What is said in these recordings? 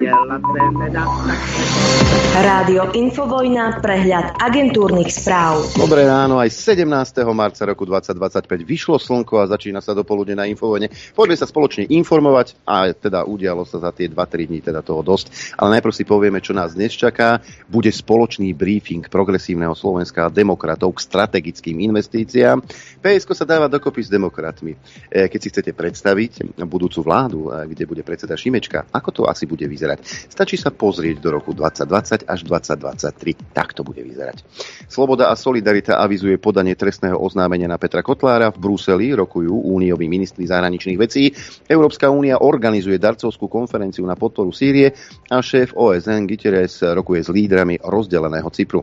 Rádio Infovojna, prehľad agentúrnych správ. Dobré ráno, aj 17. marca roku 2025 vyšlo slnko a začína sa dopoludne na Infovojne. Poďme sa spoločne informovať a teda udialo sa za tie 2-3 dní teda toho dosť. Ale najprv si povieme, čo nás dnes čaká. Bude spoločný briefing Progresívneho Slovenska a demokratov k strategickým investíciám. PSK sa dáva dokopy s demokratmi. Keď si chcete predstaviť budúcu vládu, kde bude predseda Šimečka, ako to asi bude vyzerať? Stačí sa pozrieť do roku 2020 až 2023. Tak to bude vyzerať. Sloboda a Solidarita avizuje podanie trestného oznámenia na Petra Kotlára. V Bruseli rokujú únioví ministri zahraničných vecí. Európska únia organizuje darcovskú konferenciu na podporu Sýrie a šéf OSN Guterres rokuje s lídrami rozdeleného Cypru.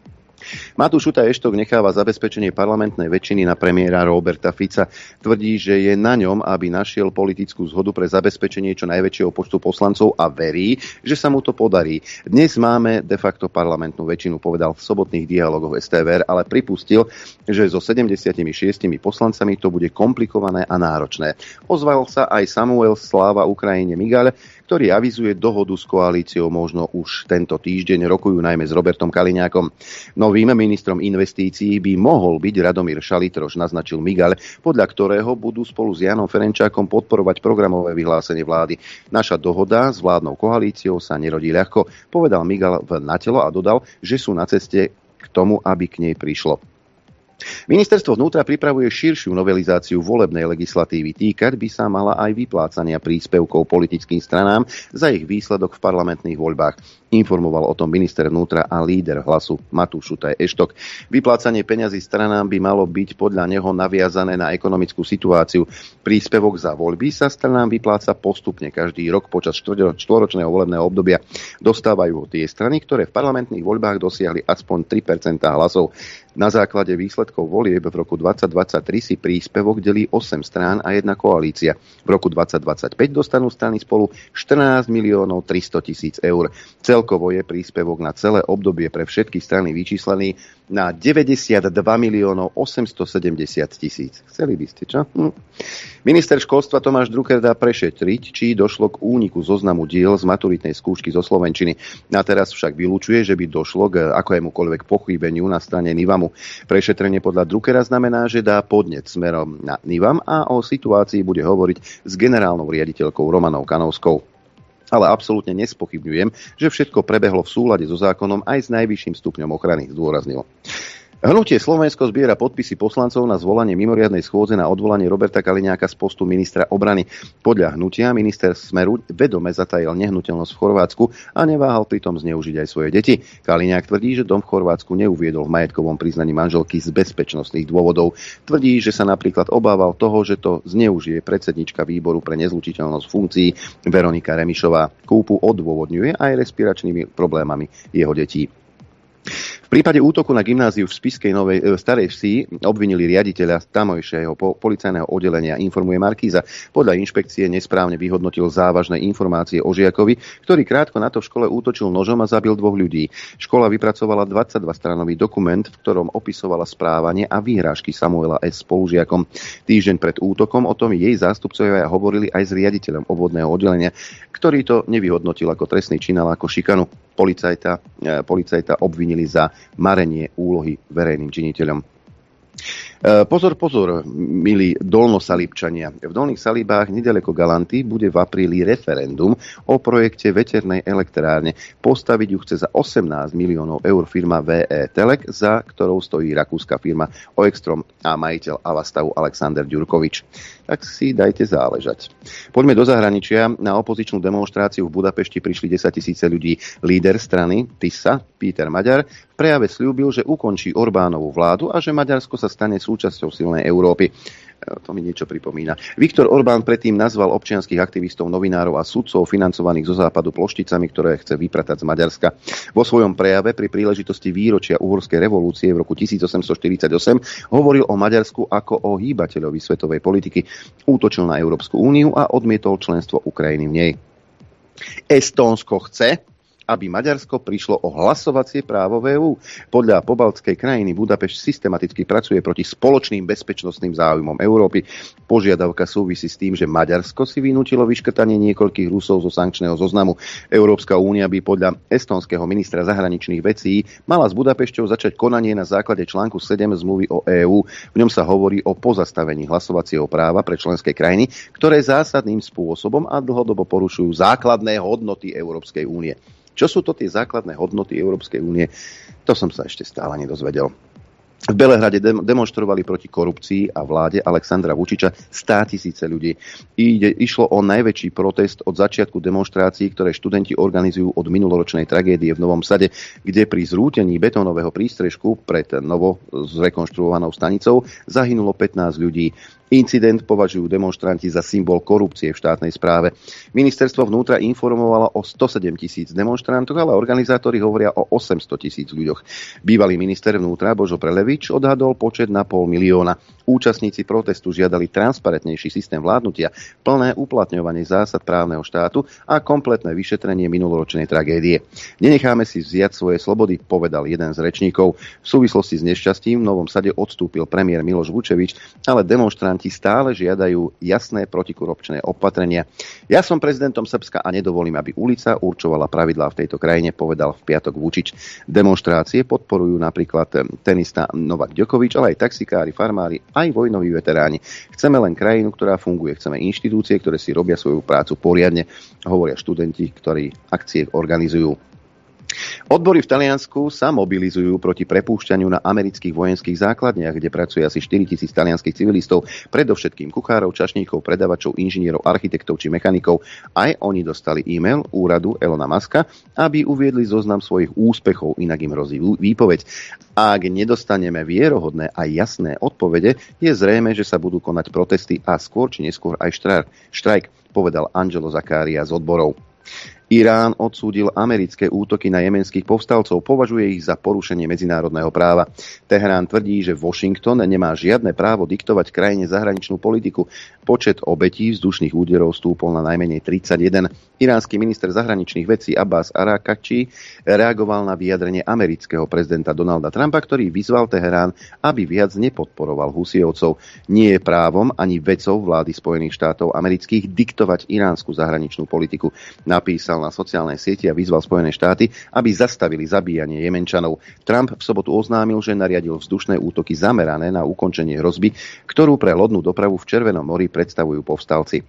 Matúš Šutaj Eštok necháva zabezpečenie parlamentnej väčšiny na premiéra Roberta Fica. Tvrdí, že je na ňom, aby našiel politickú zhodu pre zabezpečenie čo najväčšieho počtu poslancov a verí, že sa mu to podarí. Dnes máme de facto parlamentnú väčšinu, povedal v sobotných dialogoch STVR, ale pripustil, že so 76 poslancami to bude komplikované a náročné. Ozval sa aj Samuel Sláva Ukrajine Migaľ, ktorý avizuje dohodu s koalíciou možno už tento týždeň. Rokujú najmä s Robertom Kaliňákom. Novým ministrom investícií by mohol byť Radomír Šalitroš, naznačil Migaľ, podľa ktorého budú spolu s Jánom Ferenčákom podporovať programové vyhlásenie vlády. Naša dohoda s vládnou koalíciou sa nerodí ľahko, povedal Migaľ v Na telo a dodal, že sú na ceste k tomu, aby k nej prišlo. Ministerstvo vnútra pripravuje širšiu novelizáciu volebnej legislatívy. Týkať by sa mala aj vyplácania príspevkov politickým stranám za ich výsledok v parlamentných voľbách. Informoval o tom minister vnútra a líder Hlasu Matúš Šutaj Eštok. Vyplácanie peňazí stranám by malo byť podľa neho naviazané na ekonomickú situáciu. Príspevok za voľby sa stranám vypláca postupne každý rok počas štvoročného volebného obdobia. Dostávajú ho tie strany, ktoré v parlamentných voľbách dosiahli aspoň 3% hlasov. Na základe výsledkov volieb v roku 2023 si príspevok delí 8 strán a jedna koalícia. V roku 2025 dostanú strany spolu 14 miliónov 300 tisíc eur. Celkovo je príspevok na celé obdobie pre všetky strany vyčíslený na 92 miliónov 870 tisíc. Chceli by ste, čo? Minister školstva Tomáš Drucker dá prešetriť, či došlo k úniku zoznamu diel z maturitnej skúšky zo slovenčiny. Na teraz však vylučuje, že by došlo k akémukoľvek pochybeniu na strane NIVAMu. Prešetrenie podľa Druckera znamená, že dá podnet smerom na NIVAM a o situácii bude hovoriť s generálnou riaditeľkou Romanou Kanovskou. Ale absolútne nespochybňujem, že všetko prebehlo v súlade so zákonom aj s najvyšším stupňom ochrany, zdôraznil. Hnutie Slovensko zbiera podpisy poslancov na zvolanie mimoriadnej schôdze na odvolanie Roberta Kaliňáka z postu ministra obrany. Podľa hnutia minister Smeru vedome zatajil nehnuteľnosť v Chorvátsku a neváhal pritom zneužiť aj svoje deti. Kaliňák tvrdí, že dom v Chorvátsku neuviedol v majetkovom priznaní manželky z bezpečnostných dôvodov. Tvrdí, že sa napríklad obával toho, že to zneužije predsednička výboru pre nezlučiteľnosť funkcií Veronika Remišová. Kúpu odôvodňuje aj respiračnými problémami jeho detí. V prípade útoku na gymnáziu v Spišskej Starej Vsi obvinili riaditeľa tamojšieho policajného oddelenia, informuje Markíza. Podľa inšpekcie nesprávne vyhodnotil závažné informácie o žiakovi, ktorý krátko na to v škole útočil nožom a zabil 2 ľudí. Škola vypracovala 22-stranový dokument, v ktorom opisovala správanie a výhrážky Samuela S. spolužiakom. Týždeň pred útokom o tom jej zástupcovia hovorili aj s riaditeľom obvodného oddelenia, ktorý to nevyhodnotil ako trestný čin, ale ako šikanu. Policajta obvinili za marenie úlohy verejným činiteľom. Pozor, milí Dolnosalíbčania. V Dolných Salíbách nedaleko Galanty bude v apríli referendum o projekte veternej elektrárne. Postaviť ju chce za 18 miliónov eur firma VE Telek, za ktorou stojí rakúska firma Oextrom a majiteľ Avastavu Alexander Ďurkovič. Tak si dajte záležať. Poďme do zahraničia. Na opozičnú demonštráciu v Budapešti prišli 10 000 ľudí. Líder strany TISA, Péter Magyar, v prejave sľúbil, že ukončí Orbánovú vládu a že Maďarsko sa stane súčasťou silnej Európy. To mi niečo pripomína. Viktor Orbán predtým nazval občianskych aktivistov, novinárov a sudcov financovaných zo západu plošticami, ktoré chce vypratať z Maďarska. Vo svojom prejave pri príležitosti výročia uhorskej revolúcie v roku 1848 hovoril o Maďarsku ako o hýbateľovi svetovej politiky. Útočil na Európsku úniu a odmietol členstvo Ukrajiny v nej. Estónsko chce, aby Maďarsko prišlo o hlasovacie právo v EÚ. Podľa pobaltskej krajiny Budapešť systematicky pracuje proti spoločným bezpečnostným záujmom Európy. Požiadavka súvisí s tým, že Maďarsko si vynútilo vyškrtanie niekoľkých Rusov zo sankčného zoznamu. Európska únia by podľa estonského ministra zahraničných vecí mala s Budapešťou začať konanie na základe článku 7 zmluvy o EÚ. V ňom sa hovorí o pozastavení hlasovacieho práva pre členské krajiny, ktoré zásadným spôsobom a dlhodobo porušujú základné hodnoty Európskej únie. Čo sú to tie základné hodnoty Európskej únie? To som sa ešte stále nedozvedel. V Belehrade demonštrovali proti korupcii a vláde Alexandra Vučiča 100 000 ľudí. Išlo o najväčší protest od začiatku demonštrácií, ktoré študenti organizujú od minuloročnej tragédie v Novom Sade, kde pri zrútení betónového prístrežku pred novo zrekonštruovanou stanicou zahynulo 15 ľudí. Incident považujú demonštranti za symbol korupcie v štátnej správe. Ministerstvo vnútra informovalo o 107 000 demonštrantoch, ale organizátori hovoria o 800 000 ľuďoch. Bývalý minister vnútra Božo Prelevič odhadol počet na 500 000. Účastníci protestu žiadali transparentnejší systém vládnutia, plné uplatňovanie zásad právneho štátu a kompletné vyšetrenie minuloročnej tragédie. Nenecháme si vziať svoje slobody, povedal jeden z rečníkov. V súvislosti s nešťastím v Novom Sade odstúpil premiér Miloš Vučevič, ale demonštranti stále žiadajú jasné protikorupčné opatrenia. Ja som prezidentom Srbska a nedovolím, aby ulica určovala pravidlá v tejto krajine, povedal v piatok Vučič. Demonštrácie podporujú napríklad tenista Novak Djokovič, ale aj taxikári, farmári, aj vojnoví veteráni. Chceme len krajinu, ktorá funguje. Chceme inštitúcie, ktoré si robia svoju prácu poriadne, hovoria študenti, ktorí akcie organizujú. Odbory v Taliansku sa mobilizujú proti prepúšťaniu na amerických vojenských základniach, kde pracuje asi 4 000 talianskych civilistov, predovšetkým kuchárov, čašníkov, predavačov, inžinierov, architektov či mechanikov. Aj oni dostali e-mail úradu Elona Muska, aby uviedli zoznam svojich úspechov, inak im hrozí výpoveď. Ak nedostaneme vierohodné a jasné odpovede, je zrejme, že sa budú konať protesty a skôr či neskôr aj štrajk, povedal Angelo Zaccaria z odborov. Irán odsúdil americké útoky na jemenských povstalcov, považuje ich za porušenie medzinárodného práva. Teherán tvrdí, že Washington nemá žiadne právo diktovať krajine zahraničnú politiku. Počet obetí vzdušných úderov stúpol na najmenej 31. Iránsky minister zahraničných vecí Abbas Araghchi reagoval na vyjadrenie amerického prezidenta Donalda Trumpa, ktorý vyzval Teherán, aby viac nepodporoval Husijovcov. Nie je právom ani vecou vlády Spojených štátov amerických diktovať iránsku zahraničnú politiku, napísal na sociálnej sieti a vyzval Spojené štáty, aby zastavili zabíjanie Jemenčanov. Trump v sobotu oznámil, že nariadil vzdušné útoky zamerané na ukončenie hrozby, ktorú pre lodnú dopravu v Červenom mori predstavujú povstalci.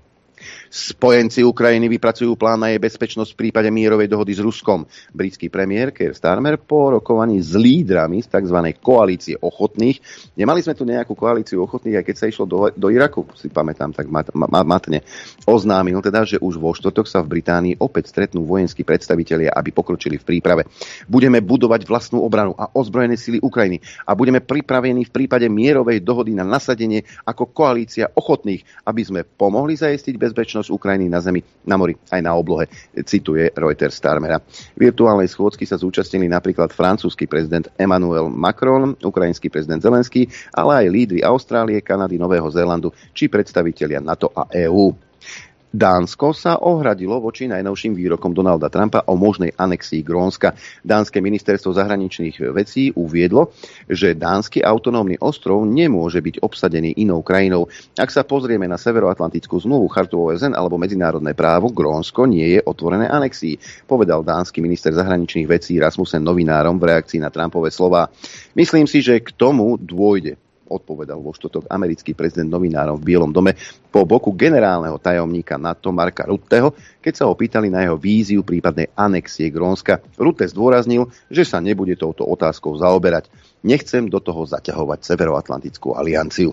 Spojenci Ukrajiny vypracujú plán na jej bezpečnosť v prípade mírovej dohody s Ruskom. Britský premiér Keir Starmer po rokovaní s lídrami z tzv. Koalície ochotných. Nemali sme tu nejakú koalíciu ochotných, aj keď sa išlo do Iraku, si pamätám tak matne. Oznámil teda, že už vo štvrtok sa v Británii opäť stretnú vojenskí predstavitelia, aby pokročili v príprave. Budeme budovať vlastnú obranu a ozbrojené sily Ukrajiny a budeme pripravení v prípade mierovej dohody na nasadenie ako koalícia ochotných, aby sme pomohli zajistiť bezpečnosť Ukrajiny na zemi, na mori, aj na oblohe, cituje Reuters Starmera. Virtuálnej schôdzky sa zúčastnili napríklad francúzsky prezident Emmanuel Macron, ukrajinský prezident Zelenský, ale aj lídri Austrálie, Kanady, Nového Zélandu či predstavitelia NATO a EÚ. Dánsko sa ohradilo voči najnovším výrokom Donalda Trumpa o možnej anexii Grónska. Dánske ministerstvo zahraničných vecí uviedlo, že dánsky autonómny ostrov nemôže byť obsadený inou krajinou. Ak sa pozrieme na Severoatlantickú zmluvu, Chartu OSN alebo medzinárodné právo, Grónsko nie je otvorené anexii, povedal dánsky minister zahraničných vecí Rasmussen novinárom v reakcii na Trumpove slová. Myslím si, že k tomu dôjde, odpovedal vo štvrtok americký prezident novinárom v Bielom dome po boku generálneho tajomníka NATO Marka Rutteho, keď sa ho pýtali na jeho víziu prípadnej anexie Grónska. Rutte zdôraznil, že sa nebude touto otázkou zaoberať. Nechcem do toho zaťahovať Severoatlantickú alianciu.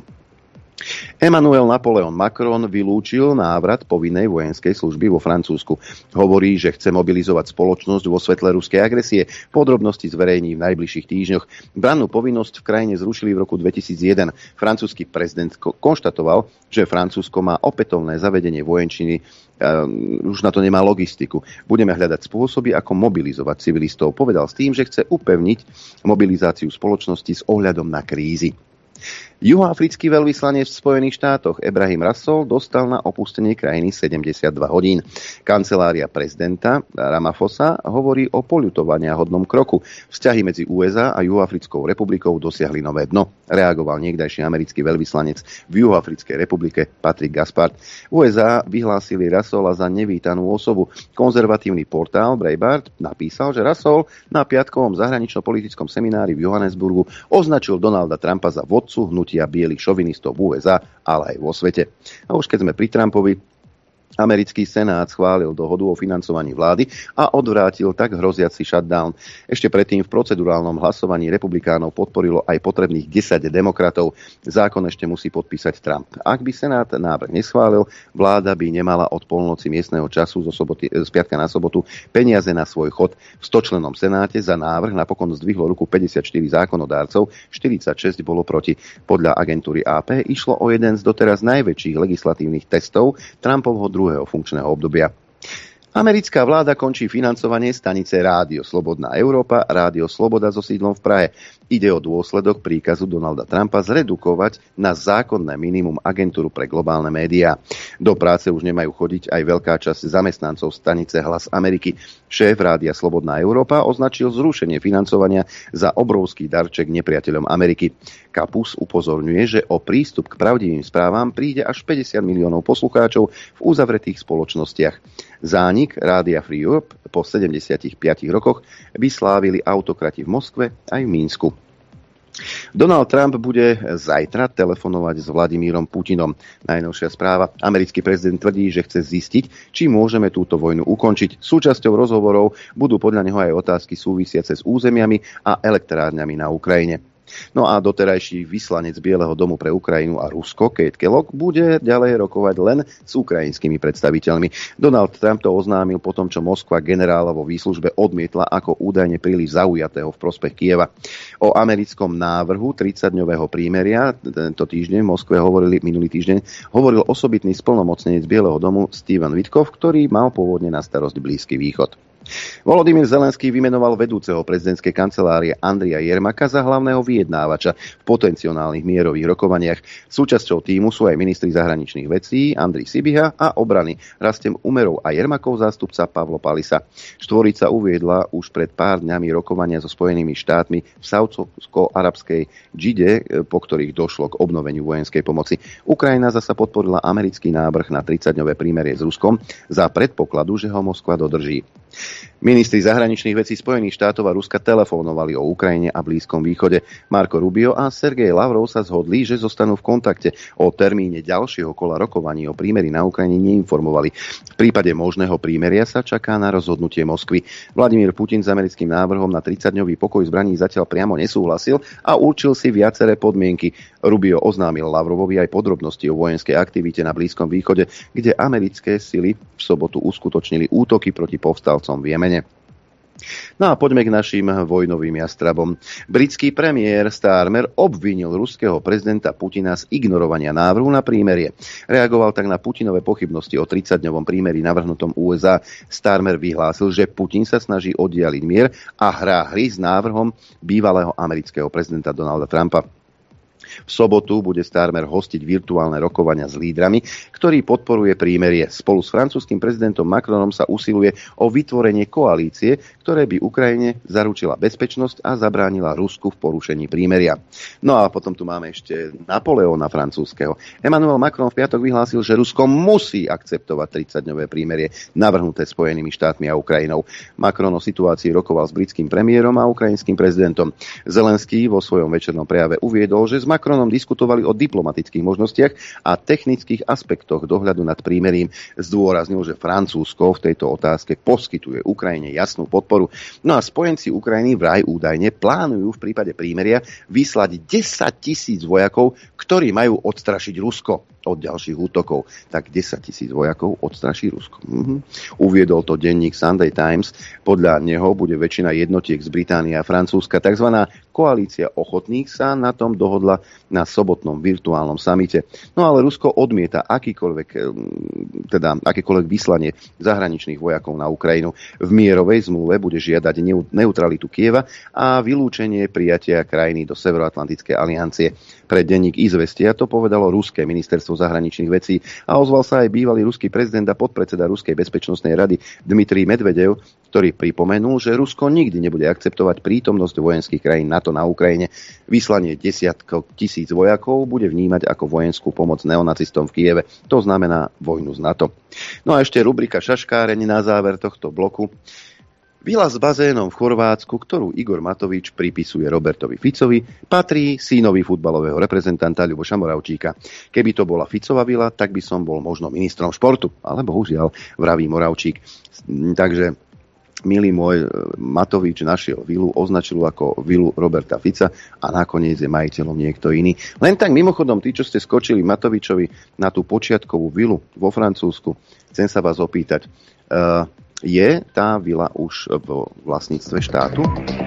Emmanuel Napoleon Macron vylúčil návrat povinnej vojenskej služby vo Francúzsku. Hovorí, že chce mobilizovať spoločnosť vo svetle ruskej agresie. Podrobnosti zverejní v najbližších týždňoch. Brannú povinnosť v krajine zrušili v roku 2001. Francúzsky prezident konštatoval, že Francúzsko má opätovné zavedenie vojenčiny, už na to nemá logistiku. Budeme hľadať spôsoby, ako mobilizovať civilistov. Povedal s tým, že chce upevniť mobilizáciu spoločnosti s ohľadom na krízy. Juhoafrický veľvyslanec v Spojených štátoch Ebrahim Rasool dostal na opustenie krajiny 72 hodín. Kancelária prezidenta Ramaphosa hovorí o poľutovaniahodnom kroku. Vzťahy medzi USA a Juhoafrickou republikou dosiahli nové dno. Reagoval niekdajší americký veľvyslanec v Juhoafrickej republike Patrick Gaspard. USA vyhlásili Rasoola za nevítanú osobu. Konzervatívny portál Breitbart napísal, že Rasool na piatkovom zahranično-politickom seminári v Johannesburgu označil Donalda Trumpa za vodcu hnutia bielých šovinistov v USA, ale aj vo svete. A už keď sme pri Trumpovi, americký senát schválil dohodu o financovaní vlády a odvrátil tak hroziaci shutdown. Ešte predtým v procedurálnom hlasovaní republikánov podporilo aj potrebných 10 demokratov. Zákon ešte musí podpísať Trump. Ak by senát návrh neschválil, vláda by nemala od polnoci miestneho času z piatka na sobotu peniaze na svoj chod. V 100-člennom senáte za návrh napokon zdvihlo ruku 54 zákonodárcov, 46 bolo proti. Podľa agentúry AP išlo o jeden z doteraz najväčších legislatívnych testov Trumpovho druhého funkčného obdobia. Americká vláda končí financovanie stanice Rádio Slobodná Európa, Rádio Sloboda so sídlom v Prahe. Ide o dôsledok príkazu Donalda Trumpa zredukovať na zákonné minimum agentúru pre globálne médiá. Do práce už nemajú chodiť aj veľká časť zamestnancov stanice Hlas Ameriky. Šéf Rádia Slobodná Európa označil zrušenie financovania za obrovský darček nepriateľom Ameriky. Kapus upozorňuje, že o prístup k pravdivým správam príde až 50 miliónov poslucháčov v uzavretých spoločnostiach. Zánik Rádia Free Europe po 75 rokoch by slávili autokrati v Moskve aj v Mínsku. Donald Trump bude zajtra telefonovať s Vladimírom Putinom. Najnovšia správa. Americký prezident tvrdí, že chce zistiť, či môžeme túto vojnu ukončiť. Súčasťou rozhovorov budú podľa neho aj otázky súvisiace s územiami a elektrárňami na Ukrajine. No a doterajší vyslanec Bieleho domu pre Ukrajinu a Rusko, Kate Kellogg, bude ďalej rokovať len s ukrajinskými predstaviteľmi. Donald Trump to oznámil po tom, čo Moskva generála vo výslužbe odmietla ako údajne príliš zaujatého v prospech Kieva. O americkom návrhu 30-dňového prímeria tento týždeň v Moskve minulý týždeň hovoril osobitný splnomocnenec Bieleho domu Steven Witkoff, ktorý mal pôvodne na starosť Blízky východ. Volodymyr Zelenský vymenoval vedúceho prezidentskej kancelárie Andrija Jermaka za hlavného vyjednávača v potenciálnych mierových rokovaniach. Súčasťou tímu sú aj ministri zahraničných vecí Andrej Sibiha a obrany Rastem Umerov a Jermakov zástupca Pavlo Palisa. Štvorica uviedla už pred pár dňami rokovania so Spojenými štátmi v saúdsko-arabskej Džide, po ktorých došlo k obnoveniu vojenskej pomoci. Ukrajina zasa podporila americký návrh na 30-dňové prímerie s Ruskom za predpokladu, že ho Moskva dodrží. Ministri zahraničných vecí Spojených štátov a Ruska telefónovali o Ukrajine a Blízkom východe. Marco Rubio a Sergej Lavrov sa zhodli, že zostanú v kontakte. O termíne ďalšieho kola rokovaní o prímeri na Ukrajine neinformovali. V prípade možného prímeria sa čaká na rozhodnutie Moskvy. Vladimír Putin s americkým návrhom na 30-dňový pokoj zbraní zatiaľ priamo nesúhlasil a určil si viaceré podmienky. Rubio oznámil Lavrovovi aj podrobnosti o vojenskej aktivite na Blízkom východe, kde americké sily v sobotu uskutočnili útoky proti povstalcom v Jemene. No a poďme k našim vojnovým jastrabom. Britský premiér Starmer obvinil ruského prezidenta Putina z ignorovania návrhu na prímerie. Reagoval tak na Putinové pochybnosti o 30-dňovom prímeri navrhnutom USA. Starmer vyhlásil, že Putin sa snaží oddialiť mier a hrá hry s návrhom bývalého amerického prezidenta Donalda Trumpa. V sobotu bude Starmer hostiť virtuálne rokovania s lídrami, ktorý podporuje prímerie. Spolu s francúzskym prezidentom Macronom sa usiluje o vytvorenie koalície, ktoré by Ukrajine zaručila bezpečnosť a zabránila Rusku v porušení prímeria. No a potom tu máme ešte Napoleona francúzskeho. Emmanuel Macron v piatok vyhlásil, že Rusko musí akceptovať 30-dňové prímerie navrhnuté Spojenými štátmi a Ukrajinou. Macron o situácii rokoval s britským premiérom a ukrajinským prezidentom. Zelenský vo svojom večernom prejave uviedol, že s Macronom diskutovali o diplomatických možnostiach a technických aspektoch dohľadu nad prímerím. Zdôraznil, že Francúzsko v tejto otázke poskytuje Ukrajine jasnú podporu. No a spojenci Ukrajiny vraj údajne plánujú v prípade prímeria vyslať 10 000 vojakov, ktorí majú odstrašiť Rusko od ďalších útokov. Tak 10 000 vojakov odstraší Rusko. Uviedol to denník Sunday Times. Podľa neho bude väčšina jednotiek z Británie a Francúzska. Takzvaná koalícia ochotných sa na tom dohodla na sobotnom virtuálnom samite. No ale Rusko odmieta akékoľvek vyslanie zahraničných vojakov na Ukrajinu. V mierovej zmluve bude žiadať neutralitu Kieva a vylúčenie prijatia krajiny do Severoatlantickej aliancie. Pre denník Izvestia to povedalo ruské ministerstvo zahraničných vecí a ozval sa aj bývalý ruský prezident a podpredseda Ruskej bezpečnostnej rady Dmitrij Medvedev, ktorý pripomenul, že Rusko nikdy nebude akceptovať prítomnosť vojenských krajín NATO na Ukrajine. Vyslanie desiatkov tisíc vojakov bude vnímať ako vojenskú pomoc neonacistom v Kieve. To znamená vojnu s NATO. No a ešte rubrika šaškáreň na záver tohto bloku. Vila s bazénom v Chorvátsku, ktorú Igor Matovič pripisuje Robertovi Ficovi, patrí synovi futbalového reprezentanta Ľuboša Moravčíka. Keby to bola Ficova vila, tak by som bol možno ministrom športu. Ale bohužiaľ, vraví Moravčík. Takže, milý môj, Matovič našiel vilu, označil ako vilu Roberta Fica a nakoniec je majiteľom niekto iný. Len tak mimochodom, tí, čo ste skočili Matovičovi na tú počiatkovú vilu vo Francúzsku, chcem sa vás opýtať, je tá vila už vo vlastníctve štátu?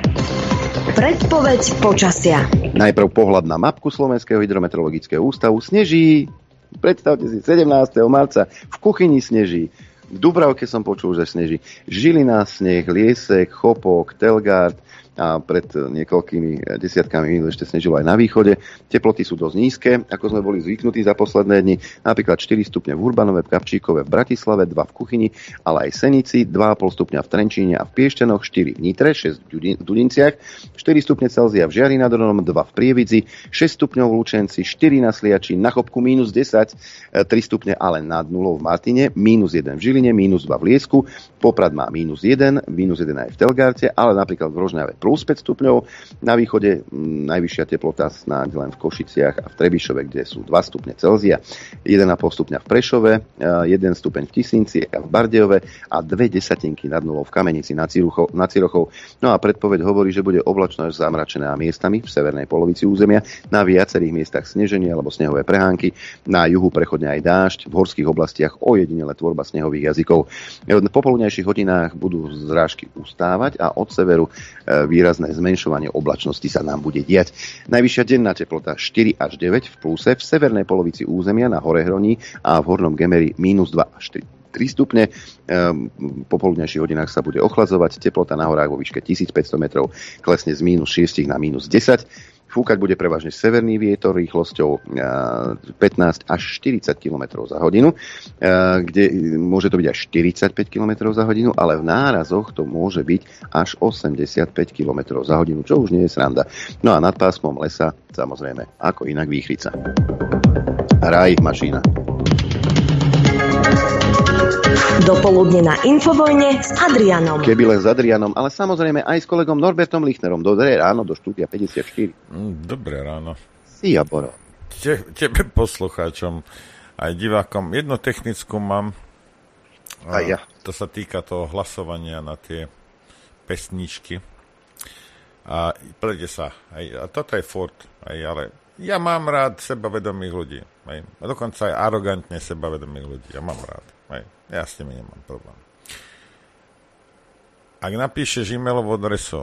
Predpoveď počasia. Najprv pohľad na mapku Slovenského hydrometeorologického ústavu. Sneží, predstavte si, 17. marca v kuchyni sneží. V Dubravke som počul, že sneží. Žilina, sneh, Liesek, Chopok, Telgard a pred niekoľkými desiatkami minút ešte snežilo aj na východe. Teploty sú dosť nízke, ako sme boli zvyknutí za posledné dni. Napríklad 4 stupne v Urbanove, v Kapčíkove, v Bratislave, 2 v Kuchyni, ale aj v Senici, 2,5 stupňa v Trenčíne a v Piešťanoch, 4 v Nitre, 6 v Dudinciach, 4 stupne Celzia v Žiari nad Hronom, 2 v Prievidzi, 6 stupňov v Lučenci, 4 na Sliači, na Chopku -10, 3 stupne ale nad nulou v Martine, -1 v Žiline, -2 v Liesku, Poprad má -1 aj v Telgárte, ale napríklad v Rožňave plus 5 stupňov. Na východe najvyššia teplota snáď len v Košiciach a v Trebišove, kde sú 2 stupne Celzia, 1,5 stupňa v Prešove, 1 stupeň v Tisínci a v Bardejove a 0,2 nad nulou v Kamenici nad Cirochou. No a predpoveď hovorí, že bude oblačno až zamračené miestami v severnej polovici územia, na viacerých miestach sneženie alebo snehové prehánky, na juhu prechodne aj dážď, v horských oblastiach ojedinele tvorba snehových jazykov. V popoludnejších hodinách budú zrážky ustávať a od severu výrazné zmenšovanie oblačnosti sa nám bude diať. Najvyššia denná teplota 4 až 9 v pluse, v severnej polovici územia na Horehroní a v Hornom Gemeri -2 až 3 stupne. V popoludnejších hodinách sa bude ochladzovať, teplota na horách vo výške 1500 metrov klesne z -6 na -10. Fúkať bude prevažne severný vietor rýchlosťou 15 až 40 km za hodinu, kde môže to byť až 45 km za hodinu, ale v nárazoch to môže byť až 85 km za hodinu, čo už nie je sranda. No a nad pásmom lesa, samozrejme, ako inak výchrica. Raj, mašina. Dopoludne na Infovojne s Adrianom. Keby len s Adrianom, ale samozrejme aj s kolegom Norbertom Lichnerom. Dobré ráno do štúdia 54. Dobré ráno. Ja, Boro. Tebe poslucháčom aj divákom. Jednu technickú mám. A ja. To sa týka toho hlasovania na tie pesničky. A prejde sa. A toto je furt. Ale ja mám rád sebavedomých ľudí. A dokonca aj arogantne sebavedomých ľudí. Ja mám rád. Ja s nimi nemám problém. Ak napíšeš e-mailovú adresu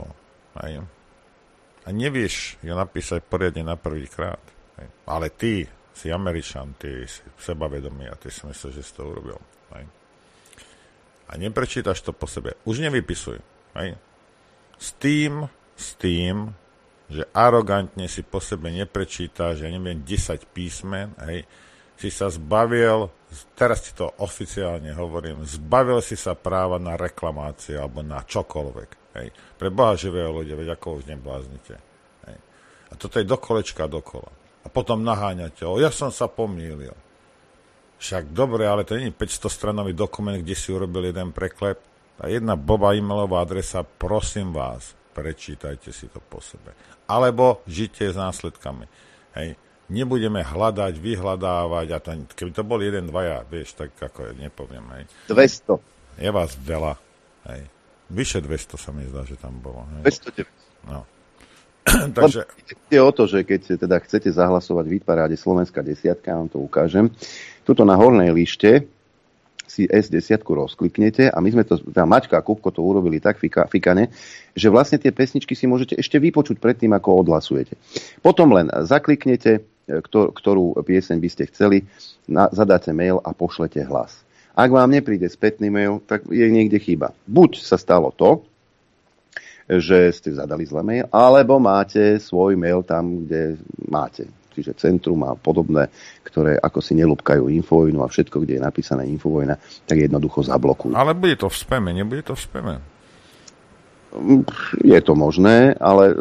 a nevieš ju napísať poriadne na prvýkrát, ale ty si Američan, ty si sebavedomý a ty si myslíš, že si to urobil. A neprečítaš to po sebe. Už nevypisuj. S tým, že arogantne si po sebe neprečítaš, ja neviem, 10 písmen, si sa zbavil, teraz ti to oficiálne hovorím, zbavil si sa práva na reklamáciu alebo na čokoľvek. Pre Boha živého ľudia, veď ako už nebláznite. A toto je do kolečka dokola. A potom naháňate, ja som sa pomýlil. Však dobre, ale to nie je 500-stranový dokument, kde si urobil jeden preklep. A jedna blbá e-mailová adresa, prosím vás, prečítajte si to po sebe. Alebo žite s následkami. Nebudeme hľadať, vyhľadávať a to, keby to bol 1, 2, vieš, tak ako nepoviem. 200. Je vás veľa. Vyše 200 sa mi zdá, že tam bolo. 209. No. Takže... Je o to, že keď teda chcete zahlasovať v hitparáde Slovenská 10, vám to ukážem. Tuto na hornej lište si S10 rozkliknete a my sme to, Maťka a Kupko to urobili tak fikane, že vlastne tie pesničky si môžete ešte vypočuť predtým, ako odhlasujete. Potom len zakliknete, ktorú pieseň by ste chceli, zadáte mail a pošlete hlas. Ak vám nepríde spätný mail, tak je niekde chyba. Buď sa stalo to, že ste zadali zlé mail, alebo máte svoj mail tam, kde máte. Čiže Centrum a podobné, ktoré ako si nelúbkajú Infovojnu a všetko, kde je napísané Infovojna, tak jednoducho zablokujú. Ale bude to v spame, nebude to v spame? Je to možné, ale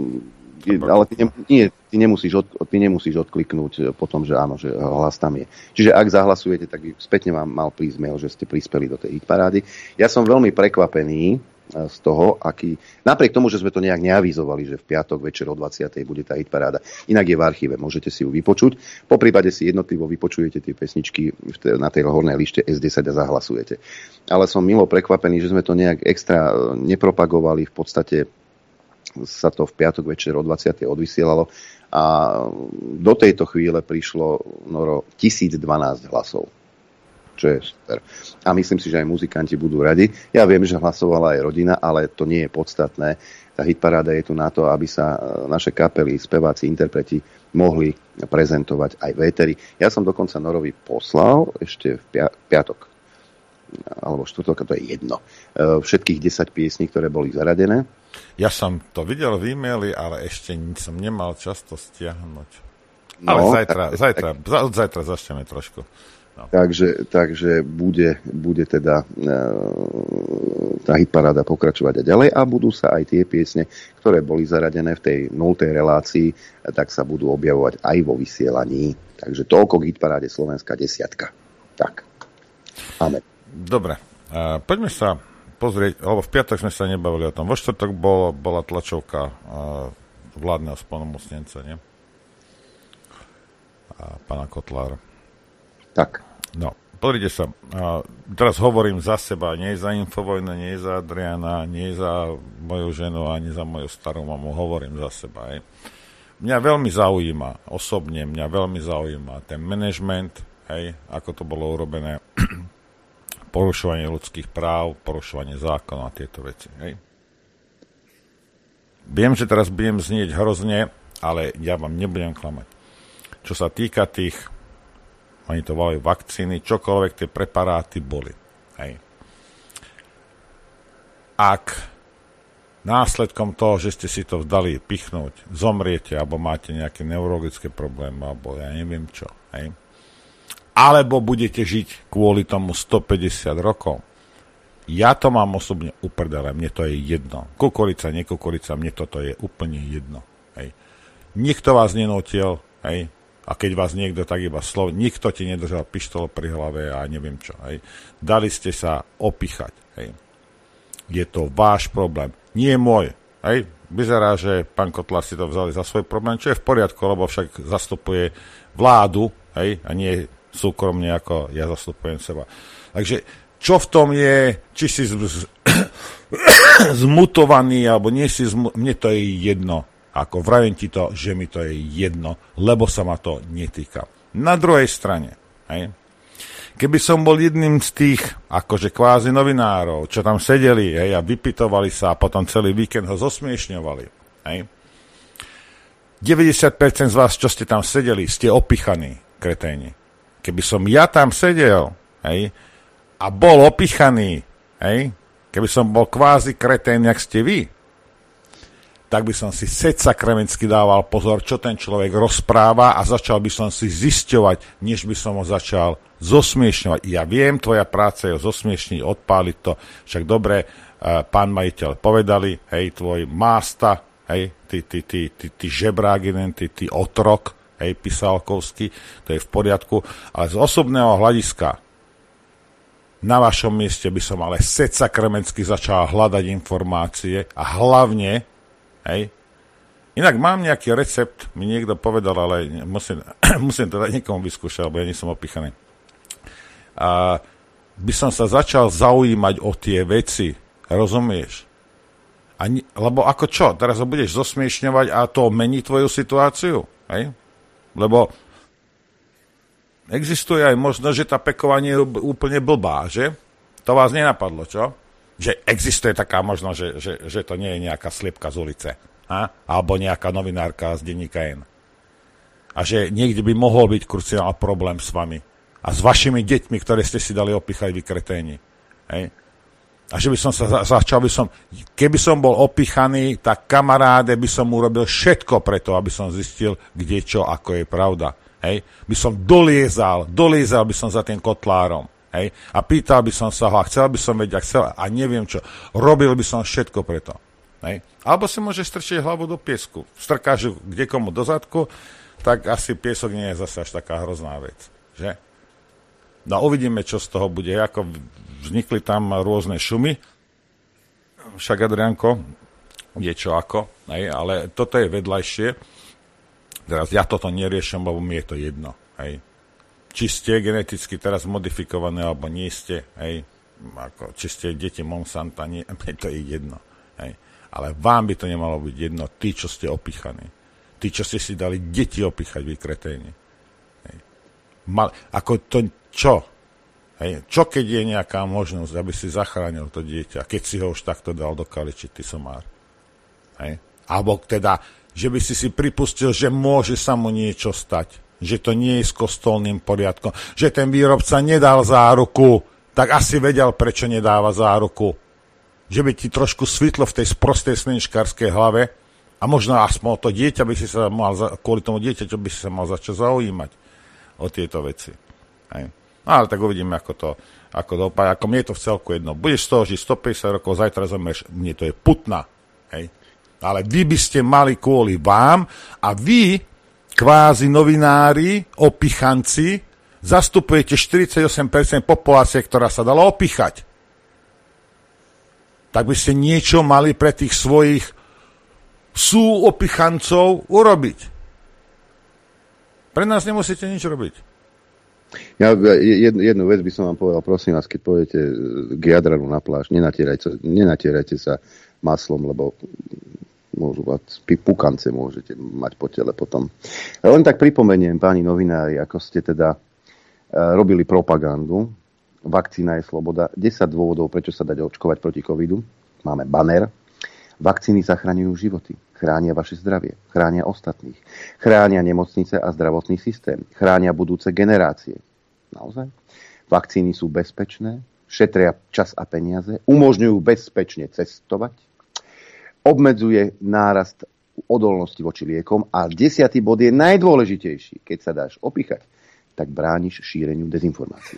ty nemusíš odkliknúť potom, že áno, že hlas tam je. Čiže ak zahlasujete, tak spätne vám mal prísť mail, že ste prispeli do tej hitparády. Ja som veľmi prekvapený z toho, napriek tomu, že sme to nejak neavizovali, že v piatok večer o 20. bude tá hitparáda. Inak je v archíve, môžete si ju vypočuť. Po prípade si jednotlivo vypočujete tie pesničky na tej hornej lište S10 a zahlasujete. Ale som milo prekvapený, že sme to nejak extra nepropagovali. V podstate sa to v piatok večer o 20. odvysielalo a do tejto chvíle prišlo 1012 hlasov. Čo je super. A myslím si, že aj muzikanti budú radi. Ja viem, že hlasovala aj rodina, ale to nie je podstatné. Tá hitparáda je tu na to, aby sa naše kapely, speváci, interpreti mohli prezentovať aj v éteri. Ja som dokonca Norovi poslal ešte v piatok alebo štvrtok, to je jedno. Všetkých 10 piesní, ktoré boli zaradené. Ja som to videl v e-maili, ale ešte som nemal čas to stiahnuť. Ale od zajtra začneme trošku. No. Takže bude teda tá hitparáda pokračovať a ďalej a budú sa aj tie piesne, ktoré boli zaradené v tej 0. relácii, tak sa budú objavovať aj vo vysielaní. Takže toľko k hitparáde Slovenská 10. Tak. Amen. Dobre. Poďme sa pozrieť, lebo v piatok sme sa nebavili o tom. Vo štvrtok bola tlačovka vládneho splnomocnenca, nie? Pána Kotlára. Tak. No, pozrite sa. Teraz hovorím za seba, nie za Infovojnu, nie za Adriana, nie za moju ženu, ani za moju starú mamu. Hovorím za seba. Mňa veľmi zaujíma, osobne ten management, ako to bolo urobené, porušovanie ľudských práv, porušovanie zákonov a tieto veci. Viem, že teraz budem znieť hrozne, ale ja vám nebudem klamať. Čo sa týka tých, oni to volajú vakcíny, čokoľvek tie preparáty boli. Ak následkom toho, že ste si to dali pichnúť, zomriete, alebo máte nejaké neurologické problémy, alebo ja neviem čo, alebo budete žiť kvôli tomu 150 rokov, ja to mám osobne uprdele, mne to je jedno. Kukurica, nekukurica, mne toto je úplne jedno. Nikto vás nenútil, a keď vás niekto tak iba nikto ti nedržal pištol pri hlave a neviem čo. Dali ste sa opichať. Je to váš problém. Nie môj. Vyzerá, že pán Kotlár si to vzali za svoj problém, čo je v poriadku, lebo však zastupuje vládu, a nie súkromne, ako ja zastupujem seba. Takže čo v tom je, či si zmutovaný, alebo nie si mne to je jedno. Ako vravím ti to, že mi to je jedno, lebo sa ma to netýka. Na druhej strane, keby som bol jedným z tých, akože kvázi novinárov, čo tam sedeli a vypitovali sa a potom celý víkend ho zosmiešňovali. 90% z vás, čo ste tam sedeli, ste opichaní, kreténi. Keby som ja tam sedel a bol opichaný, keby som bol kvázi kretén, jak ste vy, tak by som si sakramentsky dával pozor, čo ten človek rozpráva a začal by som si zisťovať, než by som ho začal zosmiešňovať. Ja viem, tvoja práca je zosmiešniť, odpáliť to, však dobre, pán majiteľ povedali, tvoj másta, ty žebrák, ty otrok, Pisálkovský, to je v poriadku, ale z osobného hľadiska na vašom mieste by som ale sakramentsky začal hľadať informácie a hlavne inak mám nejaký recept, mi niekto povedal, ale musím to dať niekomu vyskúšať, lebo ja nie som opichaný. By som sa začal zaujímať o tie veci, rozumieš? Lebo ako čo? Teraz ho budeš zosmiešňovať a to mení tvoju situáciu? Lebo existuje aj možnosť, že tá peková nie je úplne blbá, že? To vás nenapadlo, čo? Že existuje taká možnosť, že to nie je nejaká sliepka z ulice. Alebo nejaká novinárka z denníka N. A že niekde by mohol byť kruciálny problém s vami. A s vašimi deťmi, ktoré ste si dali opichať, vy kreténi. Hej? A že by som sa začal, keby som bol opichaný, tak kamaráde by som urobil všetko preto, aby som zistil, kde čo, ako je pravda. Hej? By som doliezal by som za tým kotlárom. Hej? A pýtal by som sa ho, a chcel by som vedieť, a neviem čo. Robil by som všetko preto. Hej? Alebo si môžeš strčiť hlavu do piesku. Strkáš ju kdekomu do zadku, tak asi piesok nie je zase až taká hrozná vec. Že? No uvidíme, čo z toho bude. Ako vznikli tam rôzne šumy. Však, Adrianko, je čo ako. Hej? Ale toto je vedľajšie. Teraz ja toto neriešim, lebo mi je to jedno. Hej? Či ste geneticky teraz modifikované, alebo nie ste. Hej? Ako, či ste deti Monsanta, nie, mne to je jedno. Hej? Ale vám by to nemalo byť jedno. Tí, čo ste opichaní. Tí, čo ste si dali deti opichať, vy kreténi. Hej? Ako to, čo? Hej? Čo keď je nejaká možnosť, aby si zachránil to dieťa, keď si ho už takto dal do kaliči, ty somár? Hej? Alebo teda, že by si pripustil, že môže sa mu niečo stať, že to nie je s kostolným poriadkom, že ten výrobca nedal záruku, tak asi vedel, prečo nedáva záruku. Že by ti trošku svitlo v tej sprostej slnečkárskej hlave a možno aspoň to dieťa by si sa mal, kvôli tomu dieťaťu by si sa mal začať zaujímať o tieto veci. Hej. No, ale tak uvidíme, ako dopadne. Ako mne je to v celku jedno. Budeš z toho žiť 150 rokov, zajtra zomreš, mne to je putna. Hej. Ale vy by ste mali kvôli vám a vy, kvázi novinári, opichanci, zastupujete 48% populácie, ktorá sa dala opichať. Tak by ste niečo mali pre tých svojich súopichancov urobiť. Pre nás nemusíte nič robiť. Ja jednu vec by som vám povedal, prosím vás, keď pôjdete k Jadranu na pláž, nenatierajte sa maslom, lebo môžu vás pukance môžete mať po tele potom. Len tak pripomeniem, páni novinári, ako ste teda robili propagandu. Vakcína je sloboda. 10 dôvodov, prečo sa dať očkovať proti covidu. Máme banner. Vakcíny zachraňujú životy. Chránia vaše zdravie. Chránia ostatných. Chránia nemocnice a zdravotný systém. Chránia budúce generácie. Naozaj? Vakcíny sú bezpečné, šetria čas a peniaze, umožňujú bezpečne cestovať, obmedzuje nárast odolnosti voči liekom a 10. bod je najdôležitejší. Keď sa dáš opichať, tak brániš šíreniu dezinformácií.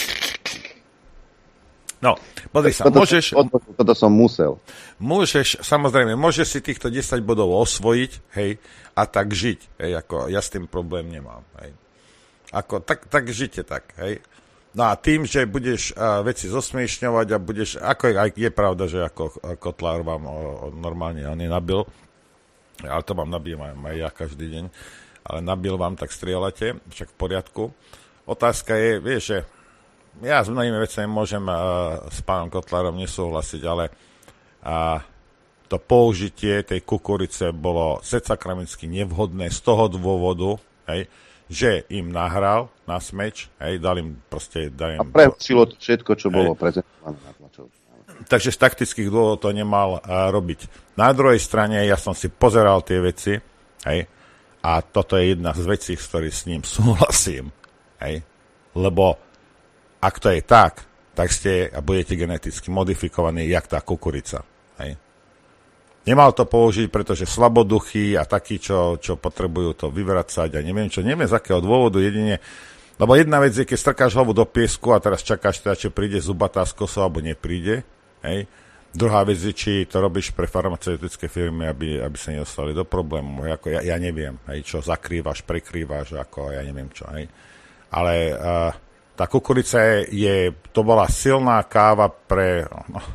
No, pozri sa, Toto som musel. Samozrejme, môžeš si týchto 10 bodov osvojiť, hej, a tak žiť, hej, ako ja s tým problém nemám, hej. Ako, tak žite tak, hej. No a tým, že budeš veci zosmiešňovať a budeš, ako je pravda, že ako Kotlár vám normálne on je nabil, ale to vám nabijem aj ja každý deň, ale nabil vám, tak strieľate, však v poriadku. Otázka je, vieš, že ja s mnohými vecami môžem s pánom Kotlárom nesúhlasiť, ale to použitie tej kukurice bolo secakramicky nevhodné z toho dôvodu, hej, že im nahral na smeč, hej, dal im. A prehúčilo to všetko, čo bolo prezentované na tlačovke. Takže z taktických dôvodov to nemal robiť. Na druhej strane ja som si pozeral tie veci, hej, a toto je jedna z vecí, s ktorými s ním súhlasím, hej, lebo ak to je tak ste a budete geneticky modifikovaní, jak tá kukurica. Hej. Nemal to použiť, pretože slaboduchy a takí, čo potrebujú to vyvracať a neviem z akého dôvodu, jedine. Lebo jedna vec je, keď strkáš hlavu do piesku a teraz čakáš teda, či príde zubatá z kosou, alebo nepríde. Hej. Druhá vec je, či to robíš pre farmaceutické firmy, aby sa nedostali do problémov. Ja neviem, hej, čo zakrývaš, prekrývaš, ako ja neviem čo. Hej. Ale tá kukurica to bola silná káva pre.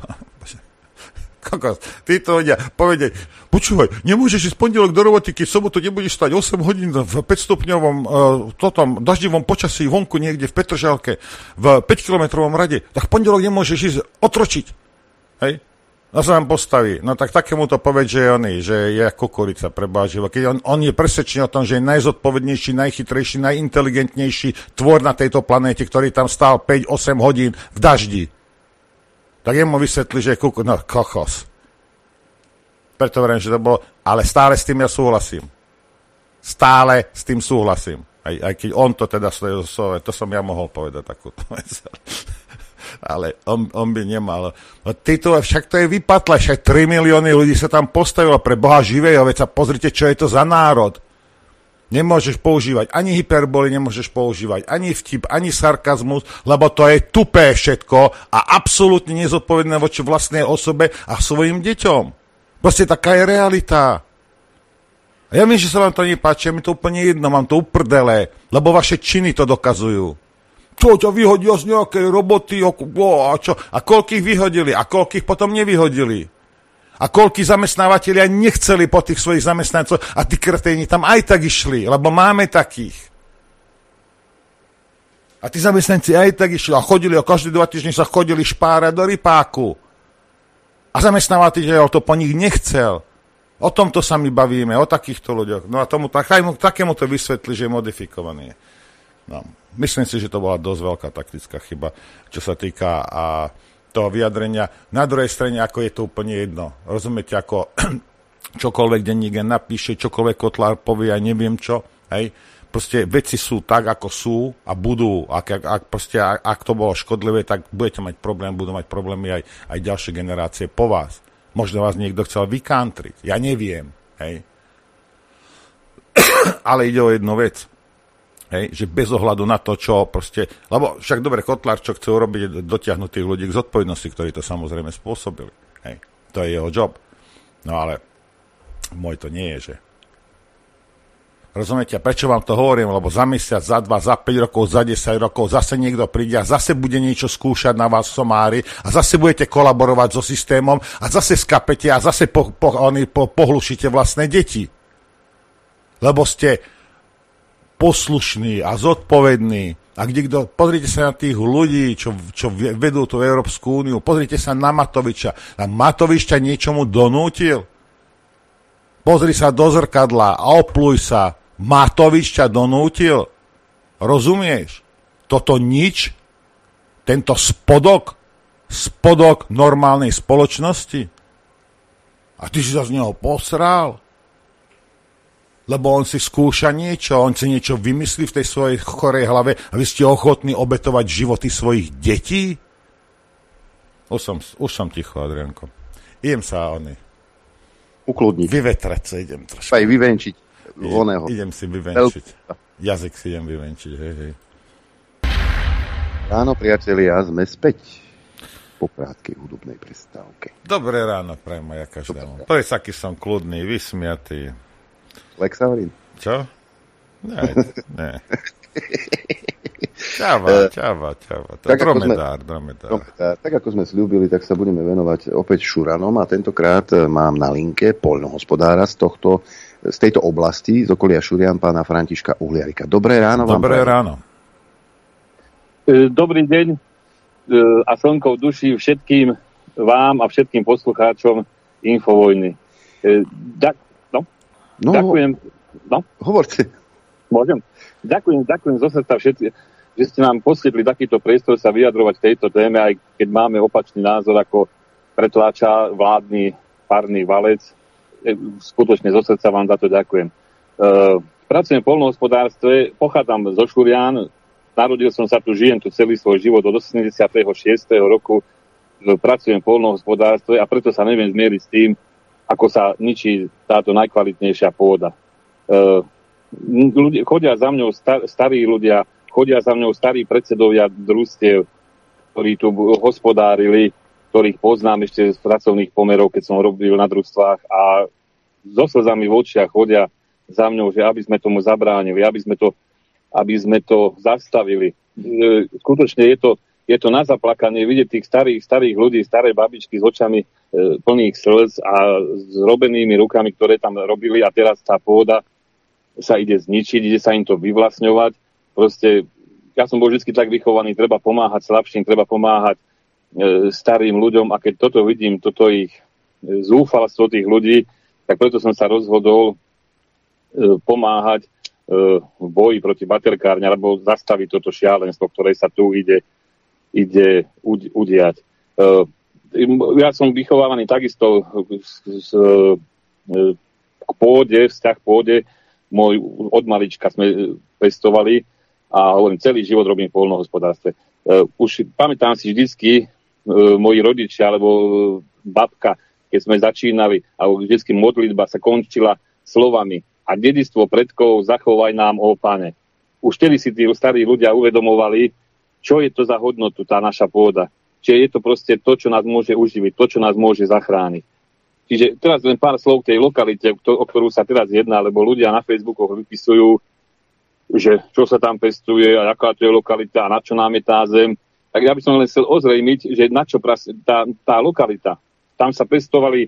Títo ľudia povedia, počúvaj, nemôžeš ísť pondelok do roboty, keď v sobotu nebudeš stať 8 hodín v 5-stupňovom daždivom počasí vonku niekde v Petržalke v 5-kilometrovom rade, tak v pondelok nemôžeš ísť otročiť. Hej? No sa nám postaví. No tak takému to povedz, že je kukurica pre Boha živého. Keď on je presvedčený o tom, že je najzodpovednejší, najchytrejší, najinteligentnejší tvor na tejto planéte, ktorý tam stál 5-8 hodín v daždi. Tak jemu vysvetli, že je no kokos. Preto verím, že to bolo, ale stále s tým ja súhlasím. Stále s tým súhlasím. Aj keď on to teda to som ja mohol povedať takúto vec. Ale on by nemal. No však to je vypatle, však 3 milióny ľudí sa tam postavilo pre Boha živého, veď sa pozrite, čo je to za národ. Nemôžeš používať ani hyperboly, nemôžeš používať ani vtip, ani sarkazmus, lebo to je tupé všetko a absolútne nezodpovedné voči vlastnej osobe a svojim deťom. Proste taká je realita. A ja viem, že sa vám to nepáči, mi to úplne jedno, mám to uprdele, lebo vaše činy to dokazujú. Čo ťa vyhodia z nejakej roboty, a čo? A koľkých vyhodili? A koľkých potom nevyhodili? A koľkí zamestnávateľia nechceli po tých svojich zamestnancov a tí kreténi tam aj tak išli, lebo máme takých. A tí zamestnanci aj tak išli a chodili, a každé 2 týždne sa chodili špárať do rypáku. A zamestnávateľ to po nich nechcel. O tomto sa my bavíme, o takýchto ľuďoch. No a takému to vysvetli, že je modifikovaný. No, myslím si, že to bola dosť veľká taktická chyba, čo sa týka toho vyjadrenia. Na druhej strane, ako je to úplne jedno. Rozumiete, ako čokoľvek denník napíše, čokoľvek Kotlár povie, ja neviem čo. Hej? Proste veci sú tak, ako sú a budú. Ak to bolo škodlivé, tak budete mať problém, budú mať problémy aj ďalšie generácie po vás. Možno vás niekto chcel vykantriť. Ja neviem. Hej? Ale ide o jednu vec. Hej, že bez ohľadu na to, čo proste... Lebo však dobre, Kotlár, čo chce urobiť, dotiahnuť tých ľudí k zodpovednosti, ktorí to samozrejme spôsobili. Hej, to je jeho job. No ale môj to nie je, že... Rozumiete, prečo vám to hovorím? Lebo za mesiac, za 2, za 5 rokov, za 10 rokov zase niekto príde a zase bude niečo skúšať na vás somári a zase budete kolaborovať so systémom a zase skapete a zase pohlušíte vlastné deti. Lebo ste poslušný a zodpovedný. A pozrite sa na tých ľudí, čo vedú tú Európsku úniu, pozrite sa na Matoviča. A Matovič ťa niečomu donútil. Pozri sa do zrkadla a opluj sa. Matovič ťa donútil. Rozumieš? Toto nič, tento spodok normálnej spoločnosti. A ty si sa z neho posral. Lebo on si skúša niečo, on si niečo vymyslí v tej svojej chorej hlave a vy ste ochotní obetovať životy svojich detí? Už som ticho, Adrianko. Idem sa ukludniť. Vyvetrať sa idem trošku. Aj vyvenčiť oného. Idem si vyvenčiť. Jazyk si idem vyvenčiť, hej. Ráno, priatelia, sme späť po krátkej hudobnej prestávke. Dobré ráno, prajem ja každému. Povedz, aký som kľudný, vysmiatý. Lexaurin. Čo? Ne. Čava. Dromedár. Tak ako sme sľúbili, tak sa budeme venovať opäť šuranom a tentokrát mám na linke poľnohospodára z tejto oblasti, z okolia Šurian, pána Františka Uhliarika. Dobré ráno vám. Dobré ráno. Dobrý deň a slnko v duši všetkým vám a všetkým poslucháčom Infovojny. Ďakujem. No? Hovorte. Môžem? Ďakujem zo srdca všetci, že ste nám poskytli takýto priestor sa vyjadrovať v tejto téme, aj keď máme opačný názor, ako pretláča vládny párny valec. Skutočne zo srdca vám za to ďakujem. Pracujem v poľnohospodárstve, pochádzam zo Šurian, narodil som sa tu, žijem tu celý svoj život od 86. roku, pracujem v poľnohospodárstve a preto sa neviem zmieriť s tým, ako sa ničí táto najkvalitnejšia pôda. Chodia za mňou starí ľudia, chodia za mňou starí predsedovia družstiev, ktorí tu hospodárili, ktorých poznám ešte z pracovných pomerov, keď som robil na družstvách a so slzami v očiach chodia za mňou, že aby sme tomu zabránili, aby sme to zastavili. Skutočne je to na zaplakanie vidieť tých starých ľudí, staré babičky s očami plných slz a s robenými rukami, ktoré tam robili a teraz tá pôda sa ide zničiť, ide sa im to vyvlastňovať. Proste, ja som bol vždy tak vychovaný, treba pomáhať slabším, treba pomáhať starým ľuďom a keď toto vidím, toto ich zúfalstvo tých ľudí, tak preto som sa rozhodol pomáhať v boji proti baterkárne alebo zastaviť toto šialenstvo, ktoré sa tu ide udiať. Ja som vychovávaný takisto k pôde, vzťah k pôde. Od malička sme pestovali a hovorím, celý život robím v poľnohospodárstve. Už pamätám si vždycky moji rodičia alebo babka, keď sme začínali, a vždycky modlitba sa končila slovami a dedičstvo predkov zachovaj nám, ó Pane. Už vtedy si tí starí ľudia uvedomovali, čo je to za hodnotu, tá naša pôda. Čiže je to proste to, čo nás môže uživiť, to, čo nás môže zachrániť. Čiže teraz len pár slov k tej lokalite, o ktorú sa teraz jedná, lebo ľudia na Facebookoch vypisujú, že čo sa tam pestuje a aká to je lokalita a na čo nám je tá zem. Tak ja by som len chcel ozrejmiť, že na čo tá lokalita. Tam sa pestoval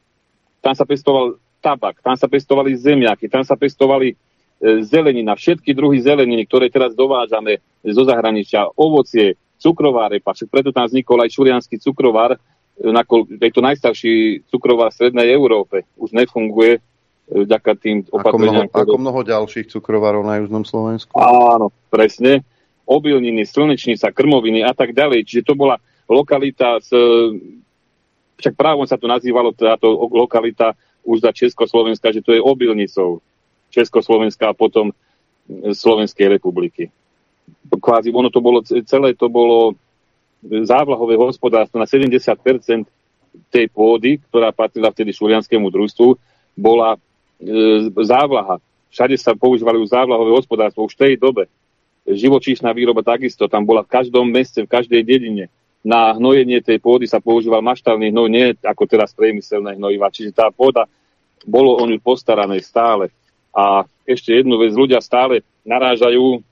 tabak, tam sa pestovali zemiaky, tam sa pestovali zelenina, všetky druhy zeleniny, ktoré teraz dovážame zo zahraničia, ovocie, cukrová repa, preto tam vznikol aj šuriansky cukrovár, je to najstarší cukrovár v strednej Európe. Už nefunguje vďaka tým opatreniam. Ako mnoho ďalších cukrovárov na južnom Slovensku? Áno, presne. Obilniny, slnečnica, krmoviny a tak ďalej. Čiže to bola lokalita, však právom sa to nazývalo táto lokalita už za Československa, že to je obilnicou Československa a potom Slovenskej republiky. Kvázi ono to bolo, celé to bolo závlahové hospodárstvo na 70% tej pôdy, ktorá patrila vtedy šurianskému družstvu, bola závlaha. Všade sa používali už závlahové hospodárstvo už v tej dobe. Živočíšna výroba takisto, tam bola v každom meste, v každej dedine. Na hnojenie tej pôdy sa používal maštálny hnoj, nie ako teraz priemyselné hnojiva. Čiže tá pôda, bolo o ňu postarané stále. A ešte jednu vec, ľudia stále narážajú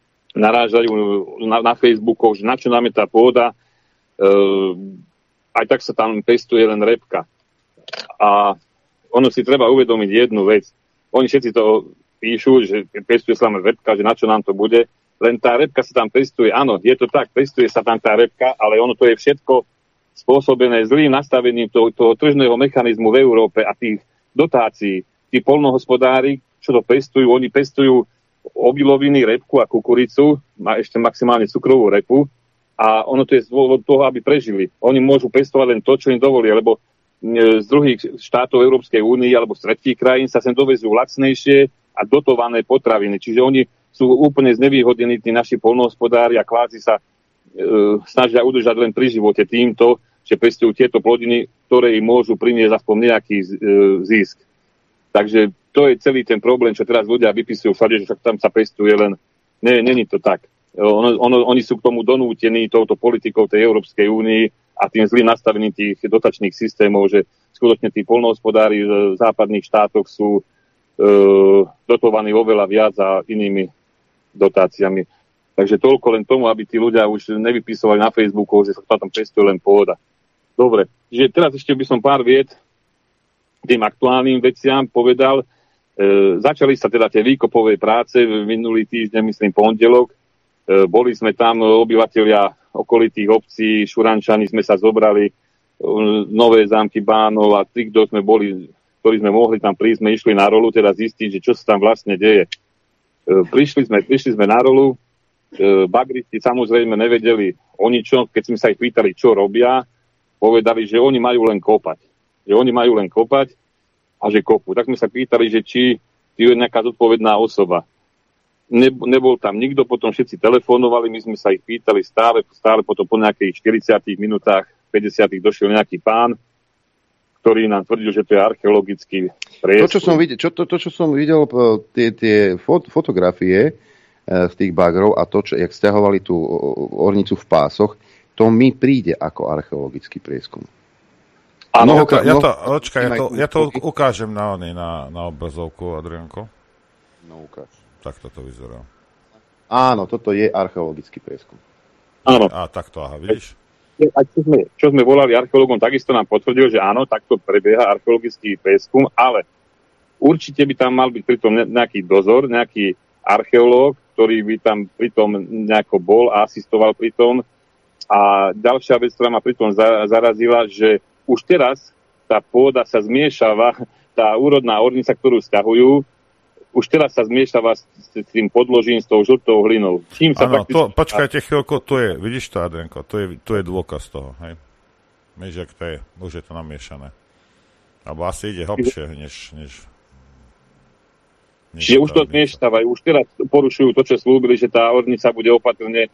na Facebookoch, že na čo nám je tá pôda, aj tak sa tam pestuje len repka. A ono si treba uvedomiť jednu vec. Oni všetci to píšu, že pestuje sa len repka, že na čo nám to bude. Len tá repka sa tam pestuje. Áno, je to tak, pestuje sa tam tá repka, ale ono to je všetko spôsobené zlým nastavením toho tržného mechanizmu v Európe a tých dotácií. Tí poľnohospodári, čo to pestujú, oni pestujú obiloviny, repku a kukuricu, má ešte maximálne cukrovú repu a ono to je z dôvodu toho, aby prežili. Oni môžu pestovať len to, čo im dovolia, lebo z druhých štátov Európskej únie alebo z tretích krajín sa sem dovezú lacnejšie a dotované potraviny. Čiže oni sú úplne znevýhodnení, tí naši poľnohospodári a kvázi sa snažia udržať len pri živote týmto, že pestujú tieto plodiny, ktoré im môžu priniesť aspoň nejaký zisk. Takže to je celý ten problém, čo teraz ľudia vypisujú všade, že však tam sa pestuje len. Není to tak. Oni sú k tomu donútení touto politikou tej Európskej únii a tým zlým nastavením tých dotačných systémov, že skutočne tí poľnohospodári v západných štátoch sú dotovaní oveľa viac a inými dotáciami. Takže toľko len tomu, aby tí ľudia už nevypisovali na Facebooku, že sa tam pestuje len pôda. Dobre, čiže teraz ešte by som pár viet tým aktuálnym veciam povedal. Začali sa teda tie výkopové práce minulý týždeň, myslím pondelok. Boli sme tam obyvatelia okolitých obcí, Šurančani sme sa zobrali, Nové Zámky, Bánov a tí, kto sme boli, ktorí sme mohli tam prísť, sme išli na rolu, teda zistiť, že čo sa tam vlastne deje. Prišli sme na rolu, bagristi samozrejme nevedeli o ničom, keď sme sa ich pýtali, čo robia, povedali, že oni majú len kopať. A že kopú. Tak sme sa pýtali, že či je nejaká zodpovedná osoba. Nebol tam nikto, potom všetci telefonovali, my sme sa ich pýtali stále potom po nejakých 40 minútach, 50 došiel nejaký pán, ktorý nám tvrdil, že to je archeologický prieskum. To, čo som videl, tie fotografie z tých bagrov a to, jak stiahovali tú ornicu v pásoch, to mi príde ako archeologický prieskum. Áno, ja to ukážem na obrazovku, Adrianko. No ukáž. Tak toto vyzerá. Áno, toto je archeologický prieskum. Áno. A takto, aha, vidíš? A čo sme volali archeológom, takisto nám potvrdil, že áno, takto prebieha archeologický prieskum, ale určite by tam mal byť pritom nejaký dozor, nejaký archeológ, ktorý by tam pritom nejako bol a asistoval pritom. A ďalšia vec, ktorá ma pritom zarazila, že už teraz tá pôda sa zmiešava, tá úrodná ornica, ktorú stahujú, už teraz sa zmiešava s tým podložím, s tou žltou hlinou. Áno, počkajte chvíľku, vidíš to, Adrianko, to je dôkaz toho, hej? Vieš, jak to je, už je to namiešané. Alebo asi ide hlbšie, než čiže už to zmiešavajú, už teraz porušujú to, čo slúbili, že tá ornica bude opatrne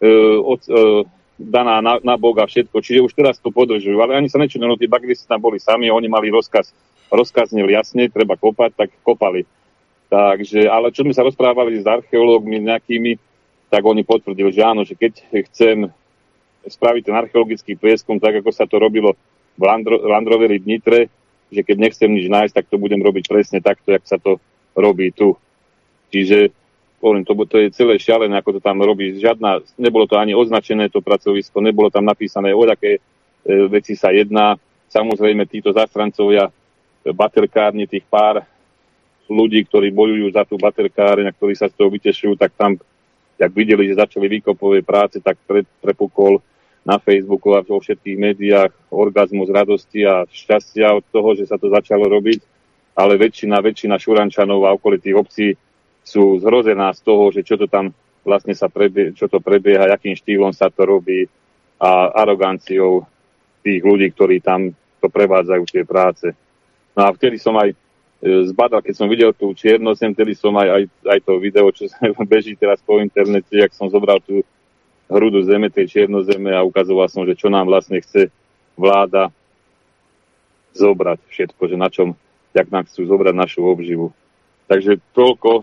daná na bok a všetko. Čiže už teraz to podržujú. Ale ani sa nečudujú, no tí bagristi tam boli sami, oni mali rozkaz znel jasne, treba kopať, tak kopali. Takže, ale čo sme sa rozprávali s archeológmi nejakými, tak oni potvrdili, že áno, že keď chcem spraviť ten archeologický prieskum, tak ako sa to robilo v Land Roveri v Nitre, že keď nechcem nič nájsť, tak to budem robiť presne takto, jak sa to robí tu. Čiže to je celé šialené, ako to tam robí. Nebolo to ani označené, to pracovisko, nebolo tam napísané, o aké veci sa jedná. Samozrejme, títo záchrancovia baterkárni, tých pár ľudí, ktorí bojujú za tú baterkáreň, a ktorí sa z toho vytešujú, tak tam, jak videli, že začali výkopové práce, tak prepukol na Facebooku a vo všetkých médiách orgazmus radosti a šťastia od toho, že sa to začalo robiť. Ale väčšina Šurančanov a okolitých obcí sú zhrozená z toho, že čo to tam vlastne čo to prebieha, akým štýlom sa to robí a aroganciou tých ľudí, ktorí tam to prevádzajú tie práce. No a vtedy som aj zbadal, keď som videl tú Čiernosem, vtedy som aj to video, čo sa beží teraz po internete, jak som zobral tú hrudu zeme, tej Čiernozeme a ukazoval som, že čo nám vlastne chce vláda zobrať všetko, že na čom, jak nám chcú zobrať našu obživu. Takže toľko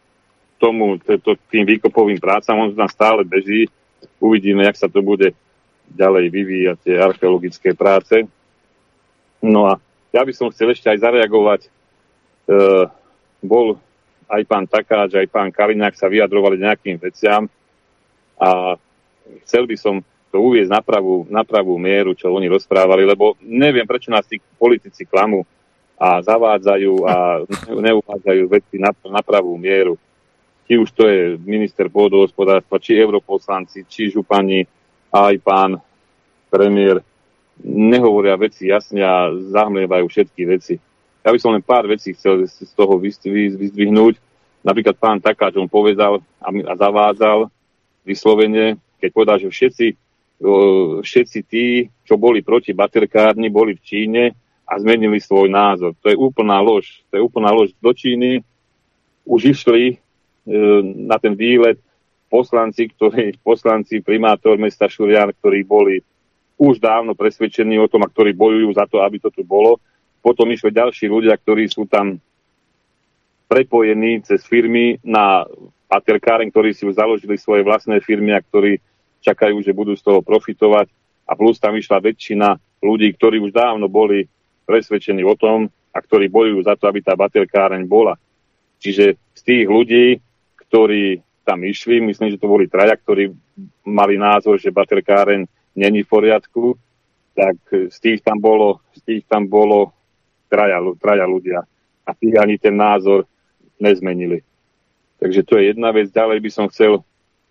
tým výkopovým prácam, on tam stále beží, uvidíme, jak sa to bude ďalej vyvíjať, tie archeologické práce. No a ja by som chcel ešte aj zareagovať. Bol aj pán Takáč, aj pán Kaliňák sa vyjadrovali nejakým veciam a chcel by som to uviesť na pravú mieru, čo oni rozprávali, lebo neviem, prečo nás tí politici klamú a zavádzajú a neuvádzajú veci na pravú mieru. Či už to je minister pôdohospodárstva, či europoslanci, či župani, aj pán premiér, nehovoria veci jasne a zahmlievajú všetky veci. Ja by som len pár vecí chcel z toho vyzdvihnúť. Napríklad pán Takáč, on povedal a zavádzal vyslovene, keď povedal, že všetci tí, čo boli proti baterkárni, boli v Číne a zmenili svoj názor. To je úplná lož. Do Číny už išli na ten výlet poslanci, primátor mesta Šurian, ktorí boli už dávno presvedčení o tom a ktorí bojujú za to, aby to tu bolo. Potom išli ďalší ľudia, ktorí sú tam prepojení cez firmy na baterkáreň, ktorí si už založili svoje vlastné firmy a ktorí čakajú, že budú z toho profitovať. A plus tam išla väčšina ľudí, ktorí už dávno boli presvedčení o tom a ktorí bojujú za to, aby tá baterkáreň bola. Čiže z tých ľudí, ktorí tam išli, myslím, že to boli traja, ktorí mali názor, že baterkáreň není v poriadku, tak z tých tam bolo traja ľudia. A tých ani ten názor nezmenili. Takže to je jedna vec. Ďalej by som chcel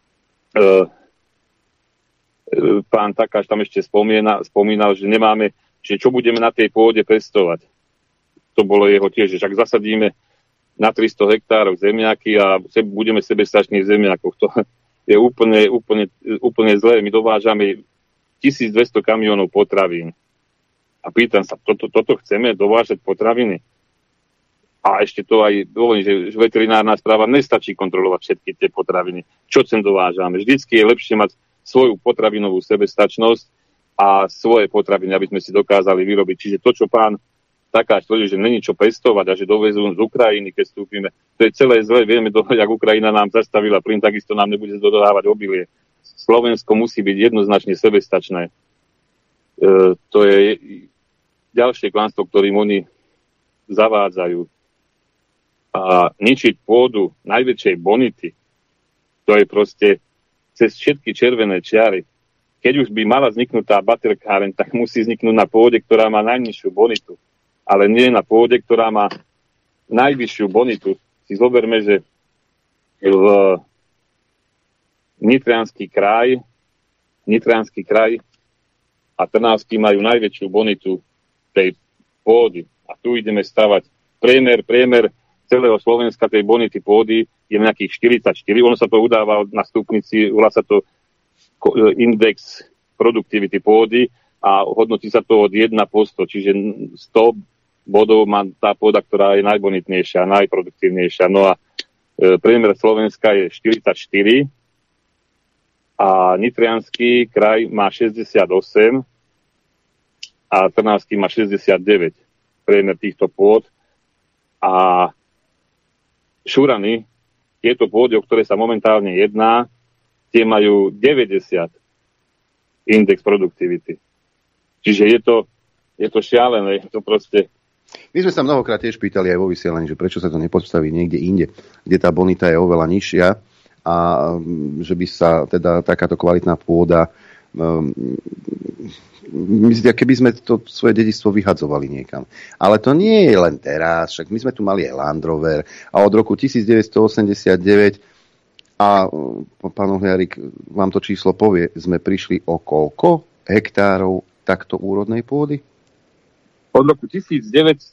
pán Takáč tam ešte spomínal, že nemáme, že čo budeme na tej pôde pestovať. To bolo jeho tiež, že ak zasadíme na 300 hektárov zemiaky a budeme sebestační v zemiakoch. To je úplne zlé. My dovážame 1200 kamionov potravín. A pýtam sa, toto chceme dovážať potraviny? A ešte to aj dovolím, že veterinárna správa nestačí kontrolovať všetky tie potraviny. Čo sem dovážame? Vždycky je lepšie mať svoju potravinovú sebestačnosť a svoje potraviny, aby sme si dokázali vyrobiť. Čiže to, čo pán Takáč tvrdí, že není čo pestovať a že dovezú z Ukrajiny, keď vstúpime, to je celé zle. Vieme, jak Ukrajina nám zastavila plyn, takisto nám nebude dodávať obilie. Slovensko musí byť jednoznačne sebestačné. To je ďalšie klamstvo, ktorým oni zavádzajú. A ničiť pôdu najväčšej bonity, to je proste cez všetky červené čiary. Keď už by mala vzniknúť tá baterkáreň, tak musí vzniknúť na pôde, ktorá má najnižšiu bonitu. Ale nie na pôde, ktorá má najvyššiu bonitu. Si zoberme, že v Nitriansky kraj Nitriansky kraj a Trnavský majú najväčšiu bonitu tej pôdy. A tu ideme stavať priemer celého Slovenska tej bonity pôdy je nejakých 44. Ono sa to udáva na stupnici, volá sa to index produktivity pôdy a hodnotí sa to od 1 po 100, čiže 100 bodov má tá pôda, ktorá je najbonitnejšia, najproduktívnejšia. No a priemer Slovenska je 44 a Nitriansky kraj má 68 a Trnavský má 69 priemer týchto pôd. A šurany, tieto pôdy, o ktoré sa momentálne jedná, tie majú 90 index produktivity. Čiže je to šialené, to proste. My sme sa mnohokrát tiež pýtali aj vo vysielaní, že prečo sa to nepostaví niekde inde, kde tá bonita je oveľa nižšia a že by sa teda takáto kvalitná pôda keby sme to svoje dedičstvo vyhadzovali niekam. Ale to nie je len teraz, však my sme tu mali aj Land Rover a od roku 1989 a pán Ohliarik vám to číslo povie, sme prišli o koľko hektárov takto úrodnej pôdy? Od roku 1990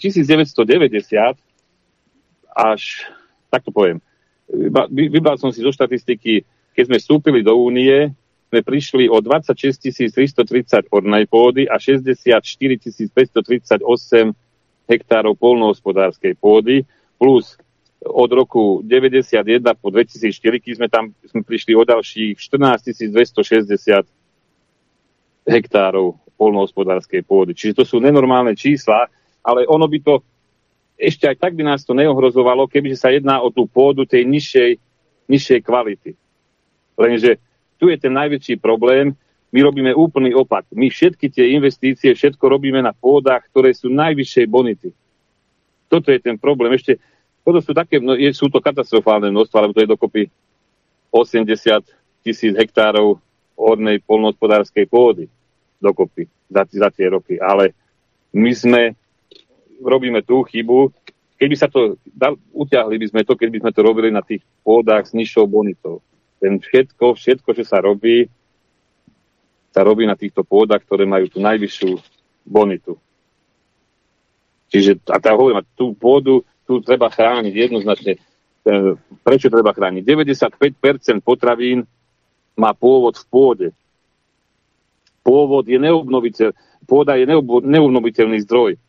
až, tak to poviem, vybral som si zo štatistiky, keď sme vstúpili do Únie, sme prišli o 26 330 ornej pôdy a 64 538 hektárov poľnohospodárskej pôdy, plus od roku 91 po 2004, keď sme prišli o ďalších 14 260 hektárov poľnohospodárskej pôdy. Čiže to sú nenormálne čísla, ale ono by to ešte aj tak by nás to neohrozovalo, kebyže sa jedná o tú pôdu tej nižšej kvality. Lenže tu je ten najväčší problém, my robíme úplný opak. My všetky tie investície, všetko robíme na pôdach, ktoré sú najvyššej bonity. Toto je ten problém. Ešte, toto sú také, sú to katastrofálne množstva, lebo to je dokopy 80 000 hektárov ornej poľnohospodárskej pôdy dokopy za tie roky. Ale my robíme tú chybu, keby sa to utiahli by sme to, keby sme to robili na tých pôdach s nižšou bonitou. Ten všetko, čo sa robí na týchto pôdach, ktoré majú tú najvyššiu bonitu. Čiže, a tá hovorím, tú pôdu, tu treba chrániť jednoznačne. Prečo treba chrániť? 95% potravín má pôvod v pôde. Pôvod je pôda je neobnoviteľný zdroj.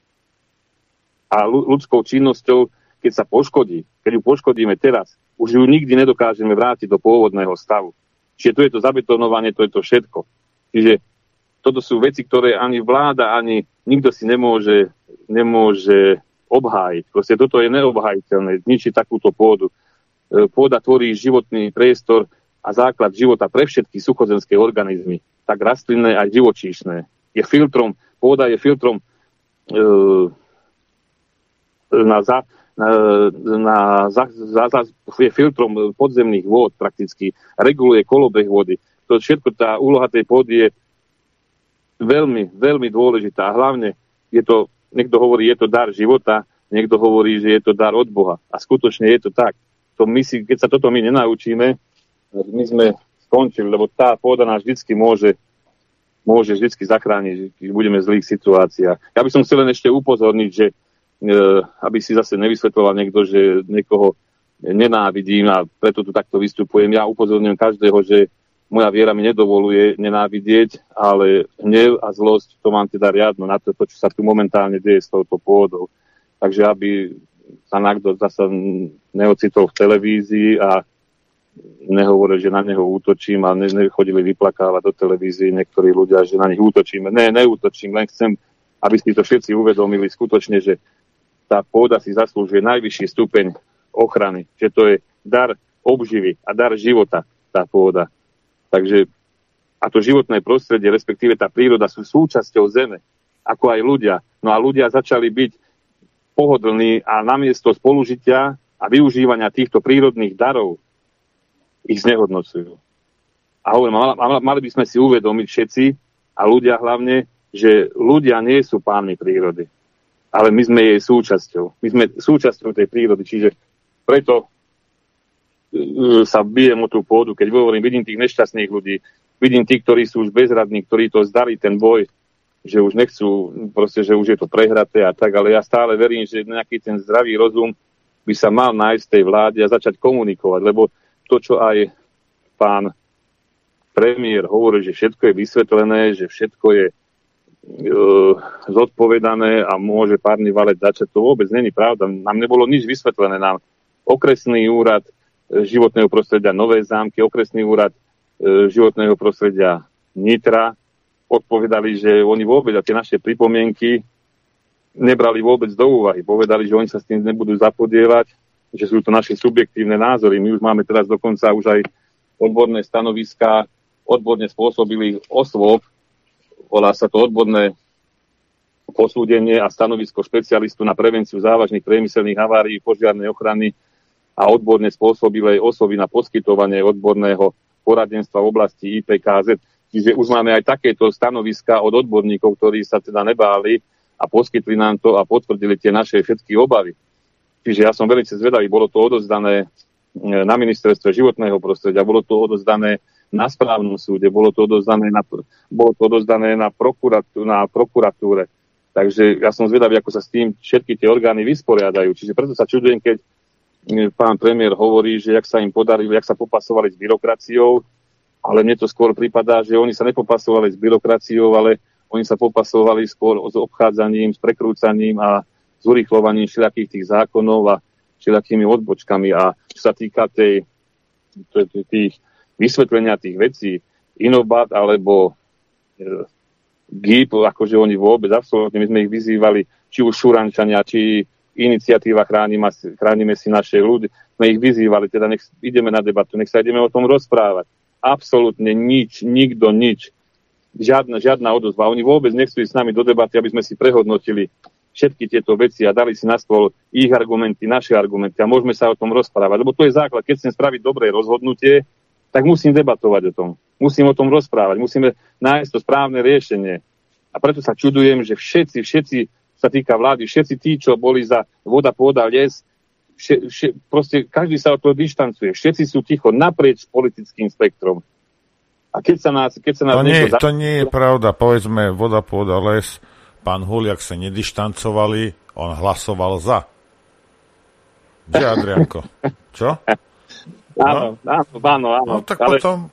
A ľudskou činnosťou, keď sa poškodí, keď ju poškodíme teraz, už ju nikdy nedokážeme vrátiť do pôvodného stavu. Čiže tu je to zabetonovanie, to je to všetko. Čiže toto sú veci, ktoré ani vláda, ani nikto si nemôže obhájiť. Proste toto je neobhájiteľné, zničiť takúto pôdu. Pôda tvorí životný priestor a základ života pre všetky suchozemské organizmy, tak rastlinné aj živočíšne. Pôda je filtrom je filtrom podzemných vôd prakticky, reguluje kolobeh vody. To všetko, tá úloha tej pôdy je veľmi, veľmi dôležitá. Hlavne niekto hovorí, je to dar života, niekto hovorí, že je to dar od Boha. A skutočne je to tak. Keď sa toto my nenaučíme, my sme skončili, lebo tá pôda nás vždycky môže vždycky zachrániť, keď budeme v zlých situáciách. Ja by som chcel len ešte upozorniť, že aby si zase nevysvetľoval niekto, že niekoho nenávidím a preto tu takto vystupujem. Ja upozorňujem každého, že moja viera mi nedovoluje nenávidieť, ale hnev a zlosť, to mám teda riadno na to, čo sa tu momentálne deje s touto pôdou. Takže aby sa niekto zase neocitol v televízii a nehovoril, že na neho útočím a nechodili vyplakávať do televízie niektorí ľudia, že na nich útočíme. Neútočím, len chcem, aby si to všetci uvedomili skutočne, že tá pôda si zaslúžuje najvyšší stupeň ochrany, že to je dar obživy a dar života, tá pôda. Takže a to životné prostredie, respektíve tá príroda sú súčasťou zeme, ako aj ľudia. No a ľudia začali byť pohodlní a namiesto spolužitia a využívania týchto prírodných darov ich znehodnocujú. A hovorím, mali by sme si uvedomiť všetci a ľudia hlavne, že ľudia nie sú pánmi prírody, ale my sme jej súčasťou. My sme súčasťou tej prírody, čiže preto sa bijem o tú pôdu, keď vidím tých nešťastných ľudí, vidím tí, ktorí sú už bezradní, ktorí to zdali ten boj, že už nechcú, proste, že už je to prehraté a tak, ale ja stále verím, že nejaký ten zdravý rozum by sa mal nájsť v tej vláde a začať komunikovať, lebo to, čo aj pán premiér hovorí, že všetko je vysvetlené, že všetko je zodpovedané a môže párny valec začať, to vôbec není pravda. Nám nebolo nič vysvetlené. Nám okresný úrad životného prostredia Nové Zámky, okresný úrad životného prostredia Nitra odpovedali, že oni vôbec a tie naše pripomienky nebrali vôbec do úvahy. Povedali, že oni sa s tým nebudú zapodievať, že sú to naše subjektívne názory. My už máme teraz dokonca už aj odborné stanoviská, odborne spôsobilých osôb, volá sa to odborné posúdenie a stanovisko špecialistu na prevenciu závažných priemyselných havárií, požiarnej ochrany a odborne spôsobilej osoby na poskytovanie odborného poradenstva v oblasti IPKZ. Čiže už máme aj takéto stanoviska od odborníkov, ktorí sa teda nebáli a poskytli nám to a potvrdili tie naše všetky obavy. Čiže ja som veľmi zvedavý, bolo to odovzdané na ministerstve životného prostredia, bolo to odovzdané na správnom súde, bolo to odovzdané na prokuratúre. Takže ja som zvedavý, ako sa s tým všetky tie orgány vysporiadajú. Čiže preto sa čudujem, keď pán premiér hovorí, že jak sa im podarilo, jak sa popasovali s byrokraciou, ale mne to skôr prípadá, že oni sa nepopasovali s byrokraciou, ale oni sa popasovali skôr s obchádzaním, s prekrúcaním a s urýchlovaním všelijakých tých zákonov a všelijakými odbočkami. A čo sa týka tých vysvetlenia tých vecí, Inobat alebo GIP, akože oni vôbec, absolútne, my sme ich vyzývali, či už Šurančania, či iniciatíva Chránime si naše ľudí, sme ich vyzývali, teda nech ideme na debatu, nech sa ideme o tom rozprávať. Absolútne nič, nikto nič. Žiadna odozva. Oni vôbec nechcú ísť s nami do debaty, aby sme si prehodnotili všetky tieto veci a dali si na stôl ich argumenty, naše argumenty a môžeme sa o tom rozprávať. Lebo to je základ. Keď chcem spraviť dobré rozhodnutie, tak musím debatovať o tom. Musím o tom rozprávať. Musíme nájsť to správne riešenie. A preto sa čudujem, že všetci sa týka vlády, všetci tí, čo boli za voda, pôda, les, proste každý sa od toho dištancuje. Všetci sú ticho naprieč politickým spektrom. A keď sa nás to nie je pravda. Povedzme, voda, pôda, les, pán Huliak sa nedištancovali, on hlasoval za. Kde, Adrianko? Čo? Áno. No, tak ale potom...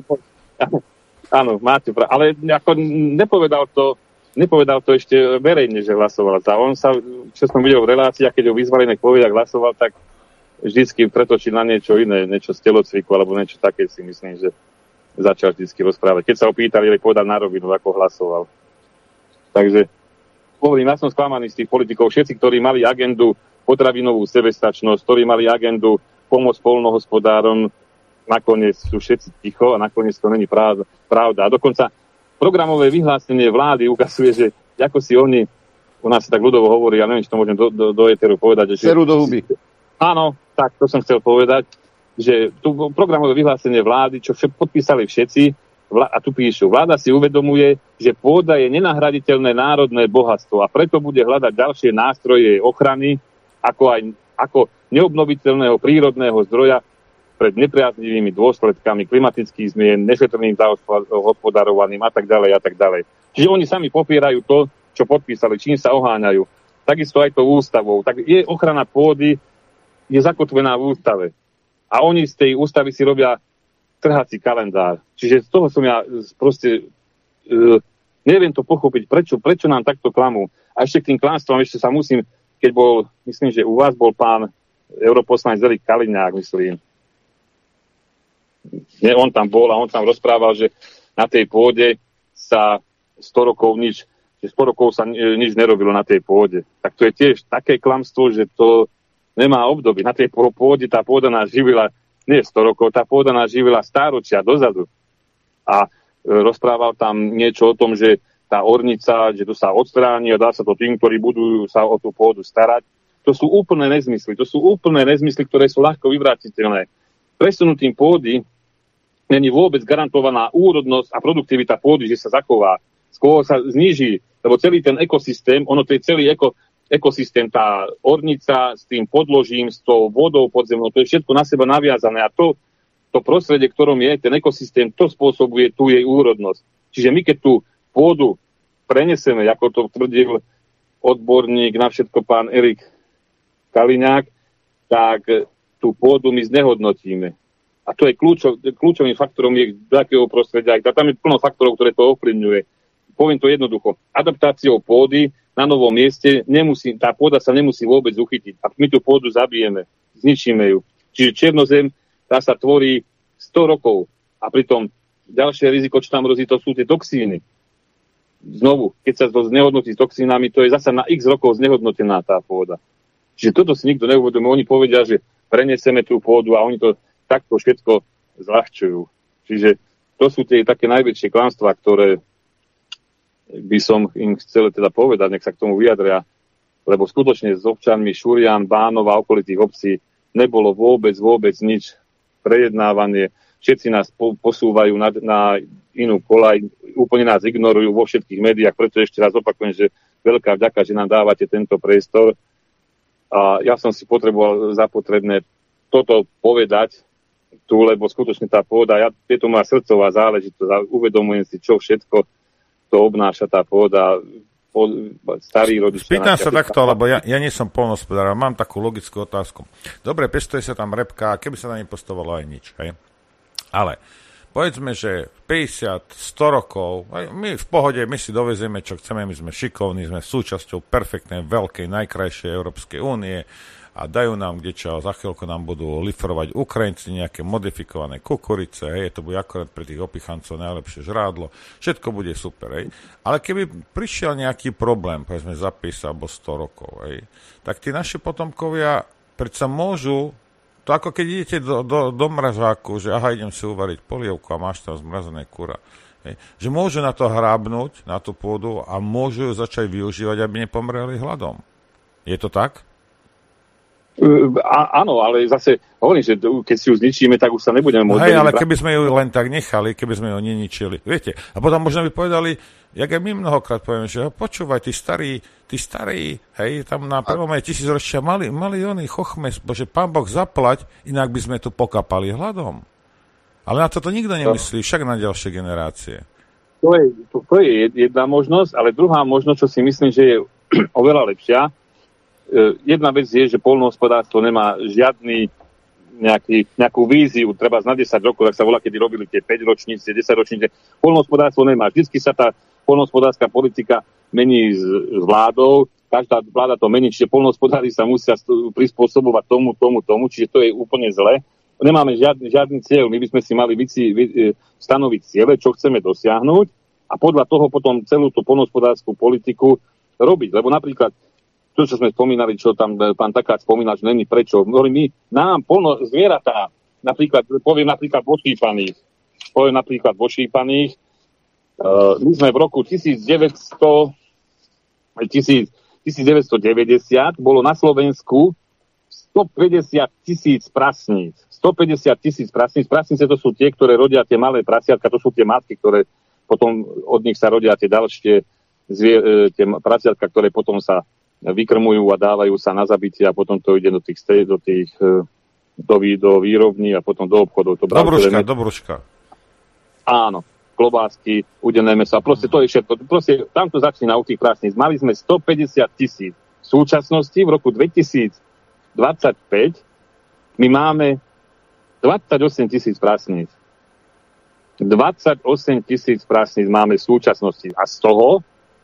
Áno, máte pravdu. Ale ako nepovedal to ešte verejne, že hlasoval za. On sa, čo som videl v relácii, keď ho vyzvali, nech povie, ak hlasoval, tak vždycky pretočil na niečo iné, niečo z telocviku, alebo niečo také, si myslím, že začal vždycky rozprávať. Keď sa ho pýtali, ale povedal na rovinu, ako hlasoval. Takže hovorím, ja som sklamaný z tých politikov. Všetci, ktorí mali agendu potravinovú sebestačnosť, ktorí mali agendu pomoc poľnohospodárom, nakoniec sú všetci ticho a nakoniec to není pravda. A dokonca programové vyhlásenie vlády ukazuje, že ako si oni, u nás sa tak ľudovo hovorí, ja neviem, či to môžem do éteru povedať. Seru do huby. Áno, tak, to som chcel povedať, že tu programové vyhlásenie vlády, čo podpísali všetci, a tu píšu, vláda si uvedomuje, že pôda je nenahraditeľné národné bohatstvo a preto bude hľadať ďalšie nástroje ochrany, ako neobnoviteľného prírodného zdroja pred nepriaznivými dôsledkami klimatických zmien, nešetrným zahospodarovaním a tak ďalej. Čiže oni sami popierajú to, čo podpísali, čím sa oháňajú. Takisto aj to ústavou. Tak je ochrana pôdy, je zakotvená v ústave. A oni z tej ústavy si robia trhací kalendár. Čiže z toho som ja proste neviem to pochopiť, prečo nám takto klamú. A ešte k tým klamstvom ešte sa musím, keď bol, myslím, že u vás bol pán europoslanec Erik Kaliňák, myslím. Nie, on tam bol a on tam rozprával, že na tej pôde sa 100 rokov sa nič nerobilo na tej pôde. Tak to je tiež také klamstvo, že to nemá obdobie. Na tej pôde tá pôda nás živila nie 100 rokov, tá pôda nás živila stáročia dozadu. A rozprával tam niečo o tom, že tá ornica, že to sa odstráni a dá sa to tým, ktorí budú sa o tú pôdu starať. To sú úplné nezmysly, ktoré sú ľahko vyvrátiteľné. Presunutím pôdy není vôbec garantovaná úrodnosť a produktivita pôdy, že sa zachová. Skôr sa zníži, lebo celý ten ekosystém, to je celý ekosystém, tá ornica s tým podložím, s tou vodou podzemnou, to je všetko na seba naviazané a to to prostredie, ktorom je ten ekosystém, to spôsobuje tú jej úrodnosť. Čiže my keď tú pôdu preneseme, ako to tvrdil odborník na všetko pán Erik Kaliňák, tak tú pôdu my znehodnotíme. A to je kľúčovým faktorom je do akého prostredia. Tam je plno faktorov, ktoré to ovplyvňuje. Poviem to jednoducho. Adaptáciou pôdy na novom mieste tá pôda sa nemusí vôbec uchytiť. A my tú pôdu zabijeme, zničíme ju. Čiže černozem, tá sa tvorí 100 rokov. A pritom ďalšie riziko, čo tam hrozí, to sú tie toxíny. Znovu, keď sa to znehodnotí s toxínami, to je zasa na x rokov znehodnotená tá pôda. Čiže toto si nikto neuvedomuje. Oni povedia, že preneseme tú pôdu a oni to takto všetko zľahčujú. Čiže to sú tie také najväčšie klamstvá, ktoré by som im chcel teda povedať, nech sa k tomu vyjadria, lebo skutočne s občanmi Šurian, Bánov a okolitých obcí nebolo vôbec nič prejednávanie. Všetci nás posúvajú na inú koľaj, úplne nás ignorujú vo všetkých médiách, preto ešte raz opakujem, že veľká vďaka, že nám dávate tento priestor. A ja som si potreboval za potrebné toto povedať tu, lebo skutočne tá pôda, je to moja srdcová záležitosť a uvedomujem si, čo všetko to obnáša tá pôda, starý rodič. Spýtam sa takto, lebo ja nie som poľnohospodár, mám takú logickú otázku. Dobre, pestuje sa tam repka, keby sa tam nepostovalo aj nič, hej? Ale povedzme, že 50, 100 rokov, my v pohode, my si dovezieme, čo chceme, my sme šikovní, sme súčasťou perfektnej, veľkej, najkrajšej Európskej únie a dajú nám kdečo, za chvíľku nám budú lifrovať Ukrajinci nejaké modifikované kukurice, hej, to bude akorát pre tých opichancov najlepšie žrádlo, všetko bude super, hej. Ale keby prišiel nejaký problém, povedzme za 50 alebo 100 rokov, hej, tak tí naši potomkovia predsa môžu, to ako keď idete do mrazáku, že aha, idem si uvariť polievku a máš tam zmrazené kura, hej, že môžu na to hrábnuť, na tú pôdu a môžu ju začať využívať, aby nepomreli hladom. Je to tak? Áno, ale zase hovorím, že keď si ju zničíme, tak už sa nebudeme môcť... Hej, ale keby sme ju len tak nechali, keby sme ju neničili, viete, a potom možno by povedali, jak aj my mnohokrát povieme, že počúvaj, tí starí, hej, tam na prvom aj 1000 ročia mali oni chochme, bože, pán Boh zaplať, inak by sme tu pokapali hladom. Ale na toto nikto nemyslí, však na ďalšie generácie. To je jedna možnosť, ale druhá možnosť, čo si myslím, že je oveľa lepšia. Jedna vec je, že poľnohospodárstvo nemá nejakú víziu, treba na 10 rokov, tak sa volá, kedy robili tie 5 ročnice, 10 ročnice. Poľnohospodárstvo nemá. Vždycky sa tá poľnohospodárska politika mení s vládou, každá vláda to mení, čiže poľnohospodári sa musia prispôsobovať tomu, čiže to je úplne zle. Nemáme žiadny cieľ, my by sme si mali stanoviť ciele, čo chceme dosiahnuť a podľa toho potom celú tú poľnohospodárskú politiku robiť, lebo napríklad to, čo sme spomínali, čo tam pán Takáč spomínal, že není prečo. Nám zvieratá, poviem napríklad vošípaných. My sme v roku 1990 bolo na Slovensku 150 000 prasníc. 150 000 prasníc. Prasnice to sú tie, ktoré rodia tie malé prasiatka, to sú tie matky, ktoré potom od nich sa rodia tie ďalšie tie prasiatka, ktoré potom sa vykrmujú a dávajú sa na zabitie a potom to ide do výrobní a potom do obchodov. Dobruška. Áno, klobásky, udené mäso a proste to je všetko. Proste tam to začína u tých prasníc. Mali sme 150 000. V súčasnosti v roku 2025 my máme 28 000 prasníc. 28 000 prasníc máme v súčasnosti a z toho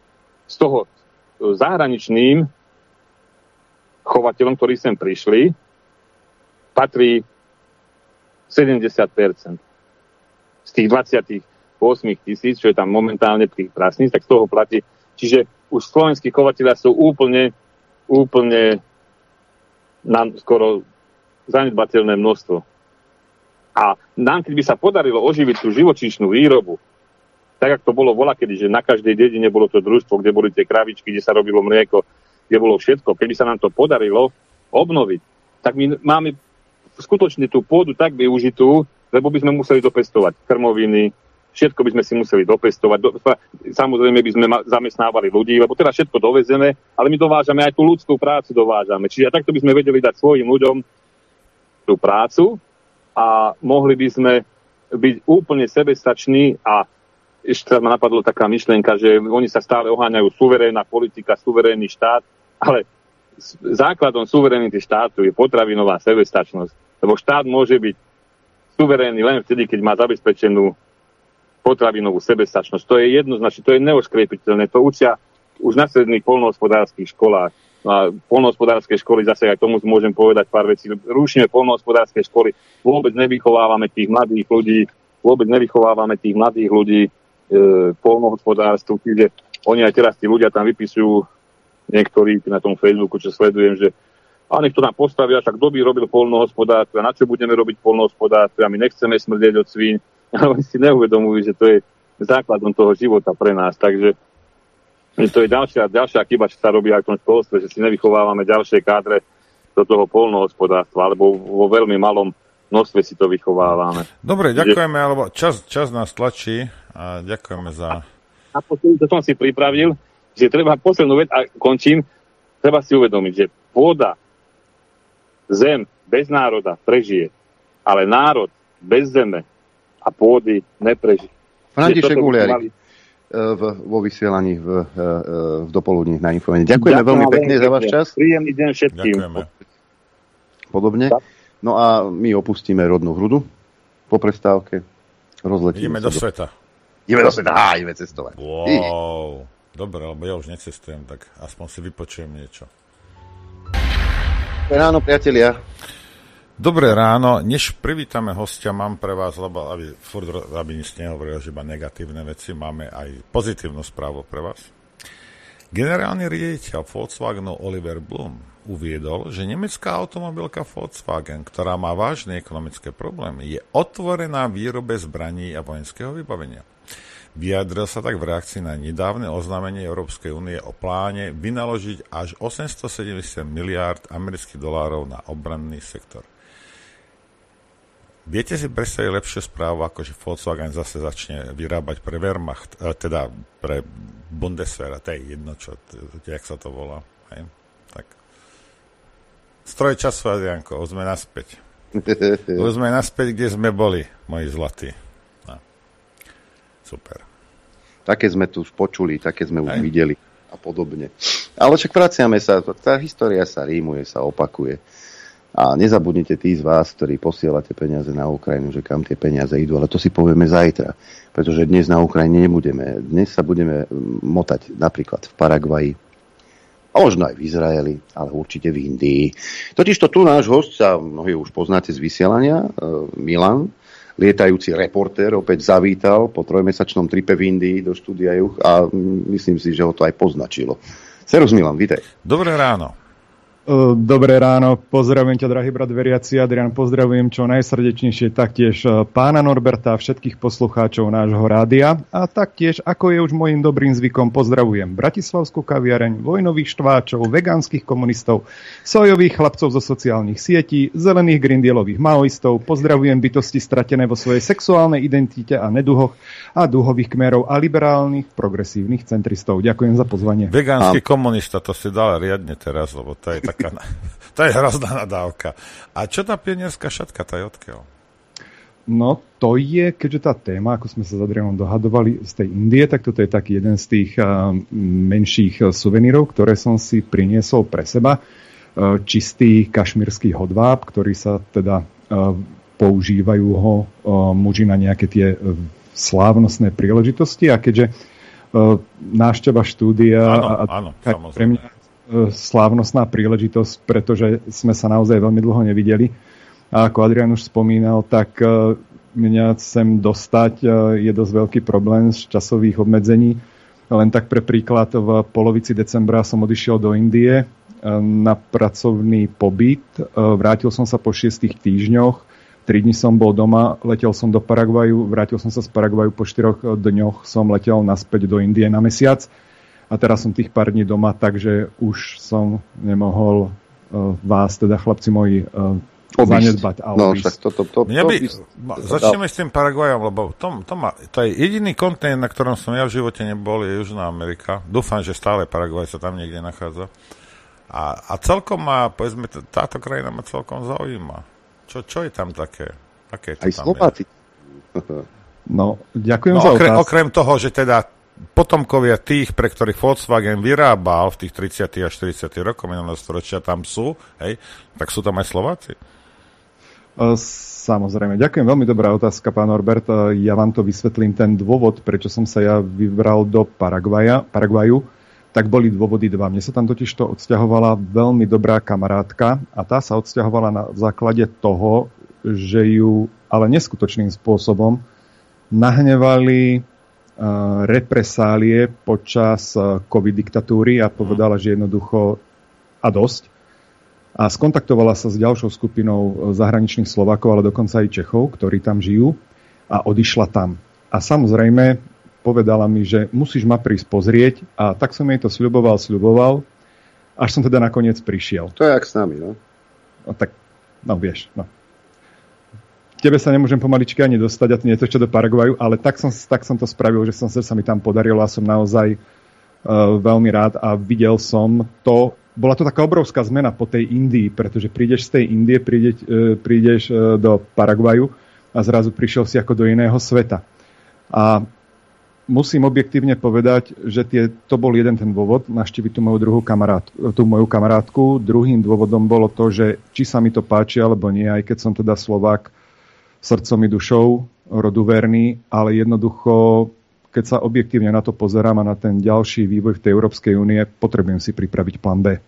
zahraničným chovateľom, ktorí sem prišli, patrí 70%. Z tých 28 000, čo je tam momentálne tých prasníc, tak z toho platí. Čiže už slovenskí chovateľia sú úplne skoro zanedbateľné množstvo. A nám, keď by sa podarilo oživiť tú živočíšnu výrobu, tak, ako to bolo voľakedy, že na každej dedine bolo to družstvo, kde boli tie kravičky, kde sa robilo mlieko, kde bolo všetko. Keby sa nám to podarilo obnoviť, tak my máme skutočne tú pôdu tak využitú, lebo by sme museli dopestovať krmoviny, všetko by sme si museli dopestovať. Samozrejme by sme zamestnávali ľudí, lebo teda všetko dovezeme, ale my dovážame aj tú ľudskú prácu dovážame. Čiže takto by sme vedeli dať svojim ľuďom tú prácu a mohli by sme byť úplne sebestační a ešte ma napadla taká myšlienka, že oni sa stále oháňajú suverénna politika, suverénny štát, ale základom suverenity štátu je potravinová sebestačnosť, lebo štát môže byť suverénny len vtedy, keď má zabezpečenú potravinovú sebestačnosť. To je jednoznačne, to je neoškriepiteľné, to učia už na stredných poľnohospodárskych školách. A poľnohospodárske školy, zase aj tomu môžem povedať pár vecí. Rušíme poľnohospodárske školy, vôbec nevychovávame tých mladých ľudí poľnohospodárstvu, čiže oni aj teraz tí ľudia tam vypisujú, niektorí na tom Facebooku, čo sledujem, že a nech to nám postavia, však kto by robil poľnohospodárstvo, a na čo budeme robiť poľnohospodárstvo, a my nechceme smrdieť od svíň, ale oni si neuvedomujú, že to je základom toho života pre nás, takže to je ďalšia chyba, čo sa robí aj v tom školstve, že si nevychovávame ďalšie kádre do toho poľnohospodárstva, alebo vo veľmi malom množstve si to vychovávame. Dobre, ďakujeme, alebo čas nás tlačí a ďakujeme za... A to som si pripravil, že treba poslednú vec, a končím, treba si uvedomiť, že pôda, zem bez národa prežije, ale národ bez zeme a pôdy neprežije. František Uliarik vo vysielaní v dopoludní na Infovene. Ďakujeme veľmi pekne za váš čas. Príjemný deň všetkým. Ďakujeme. Podobne. No a my opustíme rodnú hrudu po prestávke. Ideme do sveta. Ideme cestovať. Wow. Dobre, lebo ja už necestujem, tak aspoň si vypočujem niečo. Ráno, priatelia. Dobré ráno, než privítame hostia, mám pre vás, lebo aby nic nehovoril, že iba negatívne veci, máme aj pozitívnu správu pre vás. Generálny riaditeľ Volkswagenu Oliver Blum uviedol, že nemecká automobilka Volkswagen, ktorá má vážne ekonomické problémy, je otvorená výrobe zbraní a vojenského vybavenia. Vyjadril sa tak v reakcii na nedávne oznámenie Európskej únie o pláne vynaložiť až 870 miliárd amerických dolárov na obranný sektor. Viete si predstaviť lepšiu správu, ako že Volkswagen zase začne vyrábať pre Wehrmacht, teda pre Bundeswehr, to je jedno, jak sa to volá. Hej? Tak. Stroj času, Adrianko, už sme naspäť. Už sme naspäť, kde sme boli, moji zlatí. No. Super. Také sme tu už počuli, také sme už videli a podobne. Ale však vraciame sa, tá história sa rímuje, sa opakuje. A nezabudnite tí z vás, ktorí posielate peniaze na Ukrajinu, že kam tie peniaze idú, ale to si povieme zajtra, pretože dnes na Ukrajine nebudeme. Dnes sa budeme motať napríklad v Paraguaji, a možno aj v Izraeli, ale určite v Indii. Totižto tu náš hosť, mnohí už poznáte z vysielania, Milan, lietajúci reportér, opäť zavítal po 3-mesačnom tripe v Indii do štúdia Juh a myslím si, že ho to aj poznačilo. Servus Milan, vítaj. Dobré ráno. Dobré ráno, pozdravujem ťa, drahý brat veriaci. Adrian, pozdravujem čo najsrdečnejšie taktiež pána Norberta a všetkých poslucháčov nášho rádia. A taktiež, ako je už môjim dobrým zvykom, pozdravujem Bratislavskú kaviareň, vojnových štváčov, vegánskych komunistov, sojových chlapcov zo sociálnych sietí, zelených grindielových maoistov, pozdravujem bytosti stratené vo svojej sexuálnej identite a neduhoch a duhových kmerov a liberálnych progresívnych centristov. Ďakujem za pozvanie. Vegánsky komunista, to si dal riadne teraz, lebo to je to je hrozná nadávka. A čo tá pionierská šatka, tá je odkiaľ? No, to je, keďže tá téma, ako sme sa s Adrianom dohadovali z tej Indie, tak toto je taký jeden z tých menších suvenírov, ktoré som si priniesol pre seba. Čistý kašmírsky hodváb, ktorý sa teda používajú ho muži na nejaké tie slávnostné príležitosti. A keďže návšteva štúdia áno, pre mňa slávnostná príležitosť, pretože sme sa naozaj veľmi dlho nevideli. A ako Adrian už spomínal, tak mňa sem dostať je dosť veľký problém z časových obmedzení. Len tak pre príklad, v polovici decembra som odišiel do Indie na pracovný pobyt. Vrátil som sa po 6 týždňoch. 3 dni som bol doma, letel som do Paraguaju, vrátil som sa z Paraguaju po 4 dňoch, som letel naspäť do Indie na mesiac. A teraz som tých pár dní doma, takže už som nemohol vás, teda chlapci moji, zanedbať. No, však začneme s tým Paraguajom, lebo to je jediný kontinent, na ktorom som ja v živote nebol, je Južná Amerika. Dúfam, že stále Paraguaj sa tam niekde nachádza. A celkom ma, povedzme, táto krajina ma celkom zaujíma. Čo je tam také? Aké to Aj tam Slováci. No, ďakujem za otázku. Okrem toho, že teda potomkovia tých, pre ktorých Volkswagen vyrábal v tých 30. a 40. rokoch minulého storočia, tam sú, hej, tak sú tam aj Slováci? Samozrejme. Ďakujem, veľmi dobrá otázka, pán Norbert. Ja vám to vysvetlím, ten dôvod, prečo som sa ja vybral do Paraguaju, tak boli dôvody dva. Mne sa tam totiž to odsťahovala veľmi dobrá kamarátka a tá sa odsťahovala na základe toho, že ju ale neskutočným spôsobom nahnevali represálie počas COVID diktatúry a povedala, že jednoducho a dosť. A skontaktovala sa s ďalšou skupinou zahraničných Slovákov, ale dokonca aj Čechov, ktorí tam žijú a odišla tam. A samozrejme povedala mi, že musíš ma prísť pozrieť a tak som jej to sľuboval, až som teda nakoniec prišiel. To je jak s nami, no. No tak, no vieš, no. Tebe sa nemôžem pomaličky ani dostať a nie je to ešte do Paraguaju, ale tak som to spravil, že sa mi tam podarilo a som naozaj veľmi rád a videl som to. Bola to taká obrovská zmena po tej Indii, pretože prídeš z tej Indie, prídeš do Paraguaju a zrazu prišiel si ako do iného sveta. A musím objektívne povedať, že to bol jeden ten dôvod navštíviť tú moju kamarátku. Druhým dôvodom bolo to, že či sa mi to páči alebo nie, aj keď som teda Slovák srdcom i dušou, roduverný, ale jednoducho, keď sa objektívne na to pozerám a na ten ďalší vývoj v tej Európskej únie, potrebujem si pripraviť plán B.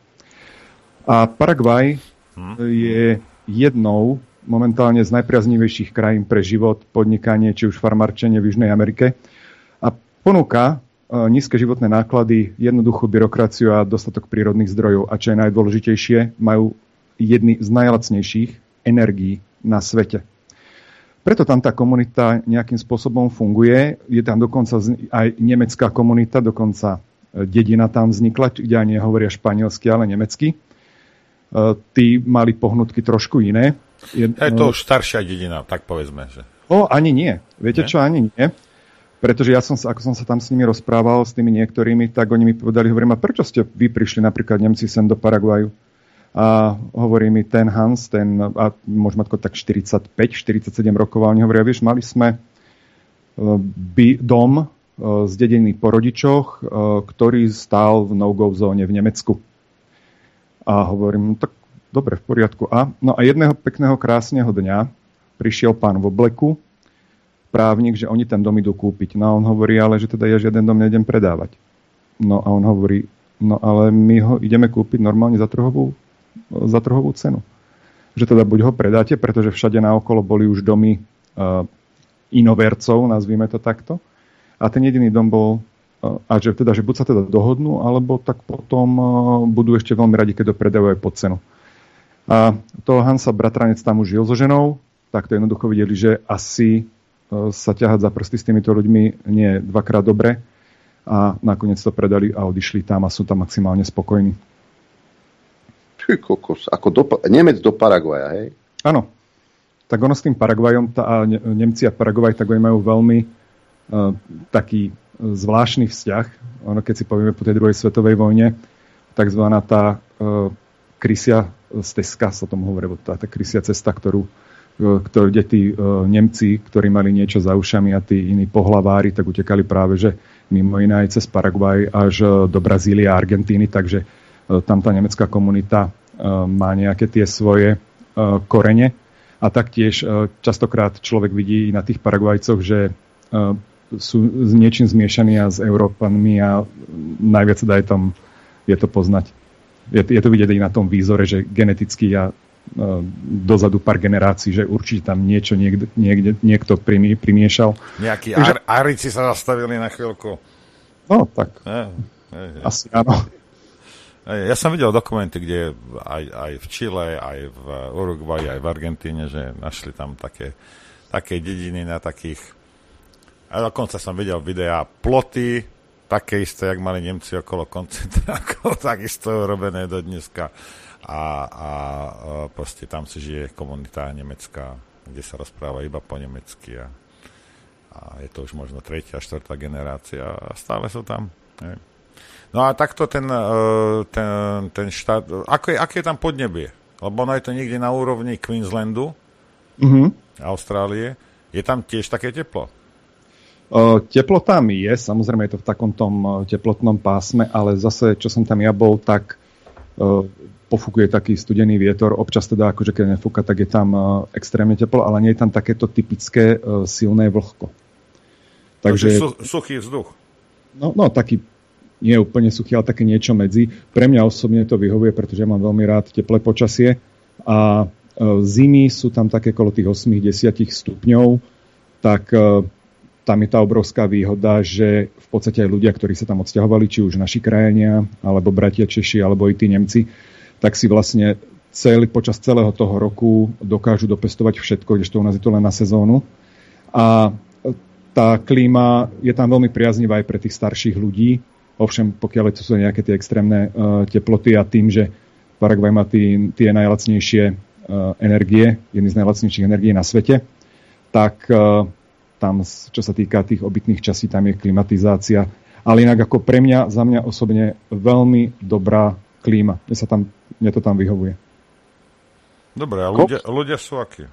A Paraguaj je jednou momentálne z najpriaznivejších krajín pre život, podnikanie, či už farmárčenie v Južnej Amerike. A ponúka nízke životné náklady, jednoduchú byrokraciu a dostatok prírodných zdrojov. A čo je najdôležitejšie, majú jedny z najlacnejších energií na svete. Preto tam tá komunita nejakým spôsobom funguje. Je tam dokonca aj nemecká komunita, dokonca dedina tam vznikla, kde ani nehovoria španielsky, ale nemecky. Tí mali pohnutky trošku iné. Je to už staršia dedina, tak povedzme. Že... Ani nie. Viete čo, ani nie. Pretože ako som sa tam s nimi rozprával, s tými niektorými, tak oni mi povedali, hovorím, a prečo ste vy prišli napríklad Nemci sem do Paraguaju? A hovorí mi ten Hans, a môžeme tak 45-47 rokov, a oni hovoria, vieš, mali sme dom zdedený po rodičoch, ktorý stál v no-go zóne v Nemecku. A hovorím, no tak dobre, v poriadku. No a jedného pekného, krásneho dňa prišiel pán v obleku, právnik, že oni ten dom idú kúpiť. No a on hovorí, ale že teda ja žiaden dom nejdem predávať. No a on hovorí, no ale my ho ideme kúpiť normálne za trhovú cenu. Že teda buď ho predáte, pretože všade naokolo boli už domy inovercov, nazvime to takto. A ten jediný dom bol, a že buď sa teda dohodnú, alebo tak potom budú ešte veľmi radi, keď ho predávajú pod cenu. A toho Hansa bratranec tam už žil so ženou, tak to jednoducho videli, že asi sa ťahať za prsty s týmito ľuďmi nie je dvakrát dobre. A nakoniec to predali a odišli tam a sú tam maximálne spokojní. Kokos, ako Nemec do Paraguaja, hej? Áno. Tak ono s tým Paraguajom, Nemci a Paraguaj, tak oni majú veľmi taký zvláštny vzťah. Ono, keď si povieme po tej druhej svetovej vojne, takzvaná tá krysia stezka, sa tomu hovorí, tá krysia cesta, kde tí Nemci, ktorí mali niečo za ušami a tí iní pohlavári, tak utekali práve, že mimo iné aj cez Paraguaj až do Brazílie a Argentíny, takže tam tá nemecká komunita má nejaké tie svoje korene. A taktiež častokrát človek vidí na tých Paraguajcoch, že sú s niečím zmiešaní a s Európanmi a najviac je to poznať. Je to vidieť aj na tom výzore, že geneticky a dozadu pár generácií, že určite tam niečo niekto primiešal. Nejakí Arici sa zastavili na chvíľku. No, tak. Asi áno. Ja som videl dokumenty, kde aj v Čile, aj v Uruguayi, aj v Argentíne, že našli tam také dediny na takých... A dokonca som videl videá ploty, také isté, jak mali Nemci okolo koncentrákov, takisto robené do dneska. A proste tam si žije komunita nemecká, kde sa rozpráva iba po nemecky a je to už možno 3. a 4. generácia a stále sú tam. No a takto ten štát, aké je tam podnebie? Lebo ono je to niekde na úrovni Queenslandu. Mm-hmm. Austrálie. Je tam tiež také teplo? Teplo tam je, samozrejme je to v takom tom teplotnom pásme, ale zase, čo som tam ja bol, tak pofúkuje taký studený vietor. Občas teda, akože keď nefúka, tak je tam extrémne teplo, ale nie je tam takéto typické silné vlhko. Takže suchý vzduch. No, taký nie je úplne suchý, ale také niečo medzi. Pre mňa osobne to vyhovuje, pretože ja mám veľmi rád teplé počasie a zimy sú tam také okolo tých 8-10 stupňov, tak tam je tá obrovská výhoda, že v podstate aj ľudia, ktorí sa tam odsťahovali, či už naši krajania, alebo bratia Češi, alebo i tí Nemci, tak si vlastne počas celého toho roku dokážu dopestovať všetko, kdežto u nás je to len na sezónu. A tá klíma je tam veľmi priaznivá aj pre tých starších ľudí. Ovšem, pokiaľ to sú nejaké tie extrémne teploty a tým, že Paraguay má tie najlacnejšie energie, jedny z najlacnejších energií na svete, tak tam, čo sa týka tých obytných častí, tam je klimatizácia. Ale inak ako pre mňa, za mňa osobne veľmi dobrá klíma. Mne to tam vyhovuje. Dobre, a ľudia sú akí?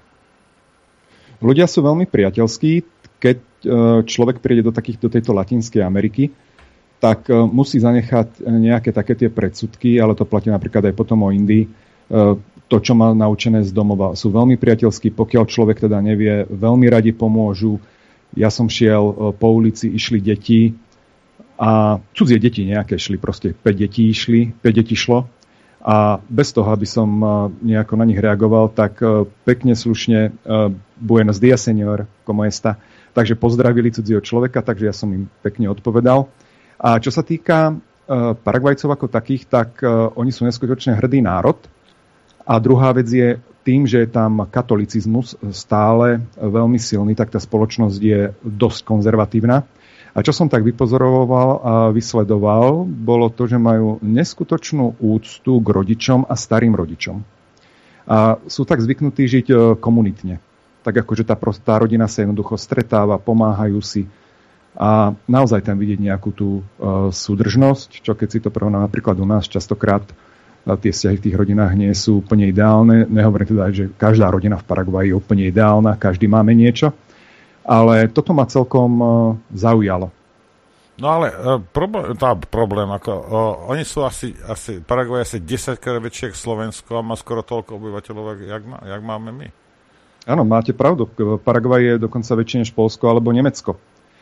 Ľudia sú veľmi priateľskí. Keď človek príde do tejto Latinskej Ameriky, tak musí zanechať nejaké také tie predsudky, ale to platí napríklad aj potom o Indii. To, čo má naučené z domova, sú veľmi priateľskí. Pokiaľ človek teda nevie, veľmi radi pomôžu. Ja som šiel po ulici, išli deti a cudzie deti nejaké šli, proste 5 detí šlo a bez toho, aby som nejako na nich reagoval, tak pekne, slušne Buenos días, señor, como está. Takže pozdravili cudzieho človeka, takže ja som im pekne odpovedal. A čo sa týka Paraguajcov ako takých, tak oni sú neskutočne hrdý národ. A druhá vec je tým, že je tam katolicizmus stále veľmi silný, tak tá spoločnosť je dosť konzervatívna. A čo som tak vypozoroval a vysledoval, bolo to, že majú neskutočnú úctu k rodičom a starým rodičom. A sú tak zvyknutí žiť komunitne. Tak akože tá rodina sa jednoducho stretáva, pomáhajú si. A naozaj tam vidieť nejakú tú súdržnosť, čo keď si to porovná napríklad u nás častokrát tie vzťahy v tých rodinách nie sú úplne ideálne. Nehovorím teda, že každá rodina v Paraguaji je úplne ideálna, každý máme niečo. Ale toto ma celkom zaujalo. No ale problém, oni sú asi Paraguaj asi 10-krát väčšie ako Slovensko a má skoro toľko obyvateľov, jak máme my. Áno, máte pravdu. Paraguaj je dokonca väčšie než Poľsko alebo Nemecko.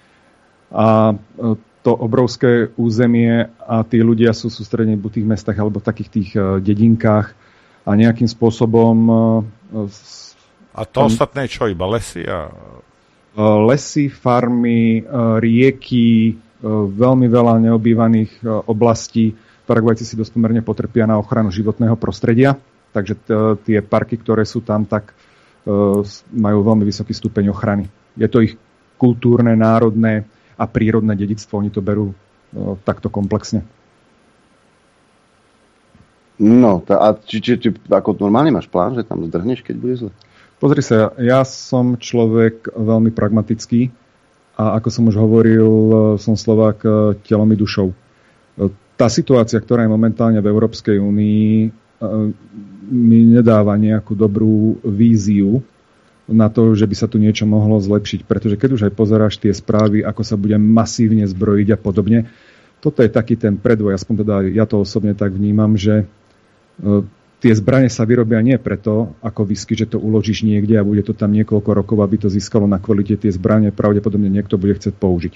A to obrovské územie a tí ľudia sú sústredení v tých mestách alebo v takých tých dedinkách a nejakým spôsobom... A to ostatné čo? Iba lesy? Lesy, farmy, rieky, veľmi veľa neobývaných oblastí. Paraguajci si dosť pomerne potrpia na ochranu životného prostredia, takže tie parky, ktoré sú tam, tak majú veľmi vysoký stupeň ochrany. Je to ich kultúrne, národné a prírodné dedičstvo, oni to berú takto komplexne. No, a či ako normálne máš plán, že tam zdrhneš, keď bude zle? Pozri sa, ja som človek veľmi pragmatický a ako som už hovoril, som Slovák telom i dušou. Tá situácia, ktorá je momentálne v Európskej únii, mi nedáva nejakú dobrú víziu na to, že by sa tu niečo mohlo zlepšiť. Pretože keď už aj pozeráš tie správy, ako sa bude masívne zbrojiť a podobne, toto je taký ten predvoj, aspoň teda ja to osobne tak vnímam, že tie zbrane sa vyrobia nie preto, ako whisky, že to uložíš niekde a bude to tam niekoľko rokov, aby to získalo na kvalite. Tie zbrane pravdepodobne niekto bude chcieť použiť.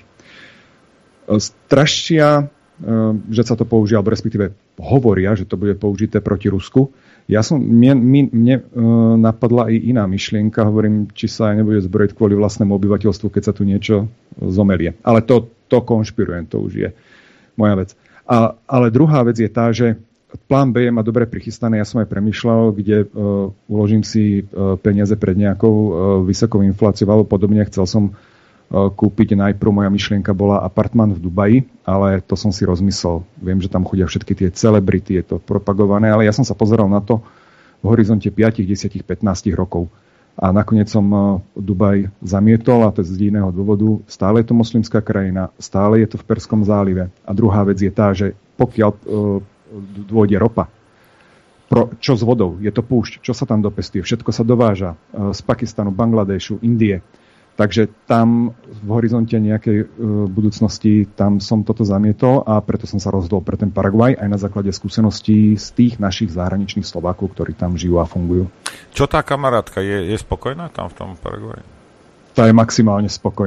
Strašia, že sa to použije, alebo respektíve hovoria, že to bude použité proti Rusku. Mne napadla i iná myšlienka, hovorím, či sa aj nebude zbrojiť kvôli vlastnému obyvateľstvu, keď sa tu niečo zomelie. Ale to konšpirujem, to už je moja vec. Ale druhá vec je tá, že plán B má dobre prichystaný. Ja som aj premýšľal, kde uložím si peniaze pred nejakou vysokou infláciou alebo podobne. Chcel som kúpiť, najprv moja myšlienka bola apartmán v Dubaji, ale to som si rozmyslel. Viem, že tam chodia všetky tie celebrity, je to propagované, ale ja som sa pozeral na to v horizonte 5, 10, 15 rokov. A nakoniec som Dubaj zamietol, a to z iného dôvodu. Stále je to moslimská krajina, stále je to v Perskom zálive. A druhá vec je tá, že pokiaľ dôjde ropa, Čo s vodou? Je to púšť. Čo sa tam dopestuje? Všetko sa dováža z Pakistanu, Bangladešu, Indie. Takže tam v horizonte nejakej budúcnosti tam som toto zamietol a preto som sa rozhodol pre ten Paraguaj aj na základe skúseností z tých našich zahraničných Slovákov, ktorí tam žijú a fungujú. Čo tá kamarátka? Je spokojná tam v tom Paraguaji? Tá je maximálne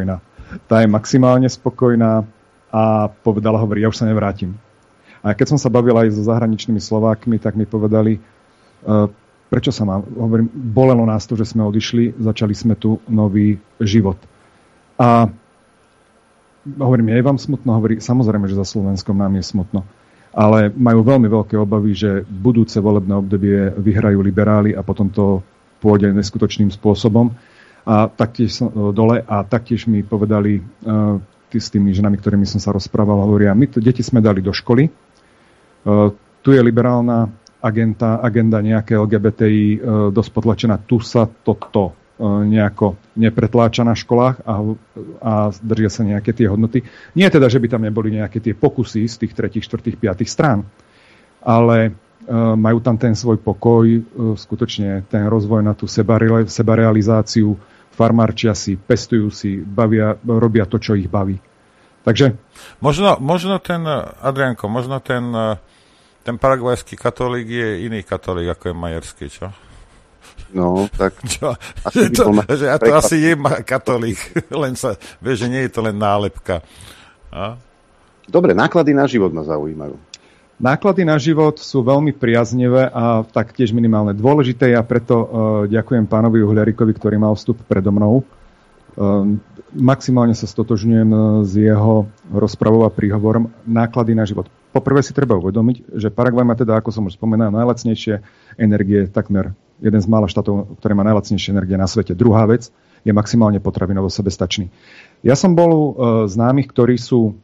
spokojná a povedala, hovorí, ja už sa nevrátim. A keď som sa bavil aj so zahraničnými Slovákmi, tak mi povedali, prečo sa mám. Hovorím, bolelo nás to, že sme odišli, začali sme tu nový život. A hovorím, je vám smutno? Hovorí, samozrejme, že za Slovenskom nám je smutno. Ale majú veľmi veľké obavy, že budúce volebné obdobie vyhrajú liberáli a potom to pôjde neskutočným spôsobom. A taktiež dole a taktiež mi povedali s tými ženami, ktorými som sa rozprával, hovoria, my deti sme dali do školy, tu je liberálna agenda nejaké LGBTI dosť potlačená, tu sa toto nejako nepretláča na školách a držia sa nejaké tie hodnoty. Nie teda, že by tam neboli nejaké tie pokusy z tých 3., 4., 5. strán, ale majú tam ten svoj pokoj, skutočne ten rozvoj na tú sebarealizáciu, farmárčia si, pestujú si, robia to, čo ich baví. Takže... Možno ten, Adrianko, ten paraguajský katolík je iný katolík, ako je majerský, čo? No, tak... Čo? Že to asi je katolík, len sa, vieš, že nie je to len nálepka. A? Dobre, náklady na život ma zaujímajú. Náklady na život sú veľmi priaznivé a taktiež minimálne. Dôležité a preto ďakujem pánovi Uhľarikovi, ktorý mal vstup predo mnou. Maximálne sa stotožňujem s jeho rozpravou a príhovorom. Náklady na život. Poprvé si treba uvedomiť, že Paraguaj má teda, ako som už spomenul, najlacnejšie energie, takmer jeden z mála štátov, ktoré má najlacnejšie energie na svete. Druhá vec je maximálne potravinovo sebestačný. Ja som bol známych, ktorí sú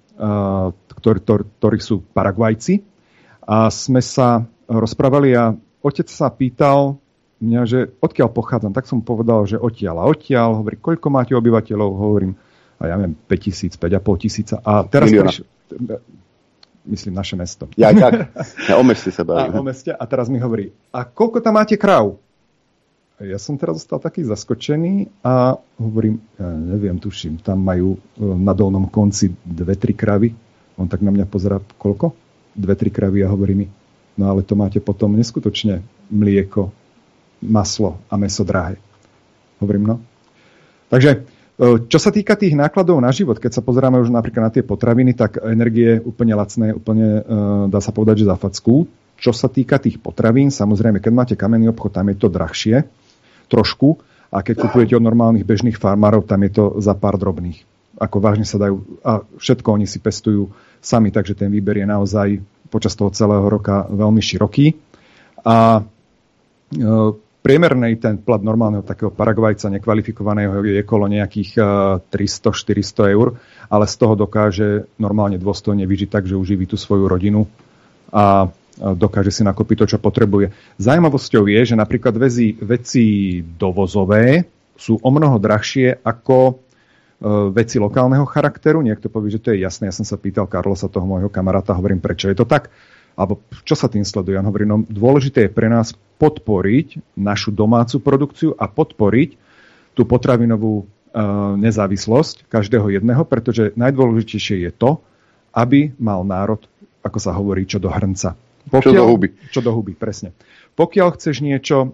Paraguajci a sme sa rozprávali a otec sa pýtal mňa, že odkiaľ pochádzam, tak som povedal, že odtiaľ a odtiaľ, hovorí, koľko máte obyvateľov, hovorím, a ja viem, 5 000, 5 500 a teraz myslím naše mesto. Ja o meste sa bavím. O meste a teraz mi hovorí, a koľko tam máte kráv? Ja som teraz zostal taký zaskočený a hovorím, ja neviem, tuším, tam majú na dolnom konci 2-3 kravy. On tak na mňa pozerá, koľko? 2-3 kravy a hovorí mi, no ale to máte potom neskutočne mlieko, maslo a mäso drahé. Hovorím, no. Takže, čo sa týka tých nákladov na život, keď sa pozeráme už napríklad na tie potraviny, tak energie úplne lacné, úplne dá sa povedať, že za facku. Čo sa týka tých potravín, samozrejme, keď máte kamenný obchod, tam je to drahšie, trošku, a keď kupujete od normálnych bežných farmárov, tam je to za pár drobných. Ako vážne sa dajú, a všetko oni si pestujú sami, takže ten výber je naozaj počas toho celého roka veľmi široký. A priemernej ten plat normálneho takého Paraguajca nekvalifikovaného je okolo nejakých 300-400 eur, ale z toho dokáže normálne dôstojne vyžiť tak, že uživí tú svoju rodinu a dokáže si nakúpiť to, čo potrebuje. Zaujímavosťou je, že napríklad veci dovozové sú omnoho drahšie ako veci lokálneho charakteru. Niekto povie, že to je jasné. Ja som sa pýtal Carlosa, toho môjho kamaráta, hovorím, prečo je to tak? Alebo čo sa tým sleduje? On hovorí, no dôležité je pre nás podporiť našu domácu produkciu a podporiť tú potravinovú nezávislosť každého jedného, pretože najdôležitejšie je to, aby mal národ, ako sa hovorí, čo do hrnca. Čo do huby. Čo do huby, presne. Pokiaľ chceš niečo,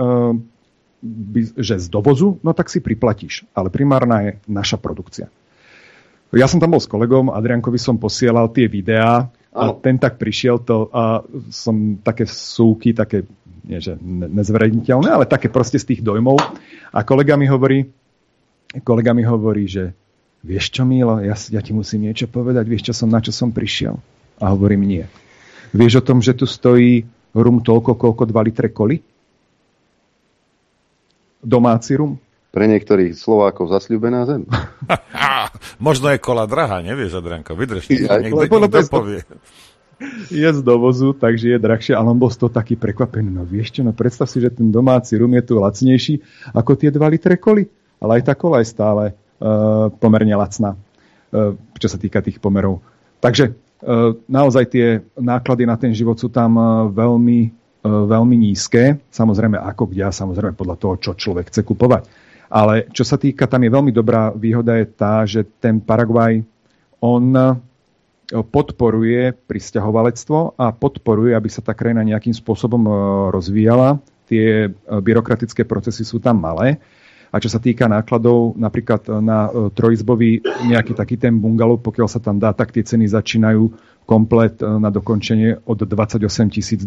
že z dovozu, no tak si priplatíš. Ale primárna je naša produkcia. Ja som tam bol s kolegom, Adriankovi som posielal tie videá a ten tak prišiel a som také súky, také nie že nezverejniteľné, ale také proste z tých dojmov. A kolega mi hovorí, že vieš čo, Mílo, ja ti musím niečo povedať, vieš na čo som prišiel? A hovorím, nie. Vieš o tom, že tu stojí rum toľko, koľko 2 litre koli? Domáci rum? Pre niektorých Slovákov zasľúbená zem. Možno je kola drahá, nevieš, Adrianko, vydrž. Niekto povie. Je z dovozu, takže je drahšie, ale on bol z toho taký prekvapený. No vieš čo, no predstav si, že ten domáci rum je tu lacnejší ako tie 2 litre koli. Ale aj tá kola je stále pomerne lacná, čo sa týka tých pomerov. Takže naozaj tie náklady na ten život sú tam veľmi veľmi nízke, samozrejme ako kde a samozrejme podľa toho, čo človek chce kupovať. Ale čo sa týka, tam je veľmi dobrá výhoda je tá, že ten Paraguaj, on podporuje prisťahovalectvo a podporuje, aby sa tá krajina nejakým spôsobom rozvíjala. Tie byrokratické procesy sú tam malé. A čo sa týka nákladov, napríklad na trojizbový nejaký taký ten bungalov, pokiaľ sa tam dá, tak tie ceny začínajú komplet na dokončenie od $28,000.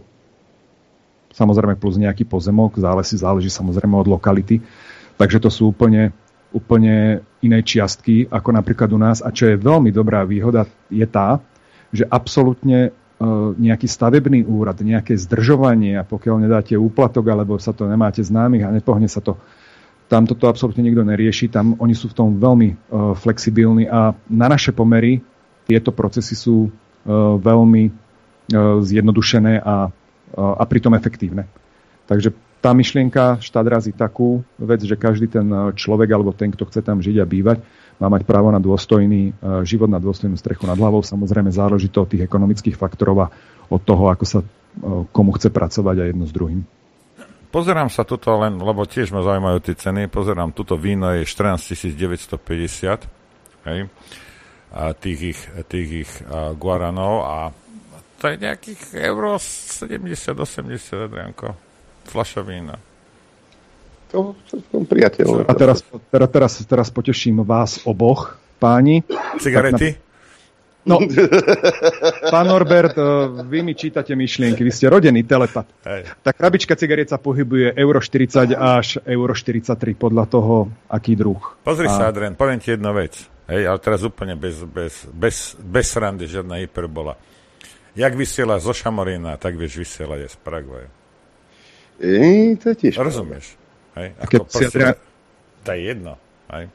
Samozrejme plus nejaký pozemok, záleží samozrejme od lokality. Takže to sú úplne iné čiastky, ako napríklad u nás. A čo je veľmi dobrá výhoda, je tá, že absolútne nejaký stavebný úrad, nejaké zdržovanie, a pokiaľ nedáte úplatok, alebo sa to nemáte známych a nepohne sa to, tam toto absolútne nikto nerieši, tam oni sú v tom veľmi flexibilní a na naše pomery tieto procesy sú veľmi zjednodušené a pritom efektívne. Takže tá myšlienka štát razí takú vec, že každý ten človek alebo ten, kto chce tam žiť a bývať, má mať právo na dôstojný život, na dôstojnú strechu nad hlavou. Samozrejme záleží to od tých ekonomických faktorov a od toho, ako sa komu chce pracovať a jedno s druhým. Pozerám sa tuto len, lebo tiež ma zaujímajú tie ceny, pozerám, tuto víno je 14 950, hej, a tých ich guaranov a to je nejakých euro 70-80, Adrianko, fľaša vína. To som priateľ. A teraz poteším vás oboch, páni. Cigarety? No, pán Norbert, vy mi čítate myšlienky, vy ste rodený telepat. Hej. Tá krabička cigariet sa pohybuje euro 40 až euro 43 podľa toho, aký druh. Pozri sa, Adrian, poviem ti jednu vec. Hej, ale teraz úplne bez srandy, žiadna hyperbola. Jak vysiela zo Šamorína, tak vieš vysielať aj z Paraguaju. To je tiež. Rozumieš? Hej, to je jedno. Hej.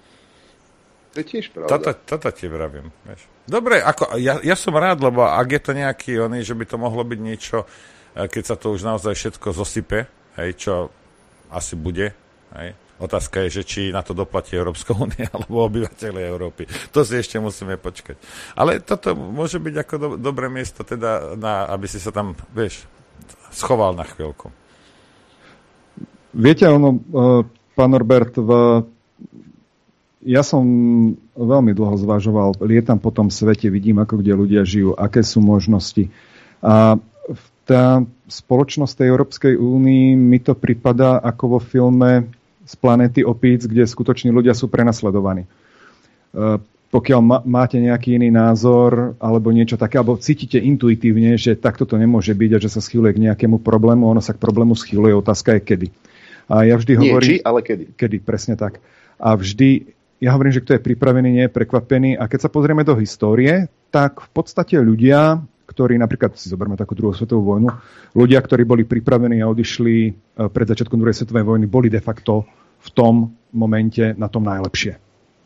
To je tiež pravda. Toto ti vravím. Vieš. Dobre, ja som rád, lebo ak je to nejaký že by to mohlo byť niečo, keď sa to už naozaj všetko zosype, hej, čo asi bude, hej. Otázka je, že či na to doplatí Európska únia alebo obyvateľe Európy. To si ešte musíme počkať. Ale toto môže byť ako dobré miesto, teda aby si sa tam, vieš, schoval na chvíľku. Viete, pán Norbert, ja som veľmi dlho zvažoval, lietam po tom svete, vidím, ako kde ľudia žijú, aké sú možnosti. A tá spoločnosť tej Európskej únii mi to pripadá ako vo filme Z planéty opíc, kde skutoční ľudia sú prenasledovaní. Pokiaľ máte nejaký iný názor alebo niečo také, alebo cítite intuitívne, že takto to nemôže byť a že sa schýluje k nejakému problému, ono sa k problému schýluje, otázka je kedy. A ja vždy hovorím... Nie či, ale kedy. Kedy, presne tak. A vždy... Ja hovorím, že kto je pripravený, nie je prekvapený. A keď sa pozrieme do histórie, tak v podstate ľudia, ktorí napríklad, si zoberme takú druhú svetovú vojnu, ľudia, ktorí boli pripravení a odišli pred začiatkom druhej svetovej vojny, boli de facto v tom momente na tom najlepšie.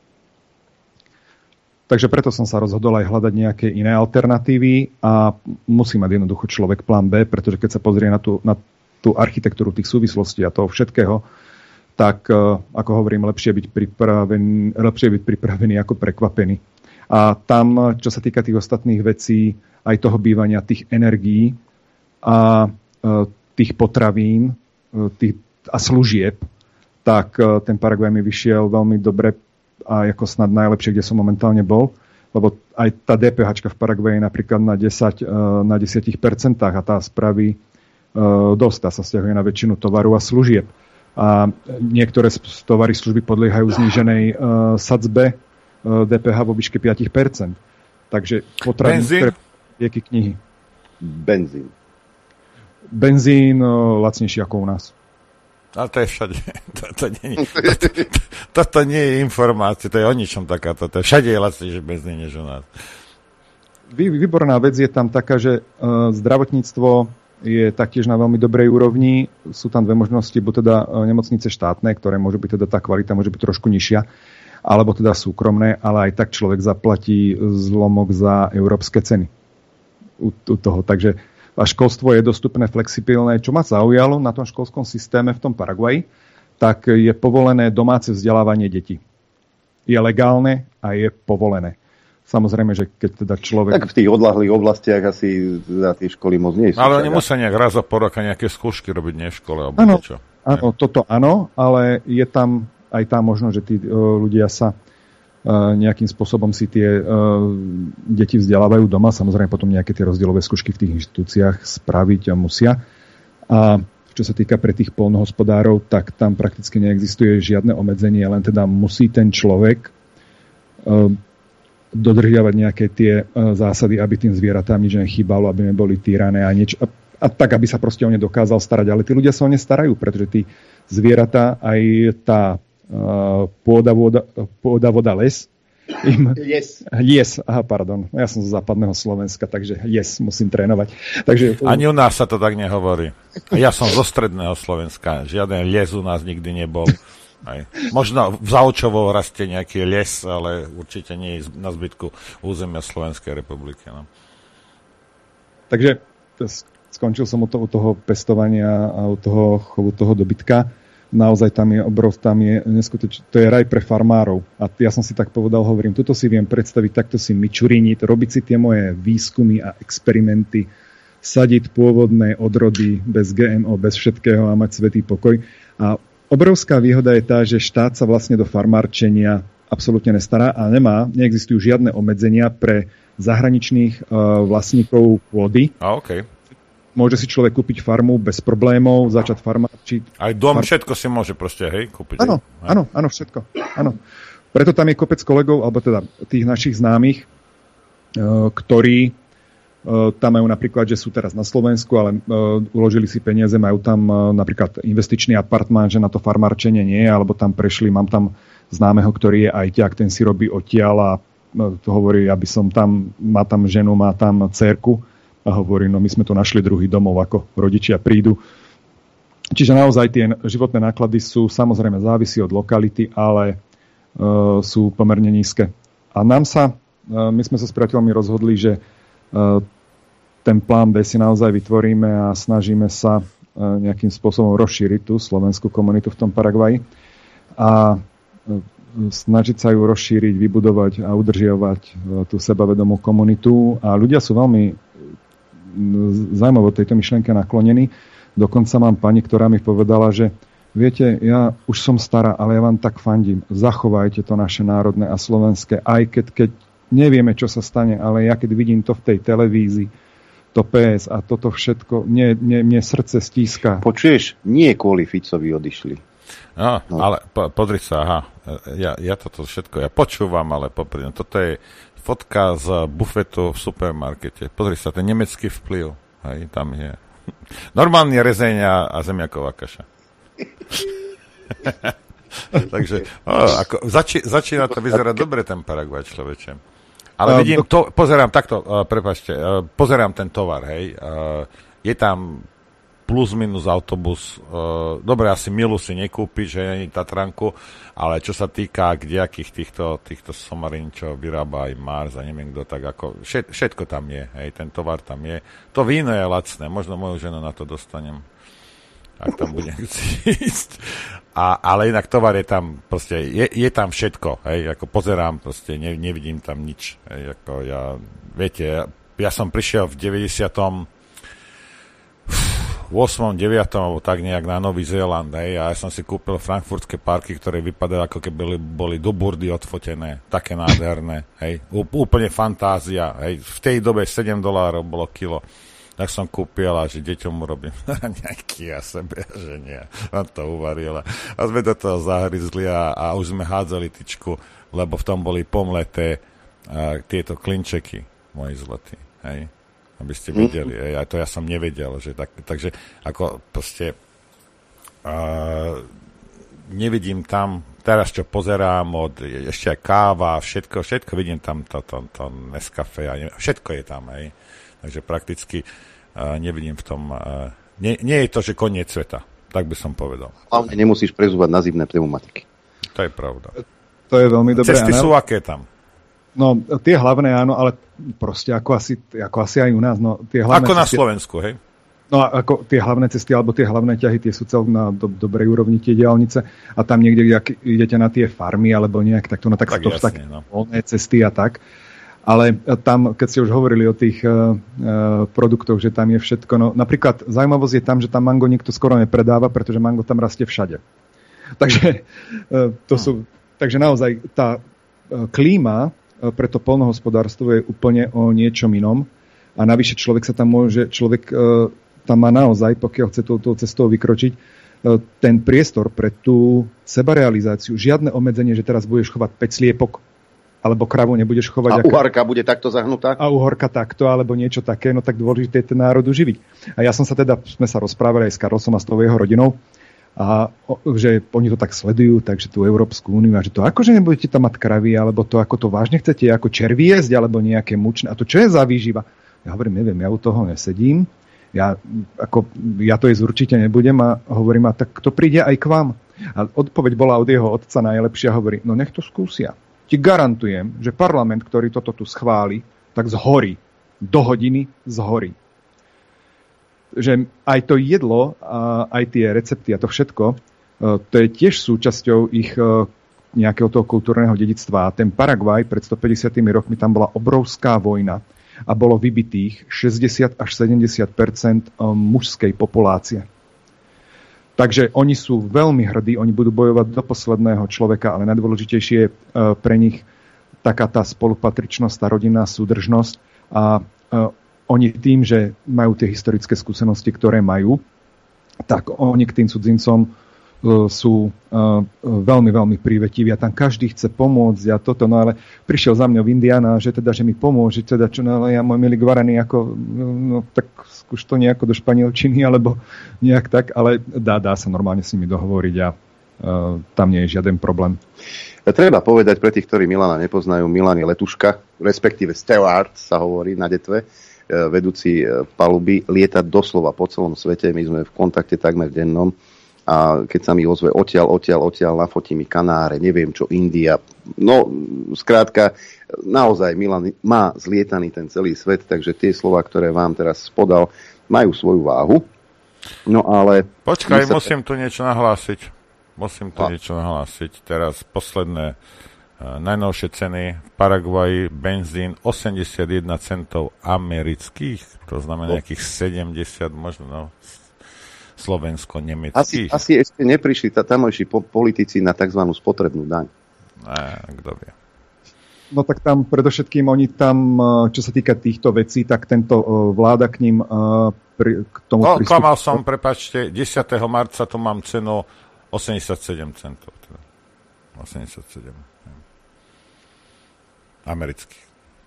Takže preto som sa rozhodol aj hľadať nejaké iné alternatívy a musí mať jednoducho človek plán B, pretože keď sa pozrie na tú architektúru tých súvislostí a toho všetkého, tak, ako hovorím, lepšie byť pripravený ako prekvapený. A tam, čo sa týka tých ostatných vecí, aj toho bývania, tých energií a tých potravín a služieb, tak ten Paraguaj mi vyšiel veľmi dobre a ako snad najlepšie, kde som momentálne bol. Lebo aj tá DPH v Paraguaji je napríklad na 10% a tá spraví dosť. Tá sa stiahuje na väčšinu tovaru a služieb. A niektoré tovary služby podliehajú zníženej sadzbe DPH vo výške 5%. Takže potraviny, lieky, knihy. Benzín lacnejší ako u nás. Ale to je všade. Toto nie je informácia, to je o ničom takáto. Všade je lacnejší benzín než u nás. Výborná vec je tam taká, že zdravotníctvo je taktiež na veľmi dobrej úrovni. Sú tam dve možnosti, buď teda nemocnice štátne, ktoré môžu byť teda tá kvalita môže byť trošku nižšia, alebo teda súkromné, ale aj tak človek zaplatí zlomok za európske ceny u toho. Takže a školstvo je dostupné, flexibilné. Čo ma zaujalo na tom školskom systéme v tom Paraguaji, tak je povolené domáce vzdelávanie detí. Je legálne a je povolené. V Samozrejme, že keď teda človek... Tak v tých odľahlých oblastiach asi za tie školy moc nie sú. Ale oni musia nejak raz za pol roka nejaké skúšky robiť, nie v škole, alebo niečo. Áno, toto áno, ale je tam aj tá možnosť, že tí ľudia sa nejakým spôsobom si tie deti vzdelávajú doma. Samozrejme potom nejaké tie rozdielové skúšky v tých inštitúciách spraviť musia. A čo sa týka pre tých poľnohospodárov, tak tam prakticky neexistuje žiadne obmedzenie, len teda musí ten človek dodržiavať nejaké tie zásady, aby tým zvieratám nič nechýbalo, aby neboli týrané a niečo. A tak, aby sa proste o ne dokázal starať. Ale tí ľudia sa o ne starajú, pretože tí zvieratá, aj tá pôda, voda, les, aha, pardon. Ja som zo západného Slovenska, takže musím trénovať. Takže... Ani u nás sa to tak nehovorí. Ja som zo stredného Slovenska. Žiaden les u nás nikdy nebol. Aj. Možno v Zaučovo rastie nejaký les, ale určite nie na zbytku územia Slovenskej republiky. No. Takže skončil som u toho pestovania a u toho chovu toho dobytka. Naozaj tam je neskutočné, to je raj pre farmárov. A ja som si tak povedal, hovorím, tuto si viem predstaviť, takto si mičuriniť, robiť si tie moje výskumy a experimenty, sadiť pôvodné odrody bez GMO, bez všetkého a mať svätý pokoj. A obrovská výhoda je tá, že štát sa vlastne do farmárčenia absolútne nestará a neexistujú žiadne obmedzenia pre zahraničných vlastníkov pôdy. Okay. Môže si človek kúpiť farmu bez problémov, začať farmárčiť. Aj dom, všetko si môže proste, kúpiť. Áno, všetko. Áno. Preto tam je kopec kolegov, alebo teda tých našich známych, ktorí tam majú napríklad, že sú teraz na Slovensku, ale uložili si peniaze, majú tam napríklad investičný apartmán, že na to farmárčenie nie, alebo tam prešli, mám tam známeho, ktorý je ajťák, ten si robí odtiaľ a to hovorí, aby som tam, má tam ženu, má tam dcérku a hovorí, no my sme tu našli druhý domov, ako rodičia prídu. Čiže naozaj tie životné náklady sú samozrejme závisí od lokality, ale sú pomerne nízke. A my sme sa s priateľmi rozhodli, že ten plán B si naozaj vytvoríme a snažíme sa nejakým spôsobom rozšíriť tú slovenskú komunitu v tom Paraguaji a snažiť sa ju rozšíriť, vybudovať a udržiavať tú sebavedomú komunitu. A ľudia sú veľmi zaujímavo tejto myšlienke naklonení. Dokonca mám pani, ktorá mi povedala, že viete, ja už som stará, ale ja vám tak fandím. Zachovajte to naše národné a slovenské, aj keď nevieme, čo sa stane, ale ja keď vidím to v tej televízii, to PS a toto všetko, mne srdce stíska. Počuješ? Nie kvôli Ficovi odišli. No. Ale podri sa, aha. Ja toto všetko, ja počúvam, ale popri toto je fotka z bufetu v supermarkete. Pozri sa, ten nemecký vplyv. Hej, tam je. Normálne rezenia a zemiaková kaša. Takže začína to vyzerať dobre ten Paraguaj, človeče. Ale vidím, pozerám takto, pozerám ten tovar, hej. Je tam plus minus autobus. Dobre, asi Milu si nekúpiš, že nie Tatranku, ale čo sa týka kdejakých týchto somarín, čo vyrába aj Mars a neviem kto, tak ako všetko tam je, hej, ten tovar tam je. To víno je lacné, možno moju ženu na to dostanem, ak tam budem chcieť. Ale inak tovar je tam, proste, je tam všetko, hej, ako pozerám, proste nevidím tam nič, hej, ako viete, ja som prišiel v 98. 9. alebo tak nejak na Nový Zéland, hej, a ja som si kúpil frankfurtské parky, ktoré vypadajú ako keby boli do burdy odfotené, také nádherné, hej, úplne fantázia, hej, v tej dobe $7 bolo kilo. Tak som kúpil a že deťom urobím nejaký a sebe, že nie. On to uvaril. A sme do toho zahryzli a už sme hádzali tyčku, lebo v tom boli pomleté tieto klinčeky, moji zlatí. Hej? Aby ste vedeli. Hej? A to ja som nevedel. Že takže ako proste nevidím tam, teraz čo pozerám, ešte aj káva, všetko vidím tam to Nescafé, všetko je tam. Hej? Takže prakticky nevidím v tom... Nie je to, že koniec sveta. Tak by som povedal. Hlavne nemusíš prezúvať na zimné pneumatiky. To je pravda. To je veľmi dobré. Cesty sú aké tam? No, tie hlavné áno, ale proste ako asi aj u nás. No, tie hlavné ako na Slovensku, hej? No, ako tie hlavné cesty, alebo tie hlavné ťahy, tie sú celkom na dobrej úrovni tie diaľnice. A tam niekde, ak idete na tie farmy, alebo nejak takto, no tak sú to také voľné cesty a tak. Ale tam, keď ste už hovorili o tých produktoch, že tam je všetko, no napríklad zaujímavosť je tam, že tam mango nikto skoro nepredáva, pretože mango tam rastie všade. Takže takže naozaj tá klíma pre to poľnohospodárstvo je úplne o niečom inom. A navyše človek tam má naozaj, pokiaľ chce touto cestou vykročiť, ten priestor pre tú sebarealizáciu. Žiadne obmedzenie, že teraz budeš chovať 5 sliepok, alebo kravu nebudeš chovať. A uhorka bude takto zahnutá? A uhorka takto, alebo niečo také, no tak dôležité je ten národ uživiť. A ja sme sa rozprávali aj s Karlsom a s tou jeho rodinou, a že oni to tak sledujú, takže tú Európsku úniu, a že to akože nebudete tam mať kravy, alebo to ako to vážne chcete, ako červy jesť, alebo nejaké mučné. A to čo je za výživa? Ja hovorím, neviem, ja u toho nesedím. Ja to jesť určite nebudem a hovorím, a tak to príde aj k vám. A odpoveď bola od jeho otca najlepšia, hovorí, no nech to skúsia. Ti garantujem, že parlament, ktorý toto tu schváli, tak zhorí. Do hodiny zhorí. Že aj to jedlo, aj tie recepty a to všetko, to je tiež súčasťou ich nejakého toho kultúrneho dedičstva. A ten Paraguaj pred 150 rokmi, tam bola obrovská vojna a bolo vybitých 60 až 70% mužskej populácie. Takže oni sú veľmi hrdí, oni budú bojovať do posledného človeka, ale najdôležitejšie je pre nich taká tá spolupatričnosť, tá rodinná súdržnosť a oni tým, že majú tie historické skúsenosti, ktoré majú, tak oni k tým cudzincom sú veľmi, veľmi prívetiví a tam každý chce pomôcť a toto, no ale prišiel za mňou Indiana, že mi pomôže, teda čo, no ale ja môj milý Guarani, no tak skúš to nejako do španielčiny, alebo nejak tak, ale dá sa normálne s nimi dohovoriť a tam nie je žiaden problém. Treba povedať pre tých, ktorí Milana nepoznajú, Milan je letuška, respektíve steward sa hovorí na detve, vedúci paluby, lieta doslova po celom svete, my sme v kontakte takmer dennom. A keď sa mi ozve odtiaľ, nafotí mi Kanáre, neviem čo, India. No, skrátka, naozaj Milan má zlietaný ten celý svet, takže tie slová, ktoré vám teraz podal, majú svoju váhu. No ale... Počkaj, musím tu niečo nahlásiť. Teraz posledné najnovšie ceny v Paraguaji, benzín 81 centov amerických, to znamená nejakých 70 možno, slovensko-nemeckých. Asi ešte neprišli tamojší politici na tzv. Spotrebnú daň. Kto vie. No tak tam predovšetkým oni tam, čo sa týka týchto vecí, tak tento vláda k ním k tomu prístupu... Klamal som, prepáčte, 10. marca tu mám cenu 87 centov. Teda. 87. Amerických.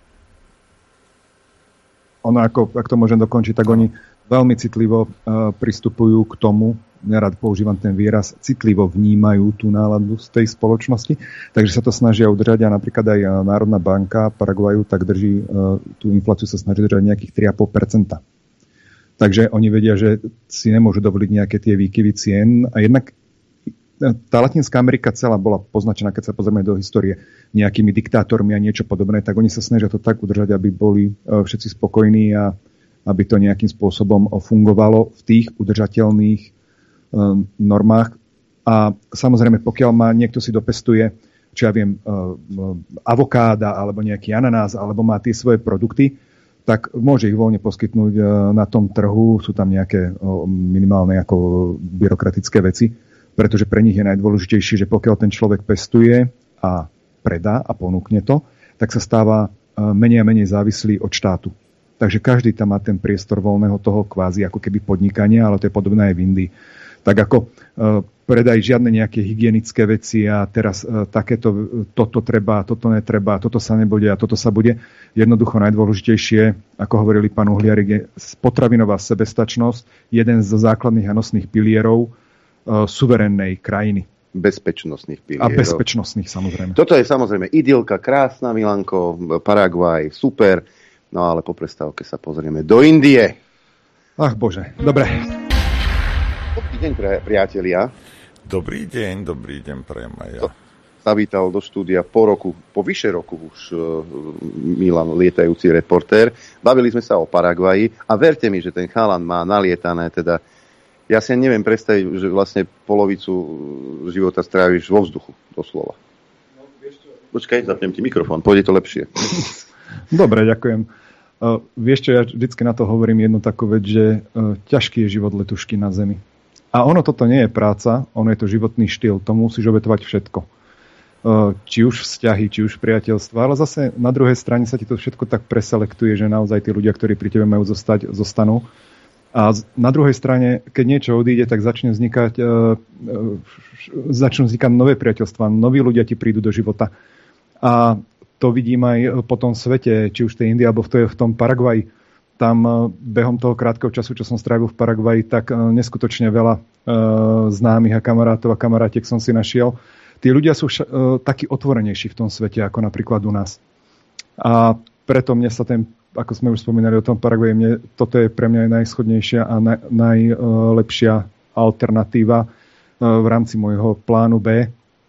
Ono, ak to môžem dokončiť, tak oni veľmi citlivo pristupujú k tomu, nerad používam ten výraz, citlivo vnímajú tú náladu z tej spoločnosti, takže sa to snažia udržať a napríklad aj Národná banka Paraguaju tak drží, tú infláciu sa snaží držať nejakých 3,5%. Takže oni vedia, že si nemôžu dovoliť nejaké tie výkyvy cien a jednak tá Latinská Amerika celá bola poznačená, keď sa pozrieme do histórie, nejakými diktátormi a niečo podobné, tak oni sa snažia to tak udržať, aby boli všetci spokojní a aby to nejakým spôsobom fungovalo v tých udržateľných normách. A samozrejme, pokiaľ niekto si dopestuje, čo ja viem, avokáda alebo nejaký ananás, alebo má tie svoje produkty, tak môže ich voľne poskytnúť na tom trhu. Sú tam nejaké minimálne ako byrokratické veci, pretože pre nich je najdôležitejšie, že pokiaľ ten človek pestuje a predá a ponúkne to, tak sa stáva menej a menej závislý od štátu. Takže každý tam má ten priestor voľného toho kvázi ako keby podnikania, ale to je podobné aj v Indii. Tak ako predaj žiadne nejaké hygienické veci a teraz toto treba, toto netreba, toto sa nebude a toto sa bude. Jednoducho najdôležitejšie, ako hovorili pán Uhliarik, je potravinová sebestačnosť, jeden zo základných a nosných pilierov suverénnej krajiny. Bezpečnostných pilierov. A bezpečnostných, samozrejme. Toto je samozrejme idylka, krásna, Milanko, Paraguaj, super. No ale po prestávke sa pozrieme do Indie. Ach Bože, dobre. Dobrý deň, priatelia. Dobrý deň, prajem aj ja. Zavítal do štúdia po vyše roku už Milan, lietajúci reportér. Bavili sme sa o Paraguaji a verte mi, že ten chalan má nalietané, teda ja si neviem predstaviť, že vlastne polovicu života stráviš vo vzduchu, doslova. Počkaj, zapnem ti mikrofón, pôjde to lepšie. Dobre, ďakujem. Vieš čo, ja vždycky na to hovorím jednu takú vec, že ťažký je život letušky na Zemi. A ono toto nie je práca, ono je to životný štýl, to musíš obetovať všetko. Či už vzťahy, či už priateľstva, ale zase na druhej strane sa ti to všetko tak preselektuje, že naozaj tí ľudia, ktorí pri tebe majú zostať, zostanú. A na druhej strane, keď niečo odíde, tak začnú vznikať nové priateľstvá, noví ľudia ti prídu do života. A to vidím aj po tom svete, či už v tej Indii, alebo v tom Paraguaji. Tam behom toho krátkeho času, čo som strávil v Paraguaji, tak neskutočne veľa známych a kamarátov a kamarátiek som si našiel. Tí ľudia sú takí otvorenejší v tom svete, ako napríklad u nás. A preto mne sa ako sme už spomínali o tom Paraguaji, toto je pre mňa najschodnejšia a najlepšia alternatíva v rámci môjho plánu B.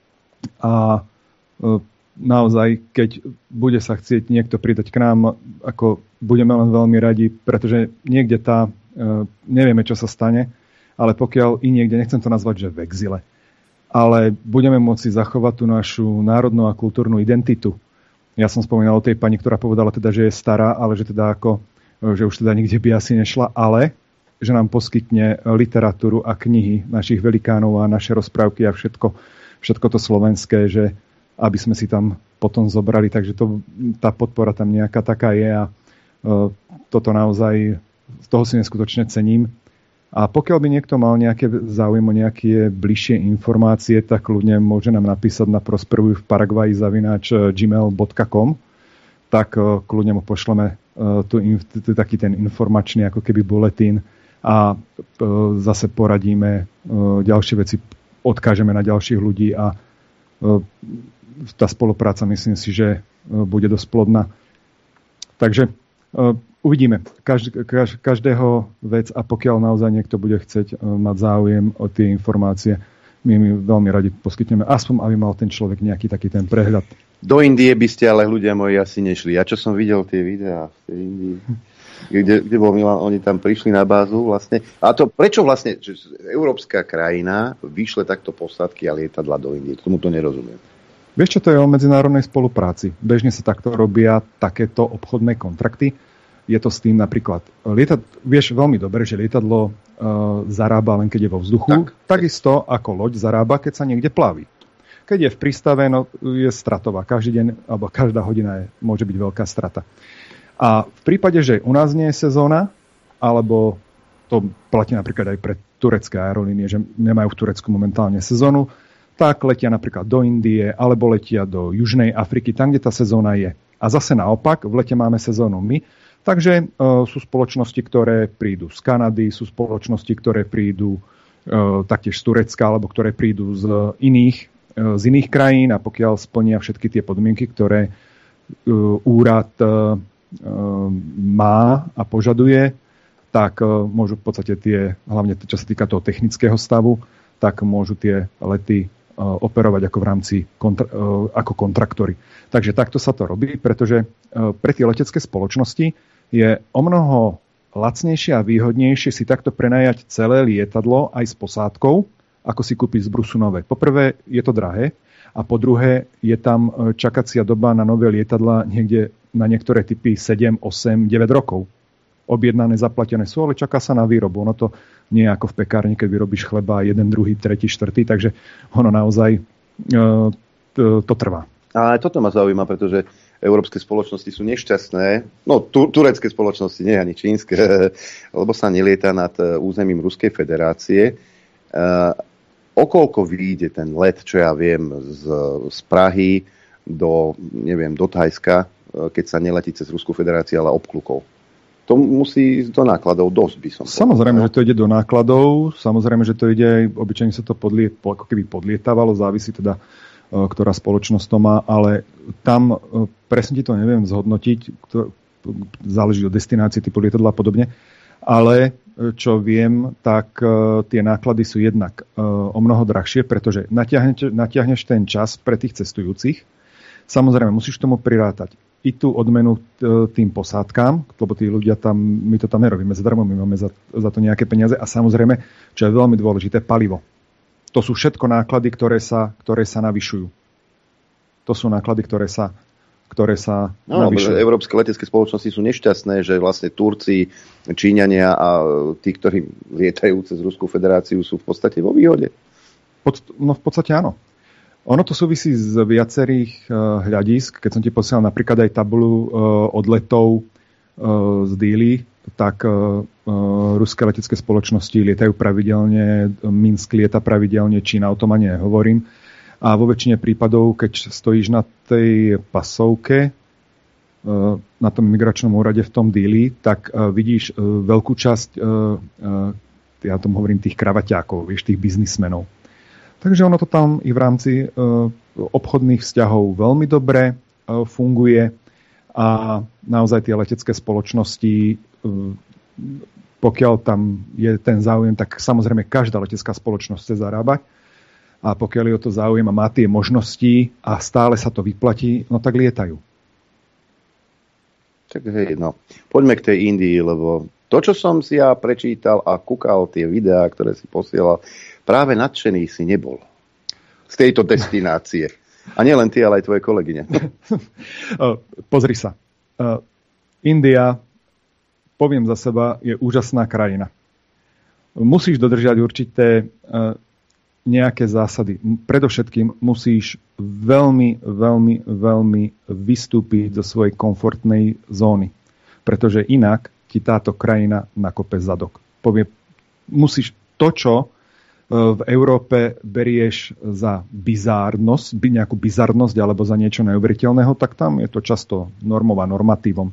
A naozaj, keď bude sa chcieť niekto pridať k nám, ako budeme len veľmi radi, pretože niekde nevieme, čo sa stane, ale pokiaľ i niekde, nechcem to nazvať, že v exile, ale budeme môcť zachovať tú našu národnú a kultúrnu identitu. Ja som spomínal o tej pani, ktorá povedala teda, že je stará, ale že že už teda nikde by asi nešla, ale že nám poskytne literatúru a knihy našich velikánov a naše rozprávky a všetko to slovenské, že aby sme si tam potom zobrali. Takže tá podpora tam nejaká taká je a toto naozaj, z toho si neskutočne cením. A pokiaľ by niekto mal nejaké záujem o nejaké bližšie informácie, tak ľudne môže nám napísať na prosperuj v Paraguaji @gmail.com, tak kľudne mu pošleme taký ten informačný ako keby bulletín a zase poradíme ďalšie veci, odkážeme na ďalších ľudí a tá spolupráca, myslím si, že bude dosť plodná. Takže uvidíme. Každého vec a pokiaľ naozaj niekto bude chcieť mať záujem o tie informácie, my veľmi radi poskytneme, aspoň aby mal ten človek nejaký taký ten prehľad. Do Indie by ste ale, ľudia moji, asi nešli. Ja čo som videl tie videá v tej Indii, kde bol Milan, oni tam prišli na bázu vlastne. A to prečo vlastne, že európska krajina vyšle takto posádky a lietadla do Indie? Tomu to nerozumiem. Vieš čo, to je o medzinárodnej spolupráci. Bežne sa takto robia takéto obchodné kontrakty. Je to s tým napríklad, vieš veľmi dobre, že lietadlo zarába len keď je vo vzduchu, takisto ako loď zarába, keď sa niekde plaví. Keď je v prístave, je stratová. Každý deň, alebo každá hodina môže byť veľká strata. A v prípade, že u nás nie je sezóna, alebo to platí napríklad aj pre turecké aerolínie, že nemajú v Turecku momentálne sezónu, tak letia napríklad do Indie, alebo letia do Južnej Afriky, tam, kde tá sezóna je. A zase naopak, v lete máme sezónu my, takže sú spoločnosti, ktoré prídu z Kanady, sú spoločnosti, ktoré prídu taktiež z Turecka, alebo ktoré prídu z iných krajín a pokiaľ splnia všetky tie podmienky, ktoré úrad má a požaduje, tak môžu v podstate hlavne čo sa týka toho technického stavu, tak môžu tie lety operovať ako v rámci ako kontraktori. Takže takto sa to robí, pretože pre tie letecké spoločnosti je omnoho lacnejšie a výhodnejšie si takto prenajať celé lietadlo aj s posádkou, ako si kúpiť z Brusu nové. Poprvé je to drahé a po druhé je tam čakacia doba na nové lietadla niekde na niektoré typy 7, 8, 9 rokov. Objednané, zaplatené sú, ale čaká sa na výrobu. Ono to nie je ako v pekárni, keď vyrobíš chleba 1, 2, 3, 4, takže ono naozaj to trvá. Ale toto ma zaujíma, pretože európske spoločnosti sú nešťastné, turecké spoločnosti, nie ani čínske, lebo sa nelieta nad územím Ruskej federácie. Okoľko vyjde ten let, čo ja viem, z Prahy do Thajska, keď sa neletí cez Ruskú federáciu, ale obklukov. To musí ísť do nákladov dosť, by som povedal. Samozrejme, že to ide do nákladov, samozrejme, že to ide, obyčajne sa to ako keby podlietávalo, závisí teda, ktorá spoločnosť to má, ale tam presne ti to neviem zhodnotiť, záleží od destinácie, typu lietadla a podobne, ale čo viem, tak tie náklady sú jednak o mnoho drahšie, pretože natiahneš ten čas pre tých cestujúcich. Samozrejme, musíš tomu prirátať i tú odmenu tým posádkám, lebo tí ľudia tam, my to tam nerobíme zadarmo, my máme za to nejaké peniaze a samozrejme, čo je veľmi dôležité, palivo. To sú všetko náklady, ktoré sa navyšujú. To sú náklady, ktoré sa navyšujú. Európske letecké spoločnosti sú nešťastné, že vlastne Turci, Číňania a tí, ktorí lietajú cez Ruskú federáciu, sú v podstate vo výhode. V podstate áno. Ono to súvisí z viacerých hľadisk. Keď som ti posielal napríklad aj tabuľu odletov z Dili, tak ruské letecké spoločnosti lietajú pravidelne, Minsk lieta pravidelne, Čína, o tom ani nehovorím. A vo väčšine prípadov, keď stojíš na tej pasovke, na tom migračnom úrade v tom Dili, tak vidíš veľkú časť, ja tomu hovorím, tých kravaťákov, vieš, tých biznismenov. Takže ono to tam i v rámci obchodných vzťahov veľmi dobre funguje a naozaj tie letecké spoločnosti, pokiaľ tam je ten záujem, tak samozrejme každá letecká spoločnosť chce zarábať. A pokiaľ je o to záujem a má tie možnosti a stále sa to vyplatí, no tak lietajú. Tak hej, no. Poďme k tej Indii, lebo to, čo som si ja prečítal a kúkal tie videá, ktoré si posielal, práve nadšený si nebol z tejto destinácie. A nielen ty, ale aj tvoje kolegyne. Pozri sa. India, poviem za seba, je úžasná krajina. Musíš dodržať určité nejaké zásady. Predovšetkým musíš veľmi, veľmi, veľmi vystúpiť zo svojej komfortnej zóny. Pretože inak ti táto krajina nakope zadok. Musíš to, čo v Európe berieš za bizárnosť, nejakú bizarnosť alebo za niečo neuveriteľného, tak tam je to často normou a normatívom.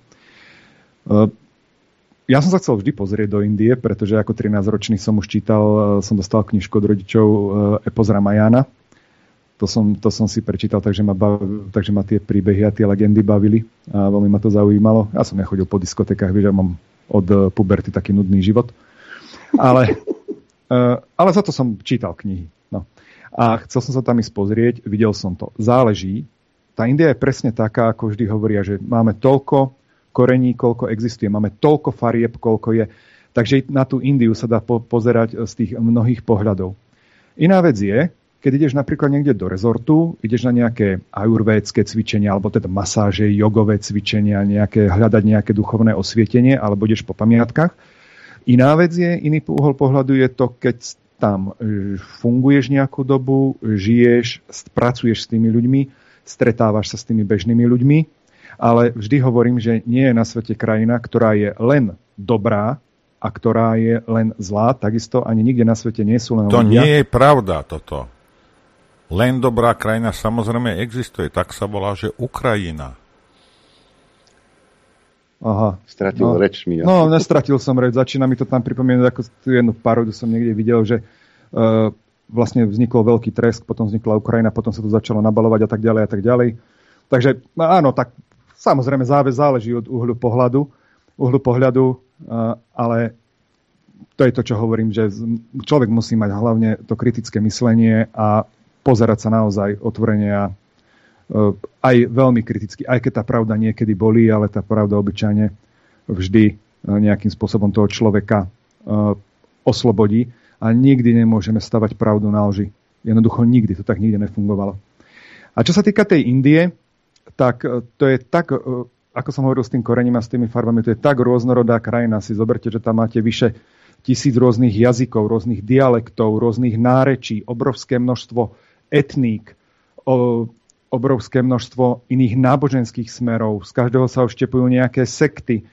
Ja som sa chcel vždy pozrieť do Indie, pretože ako 13-ročný som už som dostal knižku od rodičov Epos Ramayana. To som si prečítal, takže ma tie príbehy a tie legendy bavili a veľmi ma to zaujímalo. Ja som nechodil po diskotékach, vieš, ja mám od puberty taký nudný život. Ale za to som čítal knihy. No. A chcel som sa tam ísť pozrieť, videl som to. Záleží. Tá India je presne taká, ako vždy hovoria, že máme toľko korení, koľko existuje. Máme toľko farieb, koľko je. Takže na tú Indiu sa dá pozerať z tých mnohých pohľadov. Iná vec je, keď ideš napríklad niekde do rezortu, ideš na nejaké ajurvédske cvičenia, alebo teda masáže, jogové cvičenia, hľadať nejaké duchovné osvietenie, alebo ideš po pamiatkách. Iná vec je, iný uhol pohľadu je to, keď tam funguješ nejakú dobu, žiješ, pracuješ s tými ľuďmi, stretávaš sa s tými bežnými ľuďmi, ale vždy hovorím, že nie je na svete krajina, ktorá je len dobrá a ktorá je len zlá. Takisto ani nikde na svete nie sú len ľudia. To nie je pravda toto. Len dobrá krajina samozrejme existuje. Tak sa volá, že Ukrajina. Aha. Stratil reč mi. No, nestratil som reč. Začína mi to tam pripomínať, ako tú jednu paródiu som niekde videl, že vlastne vznikol veľký tresk, potom vznikla Ukrajina, potom sa to začalo nabalovať a tak ďalej a tak ďalej. Takže áno, tak samozrejme záleží od uhlu pohľadu, ale to je to, čo hovorím, že človek musí mať hlavne to kritické myslenie a pozerať sa naozaj otvorene a aj veľmi kriticky, aj keď tá pravda niekedy bolí, ale tá pravda obyčajne vždy nejakým spôsobom toho človeka oslobodí a nikdy nemôžeme stavať pravdu na lži. Jednoducho nikdy, to tak nikdy nefungovalo. A čo sa týka tej Indie, tak to je tak, ako som hovoril s tým korením a s tými farbami, to je tak rôznorodá krajina. Si zoberte, že tam máte vyše 1000 rôznych jazykov, rôznych dialektov, rôznych nárečí, obrovské množstvo etník, obrovské množstvo iných náboženských smerov. Z každého sa vštepujú nejaké sekty,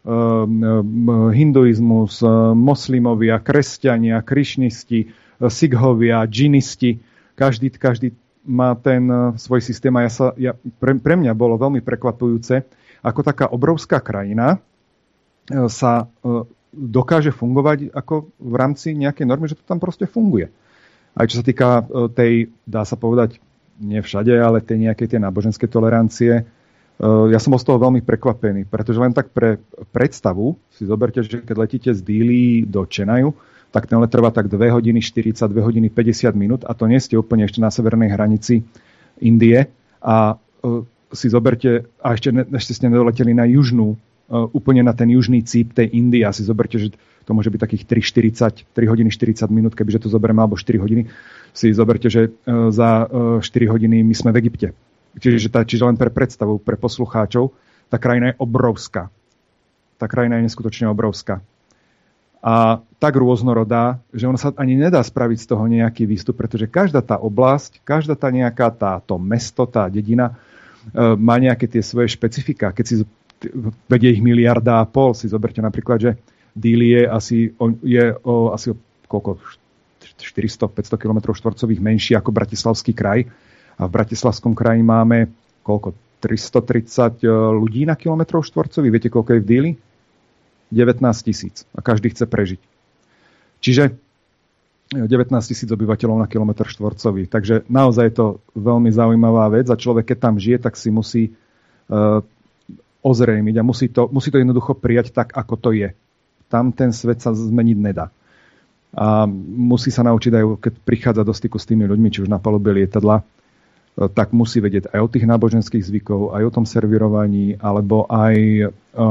hinduizmus, moslimovia, kresťania, krišnisti, sighovia, džinisti. Každý má ten svoj systém a pre mňa bolo veľmi prekvapujúce, ako taká obrovská krajina sa dokáže fungovať ako v rámci nejakej normy, že to tam proste funguje. Aj čo sa týka tej, dá sa povedať, nie všade, ale tej nejakej tej náboženskej tolerancie, ja som bol z toho veľmi prekvapený, pretože len tak pre predstavu si zoberte, že keď letíte z Dili do Chennaiu, tak ten let trvá tak 2 hodiny 40, 2 hodiny 50 minút a to nie ste úplne ešte na severnej hranici Indie a si zoberte, a ešte ste nedoleteli na južnú, úplne na ten južný cíp tej Indie a si zoberte, že to môže byť takých 3 hodiny 40 minút, kebyže to zoberieme, alebo 4 hodiny, si zoberte, že za 4 hodiny my sme v Egypte. Čiže len pre predstavu, pre poslucháčov, tá krajina je obrovská. Tá krajina je neskutočne obrovská. A tak rôznorodá, že ono sa ani nedá spraviť z toho nejaký výstup, pretože každá tá oblasť, každá tá nejaká to mesto, tá dedina má nejaké tie svoje špecifika. Keď si vedie ich 1,5 miliardy, si zoberte napríklad, že Dili je asi koľko? 400-500 km štvorcových menší ako Bratislavský kraj. A v Bratislavskom kraji máme koľko? 330 ľudí na kilometrov štvorcových. Viete, koľko je v Dili? 19 000. A každý chce prežiť. Čiže 19 000 obyvateľov na kilometr štvorcový. Takže naozaj je to veľmi zaujímavá vec a človek, keď tam žije, tak si musí ozrejmiť a musí to jednoducho prijať tak, ako to je. Tam ten svet sa zmeniť nedá. A musí sa naučiť aj, keď prichádza do styku s tými ľuďmi, či už na palube lietadla, tak musí vedieť aj o tých náboženských zvykov, aj o tom servirovaní, alebo aj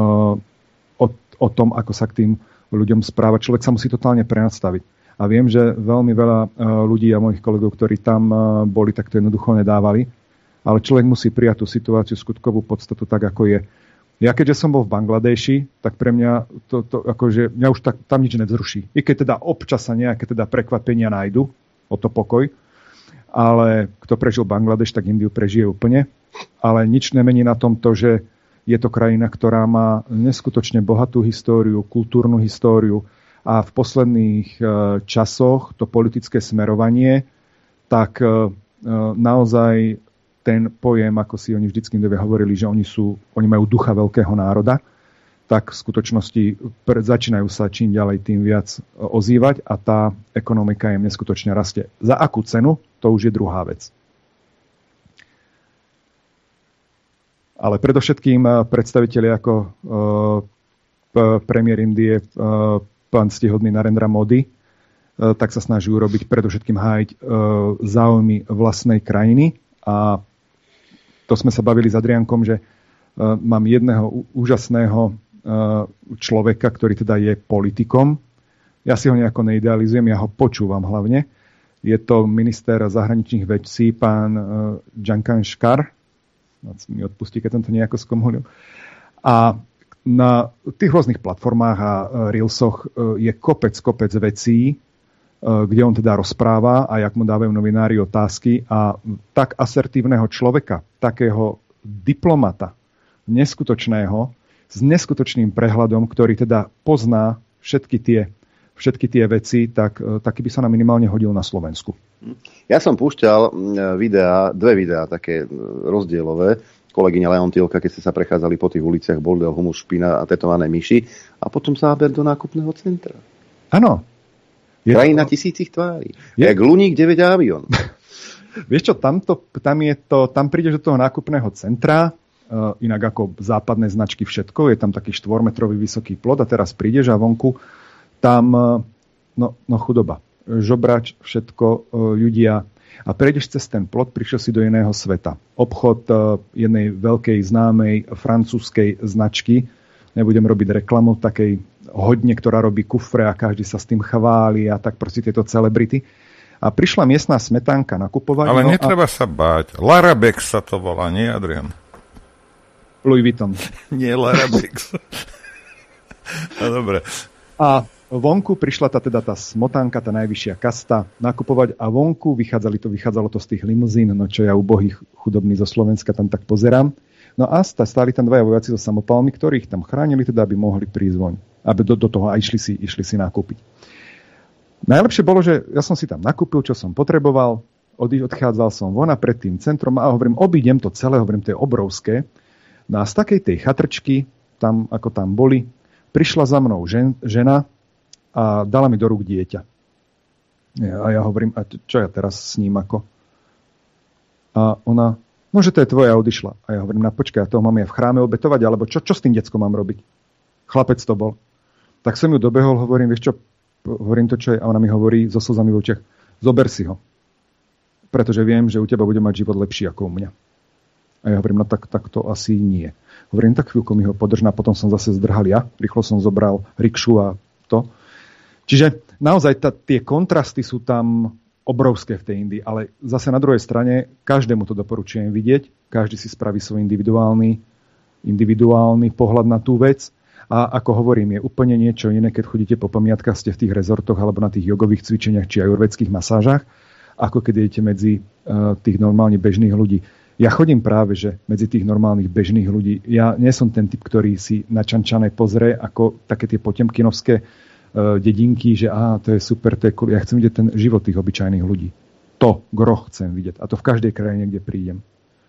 o tom, ako sa k tým ľuďom správa. Človek sa musí totálne prenastaviť. A viem, že veľmi veľa ľudí a mojich kolegov, ktorí tam boli, tak to jednoducho nedávali. Ale človek musí prijať tú situáciu, skutkovú podstatu tak, ako je. Ja keďže som bol v Bangladeši, tak pre mňa mňa už tam nič nevzruší. I keď teda občas sa nejaké teda prekvapenia nájdu, o to pokoj. Ale kto prežil Bangladeš, tak Indiu prežije úplne. Ale nič nemení na tom to, že je to krajina, ktorá má neskutočne bohatú históriu, kultúrnu históriu a v posledných časoch to politické smerovanie, tak naozaj ten pojem, ako si oni vždycky hovorili, že oni majú ducha veľkého národa, tak v skutočnosti začínajú sa čím ďalej tým viac ozývať a tá ekonomika im neskutočne rastie. Za akú cenu? To už je druhá vec. Ale predovšetkým predstavitelia ako premiér Indie, pán ctihodný Narendra Modi, tak sa snaží urobiť predovšetkým hájiť záujmy vlastnej krajiny. A to sme sa bavili s Adriánkom, že mám jedného úžasného človeka, ktorý teda je politikom. Ja si ho nejako neidealizujem, ja ho počúvam hlavne. Je to minister zahraničných vecí, pán Jankar. Mi odpustí, keď som to nejako skomolil. A na tých rôznych platformách a reelsoch je kopec vecí, kde on teda rozpráva a jak mu dávajú novinári otázky a tak asertívneho človeka, takého diplomata, neskutočného, s neskutočným prehľadom, ktorý teda pozná všetky tie veci, tak taký by sa nám minimálne hodil na Slovensku. Ja som púšťal dve videá také rozdielové. Kolegyňa Leontielka, keď ste sa prechádzali po tých uliciach, bordel, humus, špina a tetované myši a potom záber do nákupného centra. Áno. Krajina tisícich tvári. Jak Luník 9 avión. Vieš čo, tam prídeš do toho nákupného centra, inak ako západné značky všetko, je tam taký 4-metrový vysoký plot a teraz prídeš a vonku tam, no chudoba. Žobrač, všetko, ľudia. A prejdeš cez ten plot, prišiel si do iného sveta. Obchod jednej veľkej známej francúzskej značky, nebudem robiť reklamu, takej hodne, ktorá robí kufre a každý sa s tým chváli a tak proste tieto celebrity. A prišla miestna smetánka nakupovať. Ale netreba sa báť. Larabex sa to volá, nie Adrian? Louis Vuitton. Nie Larabex. No dobre. A vonku prišla tá smotánka, tá najvyššia kasta, nakupovať a vonku vychádzalo to z tých limuzín, no čo ja ubohý chudobný zo Slovenska tam tak pozerám. No a stáli tam dvaja vojaci so samopalmi, ktorých tam chránili, teda aby mohli prísť voň. Aby do toho a išli si nakúpiť. Najlepšie bolo, že ja som si tam nakúpil, čo som potreboval, odchádzal som von a pred tým centrom a hovorím, obídem to celé, hovorím, to je obrovské. No a z takej tej chatrčky, tam ako tam boli, prišla za mnou žena a dala mi do rúk dieťa. A ja hovorím, a čo ja teraz s ním ako? A ona, no že to je tvoje a odišla. A ja hovorím, počkaj, toho mám ja v chráme obetovať, alebo čo s tým deckom mám robiť? Chlapec to bol. Tak som ju dobehol, hovorím, vieš čo, hovorím to, čo je, a ona mi hovorí so slzami v očiach, zober si ho. Pretože viem, že u teba bude mať život lepší ako u mňa. A ja hovorím, no tak to asi nie. Hovorím, tak chvíľku mi ho podržná, potom som zase zdrhal ja, rýchlo som zobral rikšu a to. Čiže naozaj tie kontrasty sú tam obrovské v tej Indii, ale zase na druhej strane každému to doporučujem vidieť, každý si spraví svoj individuálny pohľad na tú vec a ako hovorím, je úplne niečo iné, keď chodíte po pamiatkách, ste v tých rezortoch alebo na tých jogových cvičeniach či ajurvédskych masážach, ako keď idete medzi tých normálne bežných ľudí. Ja chodím práve, že medzi tých normálnych bežných ľudí. Ja nie som ten typ, ktorý si na čančané pozrie ako také tie potemkinovské dedinky, že to je super, to je cool. Ja chcem vidieť ten život tých obyčajných ľudí. To gro chcem vidieť. A to v každej krajine, kde prídem.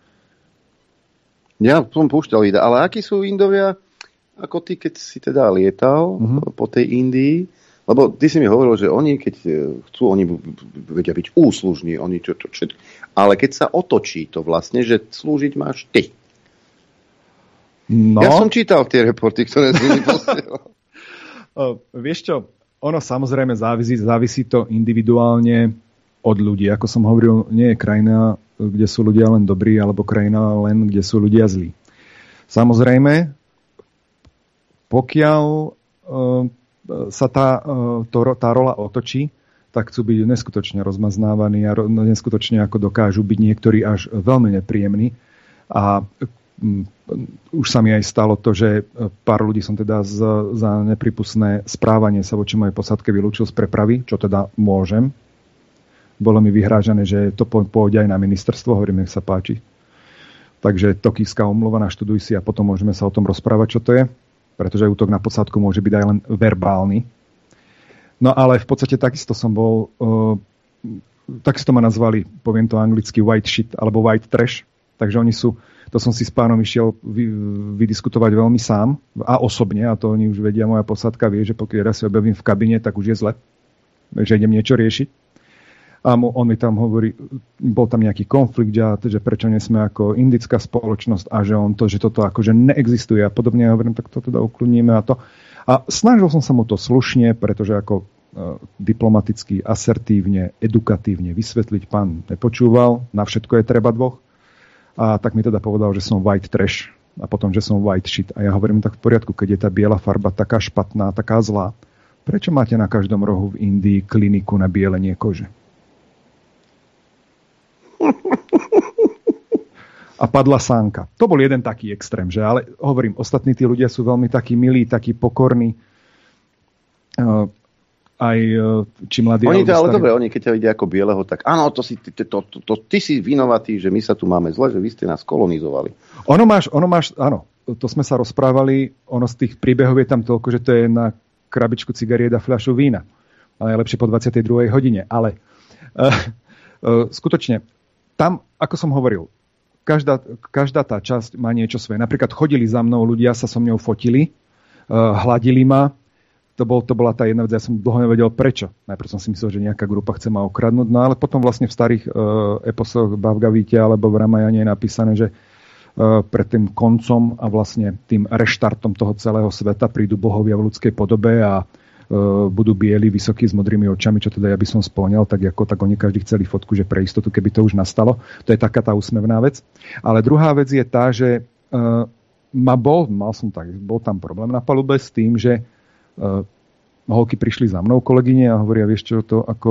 Ja som púšťal videa, ale akí sú Indovia, ako ty, keď si teda lietal po tej Indii? Lebo ty si mi hovoril, že oni, keď chcú, oni vedia byť úslužní, oni čo, ale keď sa otočí to vlastne, že slúžiť máš ty. No. Ja som čítal tie reporty, ktoré si mi posielal. Vieš čo, ono samozrejme závisí to individuálne od ľudí. Ako som hovoril, nie je krajina, kde sú ľudia len dobrí, alebo krajina len, kde sú ľudia zlí. Samozrejme, pokiaľ sa tá rola otočí, tak chcú byť neskutočne rozmaznávaní a neskutočne ako dokážu byť niektorí až veľmi nepríjemní. A už sa mi aj stalo to, že pár ľudí som teda za nepripustné správanie sa voči mojej posádke vylúčil z prepravy, čo teda môžem. Bolo mi vyhrážané, že to pôjde aj na ministerstvo, hovorím, nech sa páči. Takže Tokijská úmluva, naštuduj si a potom môžeme sa o tom rozprávať, čo to je. Pretože útok na posádku môže byť aj len verbálny. No ale v podstate takisto som bol, takisto ma nazvali, poviem to anglicky, white shit alebo white trash. Takže oni sú, to som si s pánom išiel vydiskutovať veľmi sám a osobne, a to oni už vedia, moja posádka vie, že pokiaľ ja si objavím v kabine, tak už je zle, že idem niečo riešiť. A on mi tam hovorí, bol tam nejaký konflikt, že prečo nie sme ako indická spoločnosť a že toto akože neexistuje a podobne. Ja hovorím, tak to teda ukludníme a to. A snažil som sa mu to slušne, pretože ako diplomaticky, asertívne, edukatívne vysvetliť, pán nepočúval, na všetko je treba dvoch. A tak mi teda povedal, že som white trash a potom, že som white shit. A ja hovorím, tak v poriadku, keď je tá biela farba taká špatná, taká zlá, prečo máte na každom rohu v Indii kliniku na bielenie kože? A padla sánka. To bol jeden taký extrém, že? Ale hovorím, ostatní tí ľudia sú veľmi takí milí, takí pokorní. Či mladí. Oni to, ale dobre, oni keď ťa vidia ako bieleho, tak áno, ty si vinovatý, že my sa tu máme zle, že vy ste nás kolonizovali. Ono máš, áno, to sme sa rozprávali, ono z tých príbehov je tam toľko, že to je na krabičku cigariet a fľašu vína. Ale je lepšie po 22. hodine. Ale skutočne, tam, ako som hovoril, každá tá časť má niečo svoje. Napríklad chodili za mnou ľudia, sa so mnou fotili, hladili ma. To bola tá jedna vec, ja som dlho nevedel prečo. Najprv som si myslel, že nejaká grupa chce ma okradnúť, no ale potom vlastne v starých eposoch Bhagavite alebo v Ramajane je napísané, že pred tým koncom a vlastne tým reštartom toho celého sveta prídu bohovia v ľudskej podobe a budú bieli, vysokí, s modrými očami, čo teda ja by som spĺňal, tak oni každý chceli fotku, že pre istotu, keby to už nastalo. To je taká tá úsmevná vec. Ale druhá vec je tá, že bol tam problém na palube s tým, že holky prišli za mnou, kolegyne, a hovoria, vieš čo,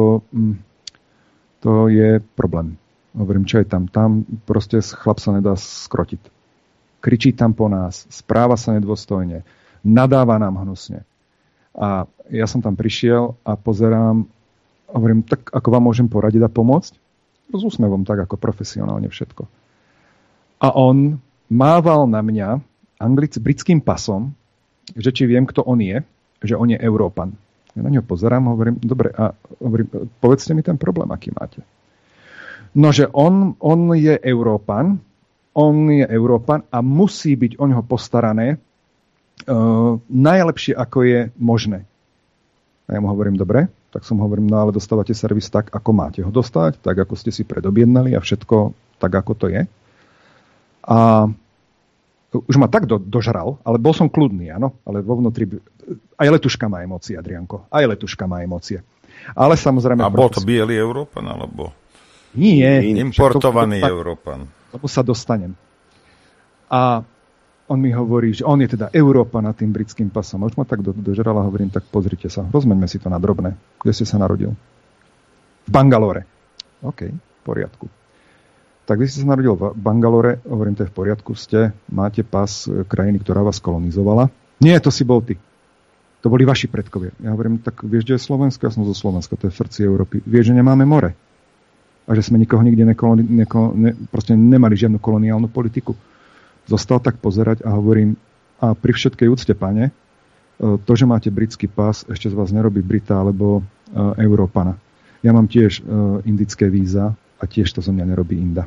to je problém. Hovorím, čo je tam? Tam proste chlap sa nedá skrotiť. Kričí tam po nás, správa sa nedôstojne, nadáva nám hnusne. A ja som tam prišiel a pozerám, hovorím, tak ako vám môžem poradiť a pomôcť? S úsmevom, tak ako profesionálne všetko. A on mával na mňa britským pasom, že či viem, kto on je, že on je Európan. Ja na ňo pozerám, hovorím, dobre, a hovorím, povedzte mi ten problém, aký máte. No, že on je Európan a musí byť o ňoho postarané najlepšie, ako je možné. A ja mu hovorím, dobre, tak som hovorím, no ale dostávate servis tak, ako máte ho dostať, tak, ako ste si predobjednali a všetko tak, ako to je. A už ma tak dožral, ale bol som kľudný, áno, ale vo vnútri, aj letuška má emócie, Adrianko, aj letuška má emócie. Ale samozrejme... A bol to bielý Európan, alebo... Nie. Importovaný Európan. Tomu sa dostanem. A on mi hovorí, že on je teda Európan nad tým britským pasom. Už ma tak dožral a hovorím, tak pozrite sa, rozmeňme si to na drobné. Kde ste sa narodil? Bangalore. OK, v poriadku. Tak vy ste sa narodil v Bangalore, hovorím, to je v poriadku, máte pás krajiny, ktorá vás kolonizovala. Nie, to si bol ty. To boli vaši predkovia. Ja hovorím, tak vieš, že je Slovensko? Ja som zo Slovenska, to je v srdci Európy. Vieš, že nemáme more. A že sme nikoho nikde proste nemali žiadnu koloniálnu politiku. Zostal tak pozerať a hovorím, a pri všetkej úcte, pane, to, že máte britský pás, ešte z vás nerobí Brita alebo Európana. Ja mám tiež indické víza a tiež to zo mňa nerobí Inda.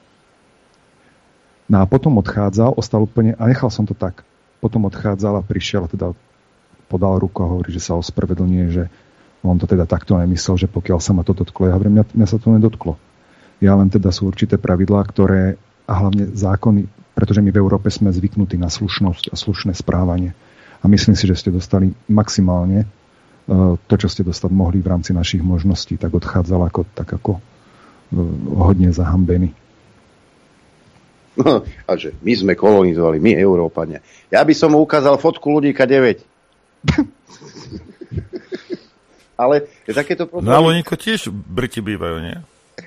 No a potom odchádzal, ostal úplne, a nechal som to tak. Potom odchádzal a prišiel a teda podal ruku a hovorí, že sa ospravedlňuje, že on to teda takto nemyslel, že pokiaľ sa ma to dotklo. Ja hovorím, mňa sa to nedotklo. Ja len teda sú určité pravidlá, ktoré, a hlavne zákony, pretože my v Európe sme zvyknutí na slušnosť a slušné správanie. A myslím si, že ste dostali maximálne to, čo ste dostať mohli v rámci našich možností, tak odchádzal ako hodne zahambený. No, a že my sme kolonizovali, my Európania. Ja by som mu ukázal fotku ľudíka 9. Ale je takéto problémy. Na Luníku tiež Briti bývajú, nie?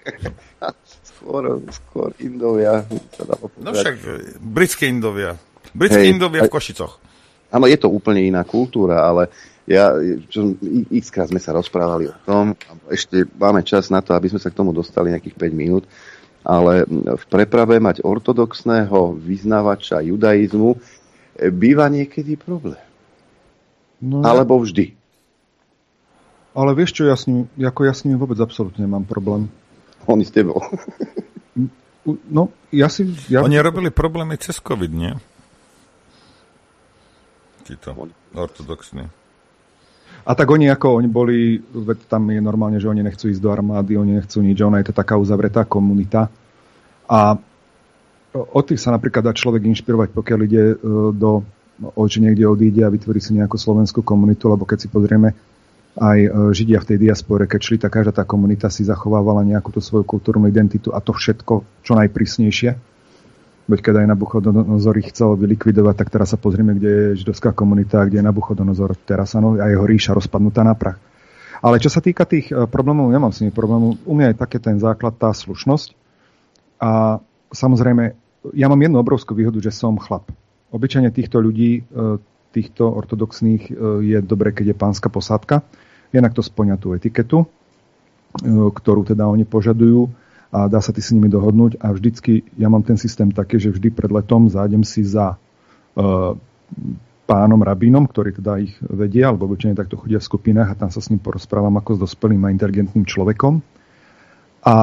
Skôr Indovia. No však britské Indovia. Britské Indovia v Košicoch. Áno, je to úplne iná kultúra, ale x-krát sme sa rozprávali o tom, ešte máme čas na to, aby sme sa k tomu dostali nejakých 5 minút, ale v preprave mať ortodoxného vyznávača judaizmu býva niekedy problém. No, alebo vždy. Ale vieš čo, ja s ním vôbec absolútne nemám problém. On s tebou. No, Oni robili problémy cez COVID, nie? Títo ortodoxní. A tak oni boli, tam je normálne, že oni nechcú ísť do armády, oni nechcú nič, ona je to taká uzavretá komunita. A od tých sa napríklad dá človek inšpirovať, pokiaľ ide že niekde odíde a vytvorí si nejakú slovenskú komunitu, lebo keď si pozrieme aj Židia v tej diaspore, keď šli, tak každá tá komunita si zachovávala nejakú tú svoju kultúrnu identitu a to všetko čo najprísnejšie. Veď keď aj Nabuchodonozor ich chcel vylikvidovať, tak teraz sa pozrieme, kde je židovská komunita, kde je Nabuchodonozor teraz, a jeho ríša rozpadnutá na prach. Ale čo sa týka tých problémov, nemám s nimi problémov. U mňa je také ten základ, tá slušnosť. A samozrejme, ja mám jednu obrovskú výhodu, že som chlap. Obyčajne týchto ľudí, týchto ortodoxných, je dobre, keď je pánska posádka. Jednak to spĺňa tú etiketu, ktorú teda oni požadujú. A dá sa s nimi dohodnúť a vždycky, ja mám ten systém taký, že vždy pred letom zájdem si za pánom rabínom, ktorý teda ich vedia, alebo obyčajne takto chodia v skupinách a tam sa s ním porozprávam ako s dospelým a inteligentným človekom. A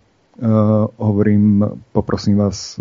hovorím, poprosím vás,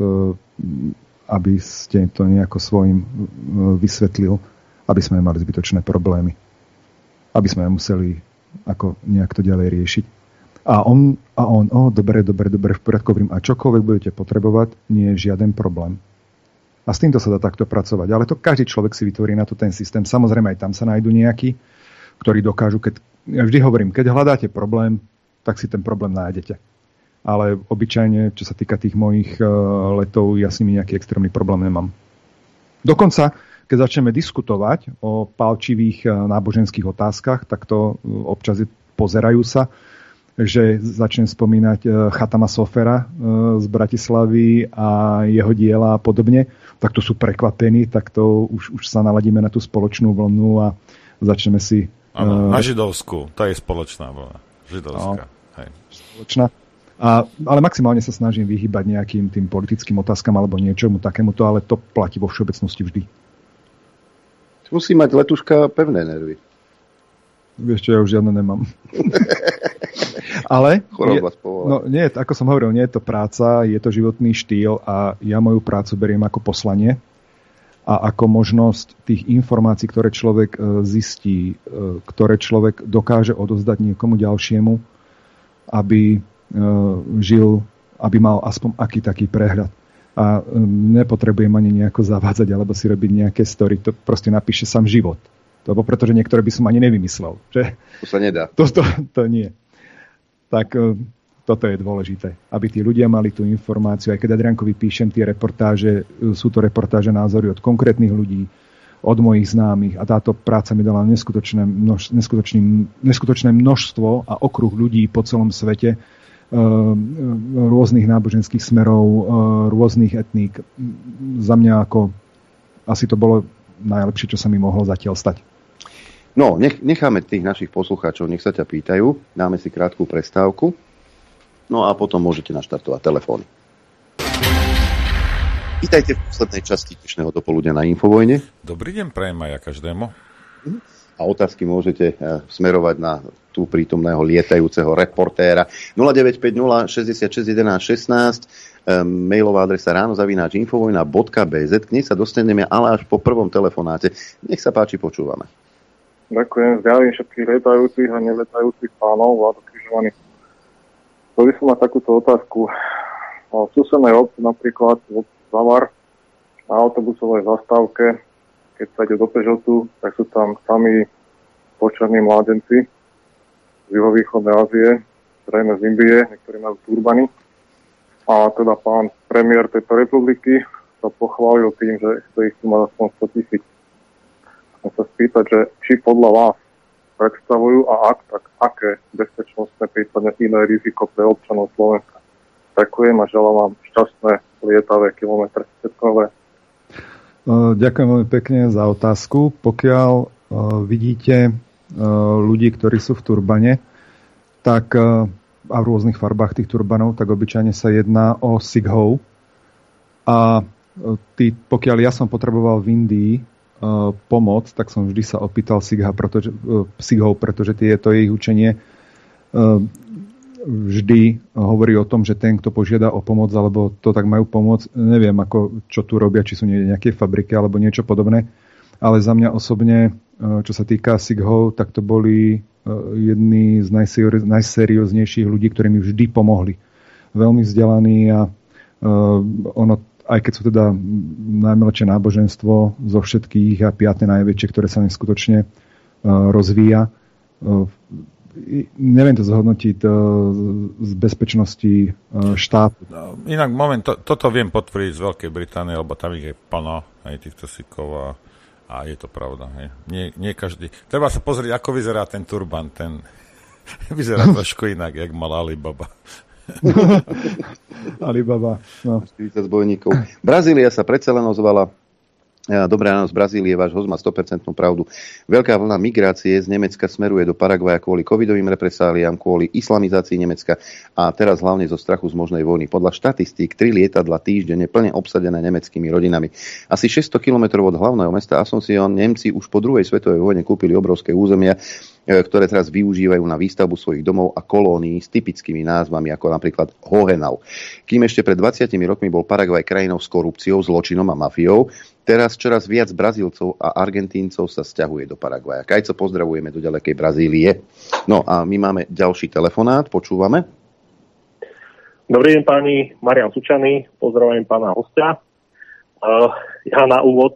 aby ste to nejako svojim vysvetlil, aby sme mali zbytočné problémy. Aby sme museli ako nejak to ďalej riešiť. A on, dobre, v poriadku, hovorím, a čokoľvek budete potrebovať, nie je žiaden problém. A s týmto sa dá takto pracovať. Ale to každý človek si vytvorí na to ten systém. Samozrejme, aj tam sa nájdú nejakí, ktorí dokážu, ja vždy hovorím, keď hľadáte problém, tak si ten problém nájdete. Ale obyčajne, čo sa týka tých mojich letov, ja s nimi nejaký extrémny problém nemám. Dokonca, keď začneme diskutovať o pálčivých náboženských otázkach, tak to občas pozerajú sa, že začnem spomínať Chatama Sofera z Bratislavy a jeho diela a podobne, tak to sú prekvapení, tak to už sa naladíme na tú spoločnú vlnu a začneme si... Áno, na židovskú, to je spoločná vlna. Židovská. Hej. Spoločná. Ale maximálne sa snažím vyhýbať nejakým tým politickým otázkam alebo niečomu takémuto, ale to platí vo všeobecnosti vždy. Musí mať letuška pevné nervy. Vieš čo, ja už žiadne nemám. Ale nie, ako som hovoril, nie je to práca, je to životný štýl a ja moju prácu beriem ako poslanie a ako možnosť tých informácií, ktoré človek zistí, ktoré človek dokáže odozdať niekomu ďalšiemu, aby žil, aby mal aspoň aký taký prehľad. A nepotrebujem ani nejako zavádzať alebo si robiť nejaké story, to proste napíše sám život. Lebo pretože niektoré by som ani nevymyslel. Že? To sa nedá. To nie. Tak toto je dôležité. Aby tí ľudia mali tú informáciu. Aj keď Adriánkovi píšem tie reportáže, sú to reportáže názory od konkrétnych ľudí, od mojich známych a táto práca mi dala neskutočné množstvo a okruh ľudí po celom svete, rôznych náboženských smerov, rôznych etník. Za mňa ako asi to bolo najlepšie, čo sa mi mohlo zatiaľ stať. No, necháme tých našich poslucháčov, nech sa ťa pýtajú. Dáme si krátku prestávku. No a potom môžete naštartovať telefóny. Vítajte v poslednej časti dnešného dopoludňa na Infovojne. Dobrý deň, prajem aj ja každému. A otázky môžete smerovať na tú prítomného lietajúceho reportéra 0950 66 11 16, mailová adresa ráno@infovojna.bz. K nej sa dostaneme ale až po prvom telefonáte. Nech sa páči, počúvame. Ďakujem, zdravím všetkých lietajúcich a neletajúcich pánov, Vlado Križovaný. Chcel by som mať takúto otázku. V susednej obci, napríklad v obci Zavar, na autobusovej zastávke, keď sa ide do Pešotu, tak sú tam sami počerní mládenci z juhovýchodnej Ázie, zrejme z Indie, niektorí majú turbany. A teda pán premiér tejto republiky sa pochválil tým, že chce ich tu mať aspoň 100 000. Chcem sa spýtať, že či podľa vás predstavujú a ak, tak aké bezpečnostné, prípadne iné riziko pre občanov Slovenska. Ďakujem a želám vám šťastné lietavé kilometre. Ďakujem veľmi pekne za otázku. Pokiaľ vidíte ľudí, ktorí sú v turbane, tak a v rôznych farbách tých turbanov, tak obyčajne sa jedná o sikhov. A pokiaľ ja som potreboval v Indii pomoc, tak som vždy sa opýtal sikhov, pretože to ich učenie vždy hovorí o tom, že ten, kto požiada o pomoc, alebo to tak majú pomôcť, neviem, čo tu robia, či sú nejaké fabriky, alebo niečo podobné, ale za mňa osobne, čo sa týka sikhov, tak to boli jedni z najserióznejších ľudí, ktorí mi vždy pomohli. Veľmi vzdelaní a aj keď sú teda najmladšie náboženstvo zo všetkých a 5. najväčšie, ktoré sa neskutočne rozvíja. Neviem to zhodnotiť z bezpečnosti štátu. No, inak moment, toto viem potvrdiť z Veľkej Británie, lebo tam ich je plno, aj týchto sikov a je to pravda. Hej. Nie každý. Treba sa pozrieť, ako vyzerá ten turban. Ten vyzerá trošku inak, jak mal Alibaba. Alibaba. No. 40 zbojníkov. Brazília sa predsa len ozvala. Dobrá ráno z Brazílie, váš host má 100% pravdu. Veľká vlna migrácie z Nemecka smeruje do Paraguaja kvôli covidovým represáliám, kvôli islamizácii Nemecka a teraz hlavne zo strachu z možnej vojny. Podľa štatistík 3 lietadla týždenne plne obsadené nemeckými rodinami. Asi 600 km od hlavného mesta Asunción Nemci už po druhej svetovej vojne kúpili obrovské územia, ktoré teraz využívajú na výstavbu svojich domov a kolónií s typickými názvami, ako napríklad Hohenau. Kým ešte pred 20 rokmi bol Paraguaj krajinou s korupciou, zločinom a mafiou, teraz čoraz viac Brazílcov a Argentíncov sa sťahuje do Paraguaja. Kajco, pozdravujeme do ďalekej Brazílie. No a my máme ďalší telefonát, počúvame. Dobrý deň, páni, Marian Sučaný, pozdravujem pána hostia. Ja na úvod,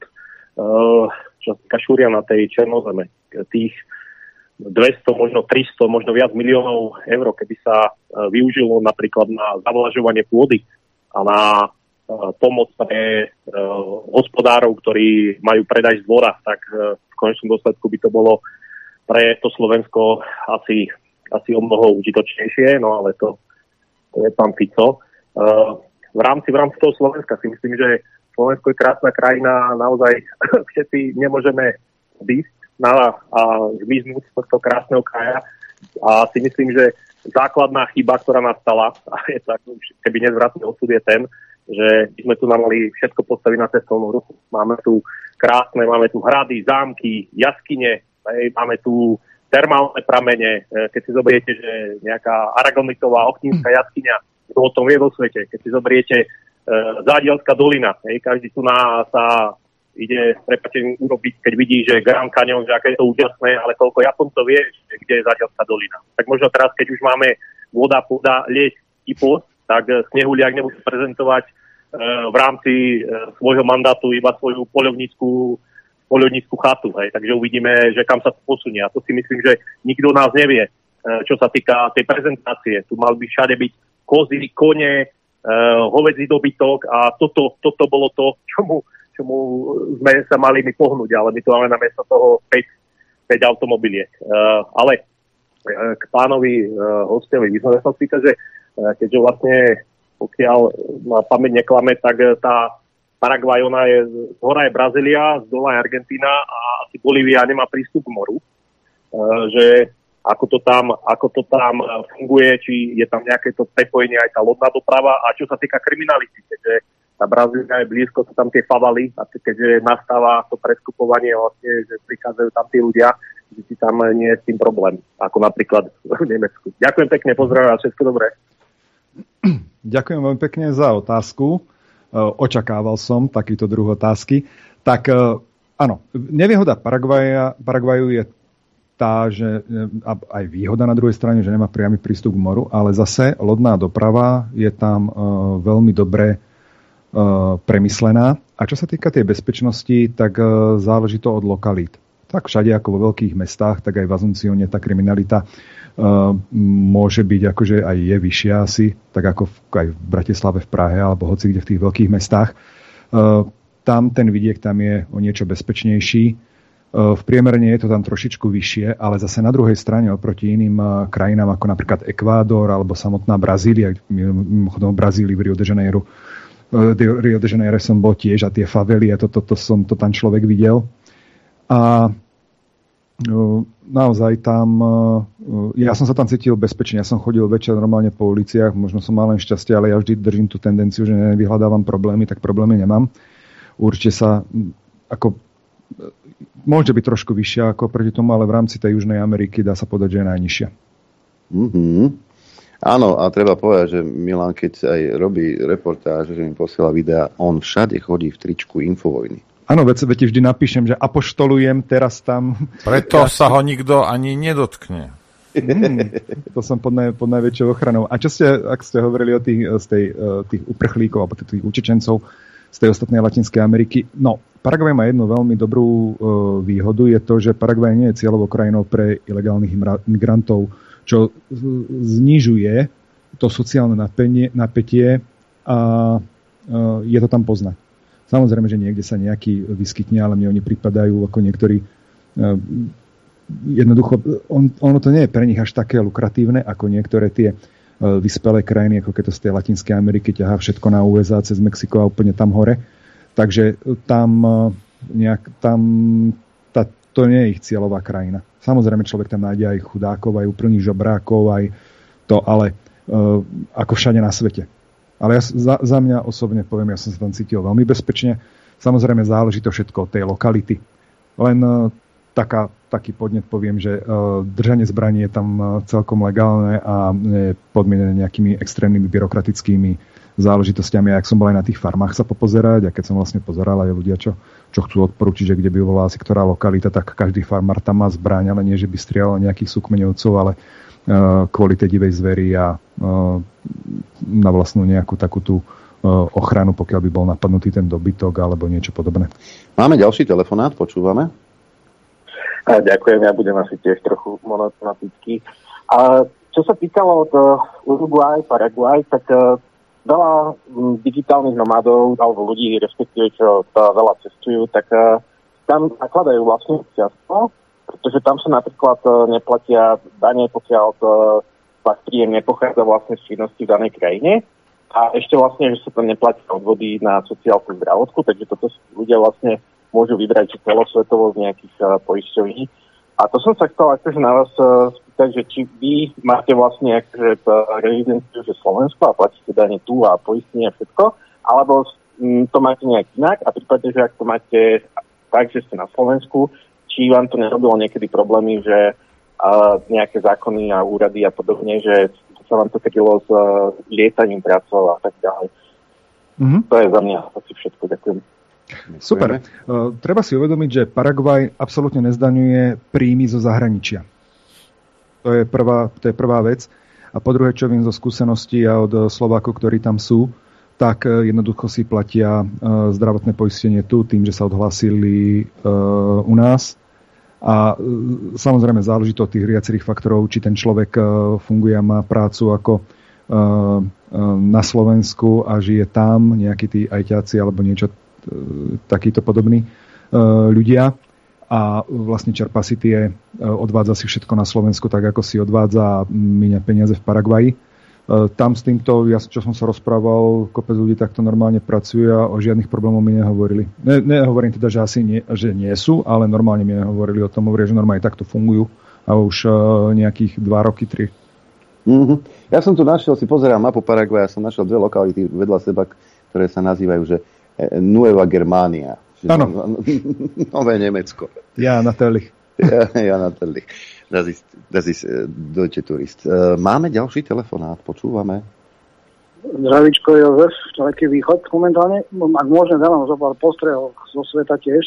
čo sa týka šúria na tej Černozeme, tých 200, možno 300, možno viac miliónov eur, keby sa využilo napríklad na zavlažovanie pôdy a na pomoc pre hospodárov, ktorí majú predaj z dvora, tak v konečnom dôsledku by to bolo pre to Slovensko asi o mnoho užitočnejšie, no ale to je pán Fico. V rámci toho Slovenska si myslím, že Slovensko je krásna krajina, naozaj všetci nemôžeme výjsť a zmiznúť z tohto krásneho kraja. A si myslím, že základná chyba, ktorá nastala, a je tak, keby nezvratný osud je ten, že by sme tu mali všetko postaviť na cestovnú ruchu. Máme tu hrady, zámky, jaskyne, máme tu termálne pramene. Keď si zoberiete, že nejaká aragonitová ochnímska jaskyňa, kto o tom vie vo svete. Keď si zoberiete Zádielská dolina, každý tu sa ide urobiť, keď vidí, že Grand Canyon, že aké je to úžasné, ale koľko Japoncov vie, kde je Zádielská dolina. Tak možno teraz, keď už máme voda, pôda, les i post, tak Snehuliak nebude prezentovať v rámci svojho mandátu iba svoju poľovnícku chatu. Hej. Takže uvidíme, že kam sa to posunie. A to si myslím, že nikto nás nevie, čo sa týka tej prezentácie. Tu mal by všade byť kozy, kone, hovedzí dobytok a toto bolo to, čomu čomu sme sa mali my pohnúť, ale my tu máme namiesto toho 5 automobiliek. Ale k pánovi hostovi by som sa spýtať, že keďže vlastne pokiaľ ma pamäť neklame, tak tá Paraguaj, ona je, z hora je Brazília, z dola je Argentína a asi Bolívia nemá prístup k moru. Že ako to tam funguje, či je tam nejaké to prepojenie aj tá lodná doprava a čo sa týka kriminality, keďže tá Brazília je blízko, sú tam tie favaly a keďže nastáva to preskupovanie vlastne, že prichádzajú tam tí ľudia, že si tam nie je s tým problém, ako napríklad v Nemecku. Ďakujem pekne, pozdravujem, všetko dobré. Ďakujem veľmi pekne za otázku. Očakával som takýto druh otázky. Tak áno, nevýhoda Paraguaju je tá, že aj výhoda na druhej strane, že nemá priamy prístup k moru, ale zase lodná doprava je tam veľmi dobre premyslená. A čo sa týka tej bezpečnosti, tak záleží to od lokalít. Tak všade ako vo veľkých mestách, tak aj v Asuncióne tá kriminalita môže byť akože aj je vyššia asi, tak ako aj v Bratislave, v Prahe alebo hoci kde v tých veľkých mestách. Tam ten vidiek tam je o niečo bezpečnejší. V priemerne je to tam trošičku vyššie, ale zase na druhej strane oproti iným krajinám ako napríklad Ekvádor alebo samotná Brazília, mimochodom v Brazílii v Rio de Janeiro som bol tiež a tie favely a to tam človek videl. A naozaj tam, ja som sa tam cítil bezpečne, ja som chodil večer normálne po uliciach, možno som mal len šťastie, ale ja vždy držím tú tendenciu, že nevyhľadávam problémy, tak problémy nemám. Určite sa ako môže byť trošku vyššia ako proti tomu, ale v rámci tej Južnej Ameriky dá sa povedať, že je najnižšia. Mm-hmm. Áno, a treba povedať, že Milan, keď aj robí reportáž, že mi posiela videa, on všade chodí v tričku Infovojny. Áno, veď vždy napíšem, že apoštolujem teraz tam. Preto sa ho nikto ani nedotkne. To som pod najväčšou ochranou. A ak ste hovorili o tých uprchlíkov alebo tých utečencov z tej ostatnej Latinskej Ameriky, no, Paraguaj má jednu veľmi dobrú výhodu, je to, že Paraguaj nie je cieľovou krajinou pre ilegálnych migrantov, čo znižuje to sociálne napätie a je to tam poznať. Samozrejme, že niekde sa nejaký vyskytne, ale mne oni pripadajú ako niektorí jednoducho, ono to nie je pre nich až také lukratívne, ako niektoré tie vyspelé krajiny, ako keď to z tej Latinskej Ameriky ťahá všetko na USA cez Mexiko a úplne tam hore. Takže to nie je ich cieľová krajina. Samozrejme, človek tam nájde aj chudákov, aj úplných žobrákov, aj to, ale ako všade na svete. Ale ja za mňa osobne poviem, ja som sa tam cítil veľmi bezpečne. Samozrejme, záleží to všetko od tej lokality. Len taký podnet poviem, že držanie zbraní je tam celkom legálne a je podmienené nejakými extrémnymi byrokratickými záležitostiami. A ak som bol aj na tých farmách sa popozerať, a keď som vlastne pozeral aj ľudia, čo chcú odporúčiť, že kde by bola asi ktorá lokalita, tak každý farmár tam má zbraň, ale nie, že by strieľal nejakých súkmeňovcov, ale kvôli tej divej zveri a na vlastnú nejakú takú tú ochranu, pokiaľ by bol napadnutý ten dobytok alebo niečo podobné. Máme ďalší telefonát, počúvame. Ďakujem, ja budem asi tiež trochu monotematický. A čo sa týkalo od Uruguay, Paraguay, tak veľa digitálnych nomádov alebo ľudí, respektíve čo veľa cestujú, tak tam nakladajú vlastne občianstvo, pretože tam sa napríklad neplatia dane, pokiaľ váš príjem nepochádza vlastne z činnosti v danej krajine. A ešte vlastne, že sa tam neplatia odvody na sociálnu zdravotku, takže toto ľudia vlastne môžu vybrať celosvetovo z nejakých poisťovní. A to som sa chcel akože na vás spýtať, že či vy máte vlastne akože rezidenciu že Slovensko a platíte dane tu a poistenie a všetko, alebo to máte nejak inak a prípadne, že ak to máte tak, že ste na Slovensku, či vám to nerobilo niekedy problémy, že nejaké zákony a úrady a podobne, že sa vám to krylo s lietaním prácov a tak ďalej. Mm-hmm. To je za mňa asi všetko. Ďakujem. Super. Treba si uvedomiť, že Paraguaj absolútne nezdaňuje príjmy zo zahraničia. To je prvá vec. A po druhé, čo viem zo skúseností a od Slovákov, ktorí tam sú, tak jednoducho si platia zdravotné poistenie tu, tým, že sa odhlásili u nás. A samozrejme záleží to od tých viacerých faktorov, či ten človek funguje a má prácu ako na Slovensku a žije tam, nejakí tí ajťáci alebo niečo takíto podobní ľudia a vlastne čerpá si odvádza si všetko na Slovensku tak, ako si odvádza a míňa peniaze v Paraguaji. Tam s týmto, čo som sa rozprával, kopec ľudí takto normálne pracuje a o žiadnych problémoch mi nehovorili. Nehovorím teda, že asi že nie sú, ale normálne mi nehovorili o tom, hovoria, že normálne takto fungujú a už nejakých 2 roky, 3. Mm-hmm. Ja som tu našiel, si pozerám mapu Paraguaja, som našiel 2 lokality vedľa seba, ktoré sa nazývajú, že Nueva Germania. Áno. Nové Nemecko. Ja natürlich. Ja natürlich. Das ist Deutsche Tourist. Máme ďalší telefonát, počúvame. Zdravíčko, Jozef, Ďaleký východ momentálne. Ak môžem, dávam zo pár postrehov zo sveta tiež.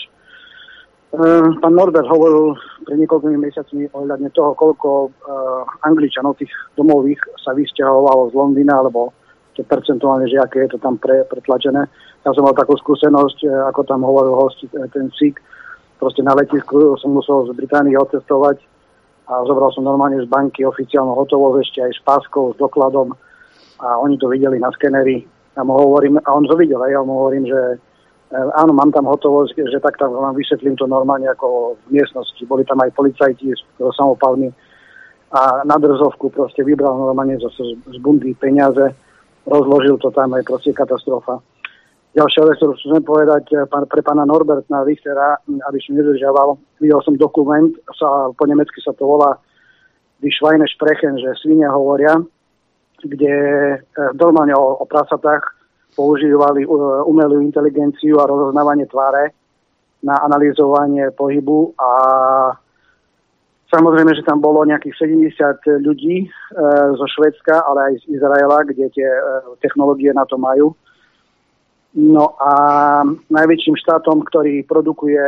Pán Norbert hovoril pred niekoľkými mesiacmi ohľadne toho, koľko Angličanov tých domových sa vysťahovalo z Londýna, alebo to percentuálne, že aké je to tam pretlačené. Ja som mal takú skúsenosť, ako tam hovoril host, ten Sik. Proste na letisku som musel z Británie odcestovať a zobral som normálne z banky oficiálnu hotovosť, ešte aj s páskou, s dokladom a oni to videli na skeneri a on to videl, ja mu hovorím, že áno, mám tam hotovosť, že tak tam vám vysvetlím to normálne ako v miestnosti. Boli tam aj policajti samopalmi a na drzovku proste vybral normálne z bundy peniaze, rozložil to tam, aj proste katastrofa. Ďalšia vec, ktorú chcem povedať pre pána Norberta Richtera, aby som nedržiaval. Videl som dokument, po nemecky sa to volá Die Schweine sprechen, že svine hovoria, kde normálne o prasatách používali umelú inteligenciu a rozoznávanie tváre na analyzovanie pohybu a samozrejme, že tam bolo nejakých 70 ľudí zo Švédska, ale aj z Izraela, kde tie technológie na to majú. No a najväčším štátom, ktorý produkuje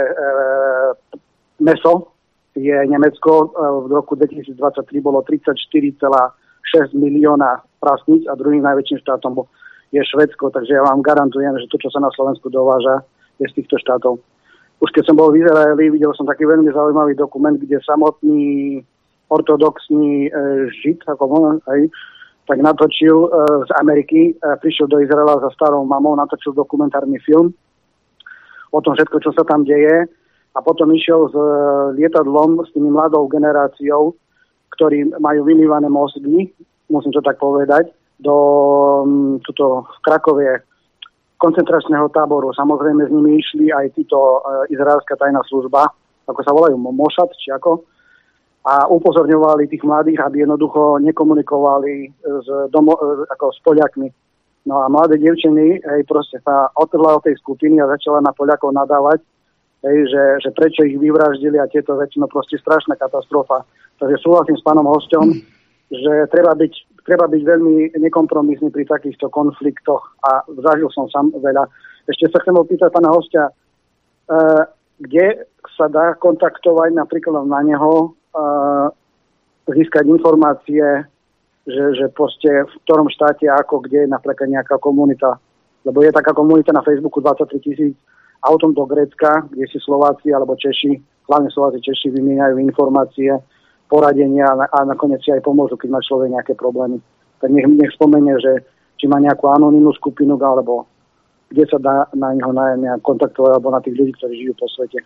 mäso, je Nemecko. V roku 2023 bolo 34,6 milióna prasníc a druhým najväčším štátom je Švédsko. Takže ja vám garantujem, že to, čo sa na Slovensku dováža, je z týchto štátov. Už keď som bol v Izraeli, videl som taký veľmi zaujímavý dokument, kde samotný ortodoxný žid, ako aj tak natočil z Ameriky, prišiel do Izraela za starou mamou, natočil dokumentárny film o tom všetko, čo sa tam deje a potom išiel s lietadlom s tými mladou generáciou, ktorí majú vymývané mozgy, musím to tak povedať, do v Krakovie koncentračného táboru. Samozrejme s nimi išli aj títo izraelská tajná služba, ako sa volajú, Mossad, či ako, a upozorňovali tých mladých, aby jednoducho nekomunikovali s Poliakmi. No a mladé dievčiny proste sa odtrhla od tej skupiny a začala na Poliakov nadávať, že prečo ich vyvraždili a tieto veci, no proste strašná katastrofa. Takže súhlasím s pánom hosťom, že treba byť veľmi nekompromisný pri takýchto konfliktoch a zažil som sám veľa. Ešte sa chcem opýtať pána hostia, kde sa dá kontaktovať napríklad na neho, získať informácie, že proste v ktorom štáte, ako, kde je napríklad nejaká komunita. Lebo je taká komunita na Facebooku 23 000 autom do Grécka, kde si Slováci alebo Češi, hlavne Slováci Češi vymieňajú informácie, poradenia a nakoniec si aj pomôžu, keď má človek nejaké problémy. Tak nech spomenie, že či má nejakú anonymnú skupinu, alebo kde sa dá na neho kontaktovať, alebo na tých ľudí, ktorí žijú po svete.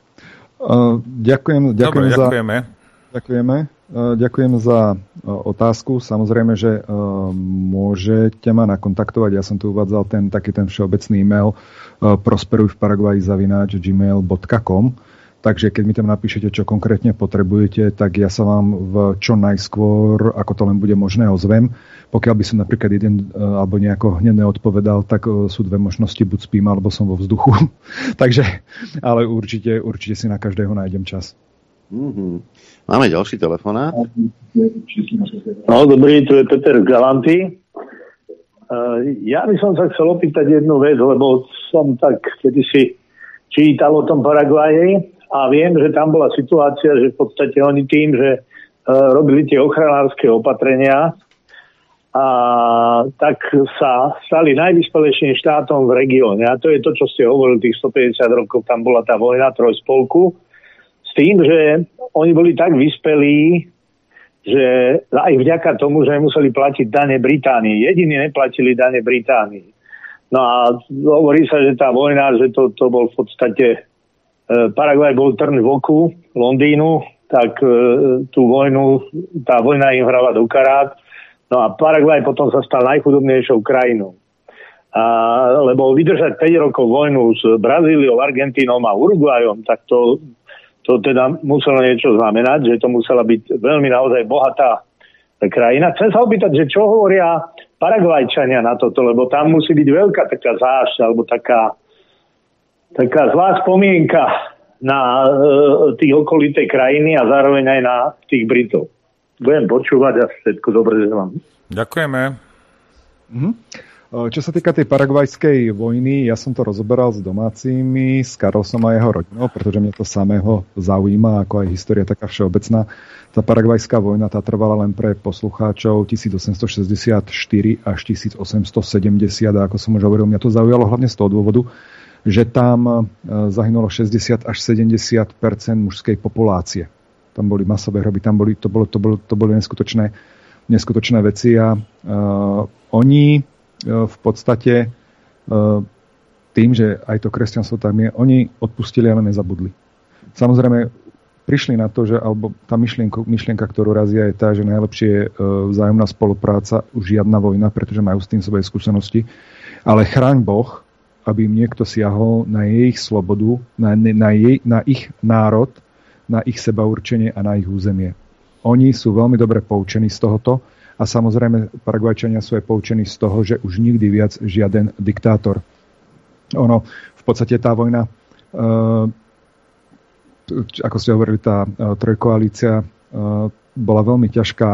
Ďakujem za otázku. Samozrejme, že môžete ma nakontaktovať. Ja som tu uvádzal ten všeobecný e-mail prosperuj-v-paraguaji@gmail.com. Takže keď mi tam napíšete, čo konkrétne potrebujete, tak ja sa vám čo najskôr, ako to len bude možné, ozvem. Pokiaľ by som napríklad jeden alebo nejako hneď neodpovedal, tak sú 2 možnosti, buď spím, alebo som vo vzduchu. Takže, ale určite si na každého nájdem čas. Mm-hmm. Máme ďalší telefonát. No, dobrý, tu je Peter Galanty. Ja by som sa chcel opýtať jednu vec, lebo som tak kedysi čítal o tom Paraguaji a viem, že tam bola situácia, že v podstate oni tým, že robili tie ochranárske opatrenia, a tak sa stali najvyspelejším štátom v regióne. A to je to, čo ste hovorili, tých 150 rokov, tam bola tá vojna trojspolku. S tým, že oni boli tak vyspelí, že aj vďaka tomu, že museli platiť dane Británii. Jediní neplatili dane Británii. No a hovorí sa, že tá vojna, že to bol v podstate Paraguaj bol trn v oku Londýnu, tak tá vojna im hrala do karát. No a Paraguaj potom sa stal najchudobnejšou krajinou. Lebo vydržať 5 rokov vojnu s Brazíliou, Argentínou a Uruguayom, tak to teda muselo niečo znamenať, že to musela byť veľmi naozaj bohatá krajina. Chcem sa opýtať, že čo hovoria Paraguajčania na toto, lebo tam musí byť veľká taká zášť, alebo taká zlá spomienka na tých okolité krajiny a zároveň aj na tých Britov. Budem počúvať a všetko dobre želám. Ďakujeme. Čo sa týka tej paraguajskej vojny, ja som to rozoberal s domácimi, s Karlsom a jeho rodinou, pretože mňa to samého zaujíma, ako aj história taká všeobecná. Tá paraguajská vojna, tá trvala len pre poslucháčov 1864 až 1870, a ako som už hovoril, mňa to zaujalo hlavne z toho dôvodu, že tam zahynulo 60 až 70% mužskej populácie. Tam boli masové hroby, to boli neskutočné veci a oni v podstate tým, že aj to kresťanstvo tam je, oni odpustili, ale nezabudli. Samozrejme, prišli na to, že alebo tá myšlienka, ktorú razia, je tá, že najlepšie je vzájomná spolupráca, už žiadna vojna, pretože majú s tým svoje skúsenosti, ale chráň Boh, aby im niekto siahol na ich slobodu, na ich národ, na ich sebaurčenie a na ich územie. Oni sú veľmi dobre poučení z tohoto a samozrejme Paraguajčania sú aj poučení z toho, že už nikdy viac žiaden diktátor. V podstate tá vojna, ako ste hovorili, tá trojkoalícia bola veľmi ťažká.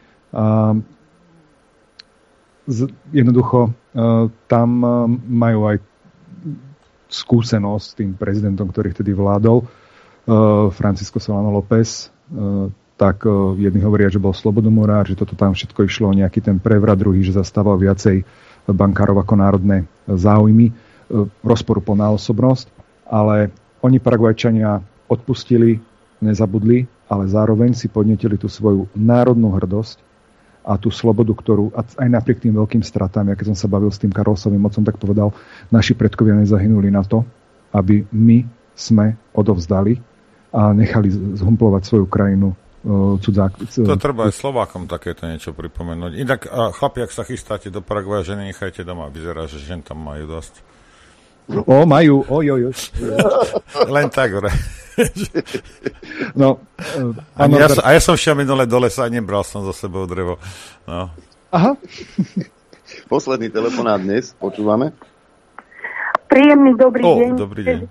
Jednoducho tam majú aj skúsenosť s tým prezidentom, ktorý vtedy vládol, Francisco Solano López, tak jedni hovoria, že bol slobodomorár, že toto tam všetko išlo o nejaký ten prevrat, druhý, že zastával viacej bankárov ako národné záujmy, rozporuplná osobnosť, ale oni Paraguajčania odpustili, nezabudli, ale zároveň si podnietili tú svoju národnú hrdosť a tú slobodu, ktorú aj napriek tým veľkým stratám, ja keď som sa bavil s tým Karlsovým otcom, tak povedal, naši predkovia nezahynuli na to, aby my sme odovzdali a nechali zhumplovať svoju krajinu cudzáku. To treba aj Slovákom takéto niečo pripomenúť. Inak, chlapi, ak sa chystáte do Paraguaja, ženy nechajte doma. Vyzerá, že žen tam majú dosť. Majú. Len tak, bre. No, ja som šiel minule do lesa a nebral som so sebou drevo. No. Aha. Posledný telefonát dnes, počúvame. Príjemný dobrý deň. Dobrý deň.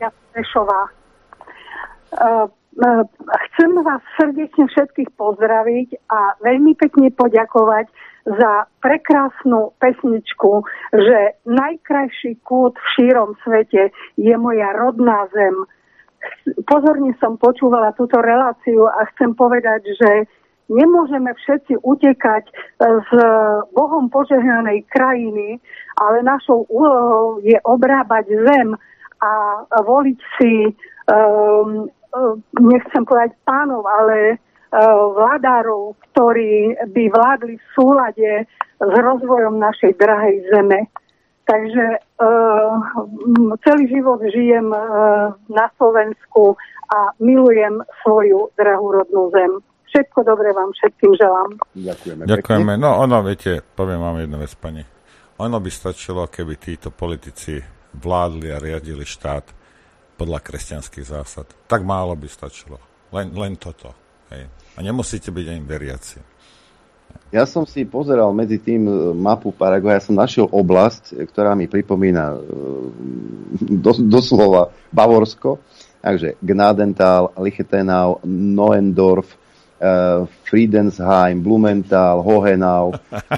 Chcem vás srdečne všetkých pozdraviť a veľmi pekne poďakovať za prekrásnu pesničku, že najkrajší kút v šírom svete je moja rodná zem. Pozorne som počúvala túto reláciu a chcem povedať, že nemôžeme všetci utekať z Bohom požehnanej krajiny, ale našou úlohou je obrábať zem a voliť si nechcem povedať pánov, ale vládárov, ktorí by vládli v súlade s rozvojom našej drahej zeme. Takže celý život žijem na Slovensku a milujem svoju drahú rodnú zem. Všetko dobré vám všetkým želám. Ďakujeme. No viete, poviem vám jednu vec, pani. Ono by stačilo, keby títo politici vládli a riadili štát podľa kresťanských zásad. Tak málo by stačilo. Len toto. Hej. A nemusíte byť ani veriaci. Ja som si pozeral medzi tým mapu Paraguaja, som našiel oblasť, ktorá mi pripomína doslova Bavorsko. Takže Gnadenthal, Lichtenau, Neuendorf, Friedensheim, Blumenthal, Hohenau.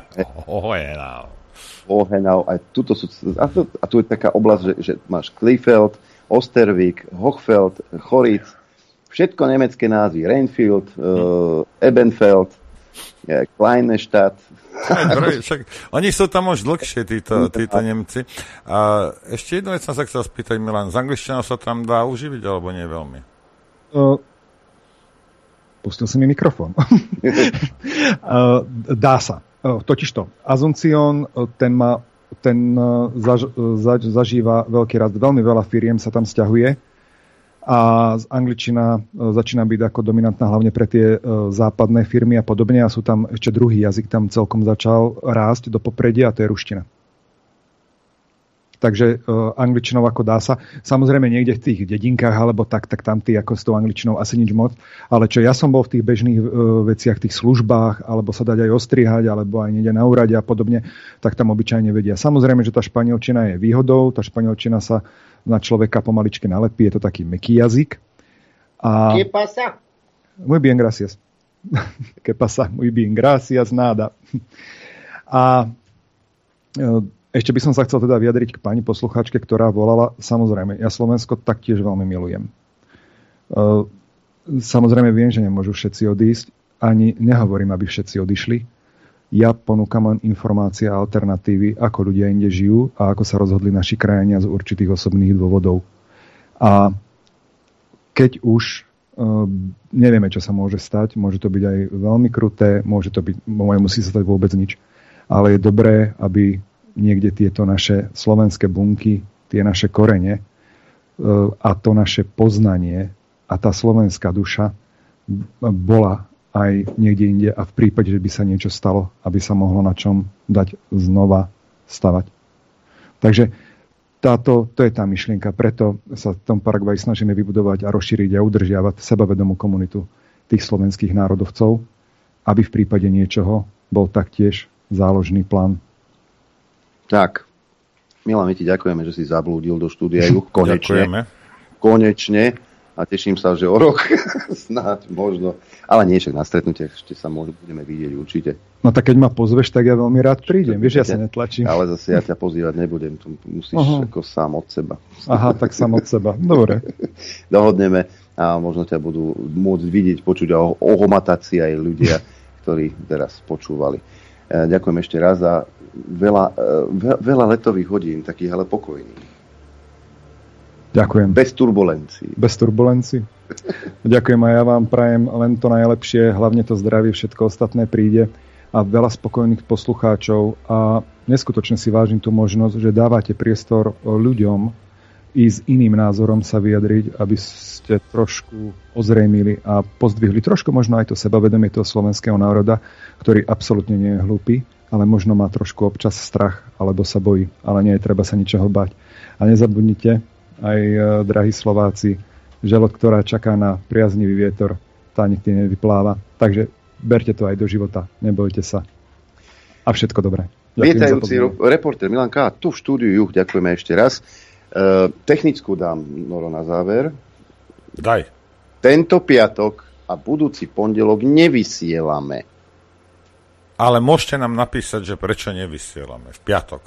Hohenau. Aj tuto sú, a tu je taká oblasť, že máš Kleefeld, Ostervík, Hochfeld, Choritz, všetko nemecké názvy, Rheinfeld, Ebenfeld, Kleinestadt. Oni sú tam už dlhšie, títo Nemci. A ešte jednu vec som sa chcel spýtať, Milan, z angličtinou sa tam dá uživiť, alebo nie veľmi? Pustil si mi mikrofón. Dá sa. Totižto, Asunción, ten má ten zažíva veľký rast. Veľmi veľa firiem sa tam sťahuje a angličtina začína byť ako dominantná hlavne pre tie západné firmy a podobne. A sú tam ešte druhý jazyk, tam celkom začal rásť do popredia a to je ruština. Takže angličtinou ako dá sa. Samozrejme niekde v tých dedinkách alebo tak tam tí ako s tou angličtinou asi nič moc. Ale čo ja som bol v tých bežných veciach, tých službách, alebo sa dať aj ostrihať, alebo aj niekde na úrade a podobne, tak tam obyčajne vedia. Samozrejme, že tá španielčina je výhodou. Tá španielčina sa na človeka pomaličke nalepí. Je to taký mäkký jazyk. A... ¿Qué pasa? Muy bien, gracias. ¿Qué pasa? Muy bien, gracias, nada. A... Ešte by som sa chcel teda vyjadriť k pani poslucháčke, ktorá volala. Samozrejme, ja Slovensko taktiež veľmi milujem. Samozrejme viem, že nemôžu všetci odísť. Ani nehovorím, aby všetci odišli. Ja ponúkam len informácie a alternatívy, ako ľudia inde žijú a ako sa rozhodli naši krajania z určitých osobných dôvodov. A keď už nevieme, čo sa môže stať, môže to byť aj veľmi kruté, musí sa stať vôbec nič. Ale je dobré, aby niekde tieto naše slovenské bunky, tie naše korene a to naše poznanie a tá slovenská duša bola aj niekde inde a v prípade, že by sa niečo stalo, aby sa mohlo na čom dať znova stavať. Takže to je tá myšlienka. Preto sa v tom Paraguaji snažíme vybudovať a rozšíriť a udržiavať sebavedomú komunitu tých slovenských národovcov, aby v prípade niečoho bol taktiež záložný plán. Tak, Milan, my ti ďakujeme, že si zablúdil do štúdia Juh. Konečne. A teším sa, že o rok snáď možno. Ale nie, však na stretnutiach ešte sa budeme vidieť určite. No tak keď ma pozveš, tak ja veľmi rád prídem. Vieš, ja sa netlačím. Ale zase ja ťa pozývať nebudem. Tu musíš ako sám od seba. Aha, tak sám od seba. Dobre. Dohodneme a možno ťa budú môcť vidieť, počuť a ohomatať si aj ľudia, ktorí teraz počúvali. Ďakujem ešte raz za veľa letových hodín, takých ale pokojných. Ďakujem. Bez turbulencií. Ďakujem a ja vám prajem len to najlepšie, hlavne to zdravie, všetko ostatné príde a veľa spokojných poslucháčov a neskutočne si vážim tú možnosť, že dávate priestor ľuďom i s iným názorom sa vyjadriť, aby ste trošku ozrejmili a pozdvihli trošku možno aj to sebavedomie toho slovenského národa, ktorý absolútne nie je hlúpy, ale možno má trošku občas strach, alebo sa bojí. Ale nie je treba sa ničoho bať. A nezabudnite, aj drahí Slováci, želot, ktorá čaká na priaznivý vietor, tá nikdy nevypláva. Takže berte to aj do života. Nebojte sa. A všetko dobré. Vietajúci reportér Milan K. tu v štúdiu Juh. Ďakujeme ešte raz. Technickú dám, Noro, na záver. Daj. Tento piatok a budúci pondelok nevysielame. Ale môžete nám napísať, že prečo nevysielame v piatok.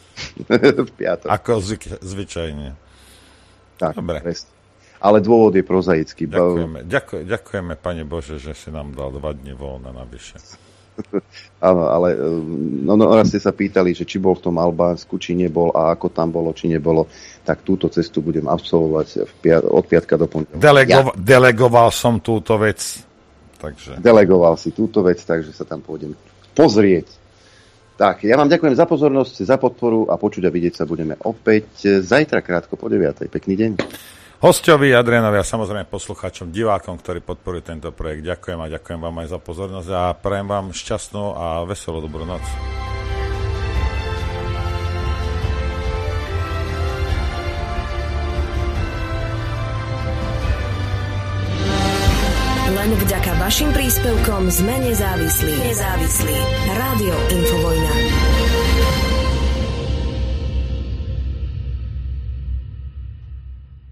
V piatok. Ako zvyčajne. Tak, dobre. Ale dôvod je prozaický. Ďakujeme, Pane Bože, že si nám dal 2 dni voľna navyše. Áno, ale raz ste sa pýtali, že či bol v tom Albánsku, či nebol a ako tam bolo, či nebolo, tak túto cestu budem absolvovať od piatka do pondelka. Delegoval som túto vec. Takže. Delegoval si túto vec, takže sa tam pôjdem pozrieť. Tak, ja vám ďakujem za pozornosť, za podporu a počuť a vidieť sa budeme opäť zajtra krátko po 9:00. Pekný deň. Hosťovi, Adrianovi a samozrejme poslucháčom, divákom, ktorí podporujú tento projekt. Ďakujem a ďakujem vám aj za pozornosť a prajem vám šťastnú a veselú dobrú noc. Len vďaka vašim príspevkom sme nezávislí. Rádio Infovojna.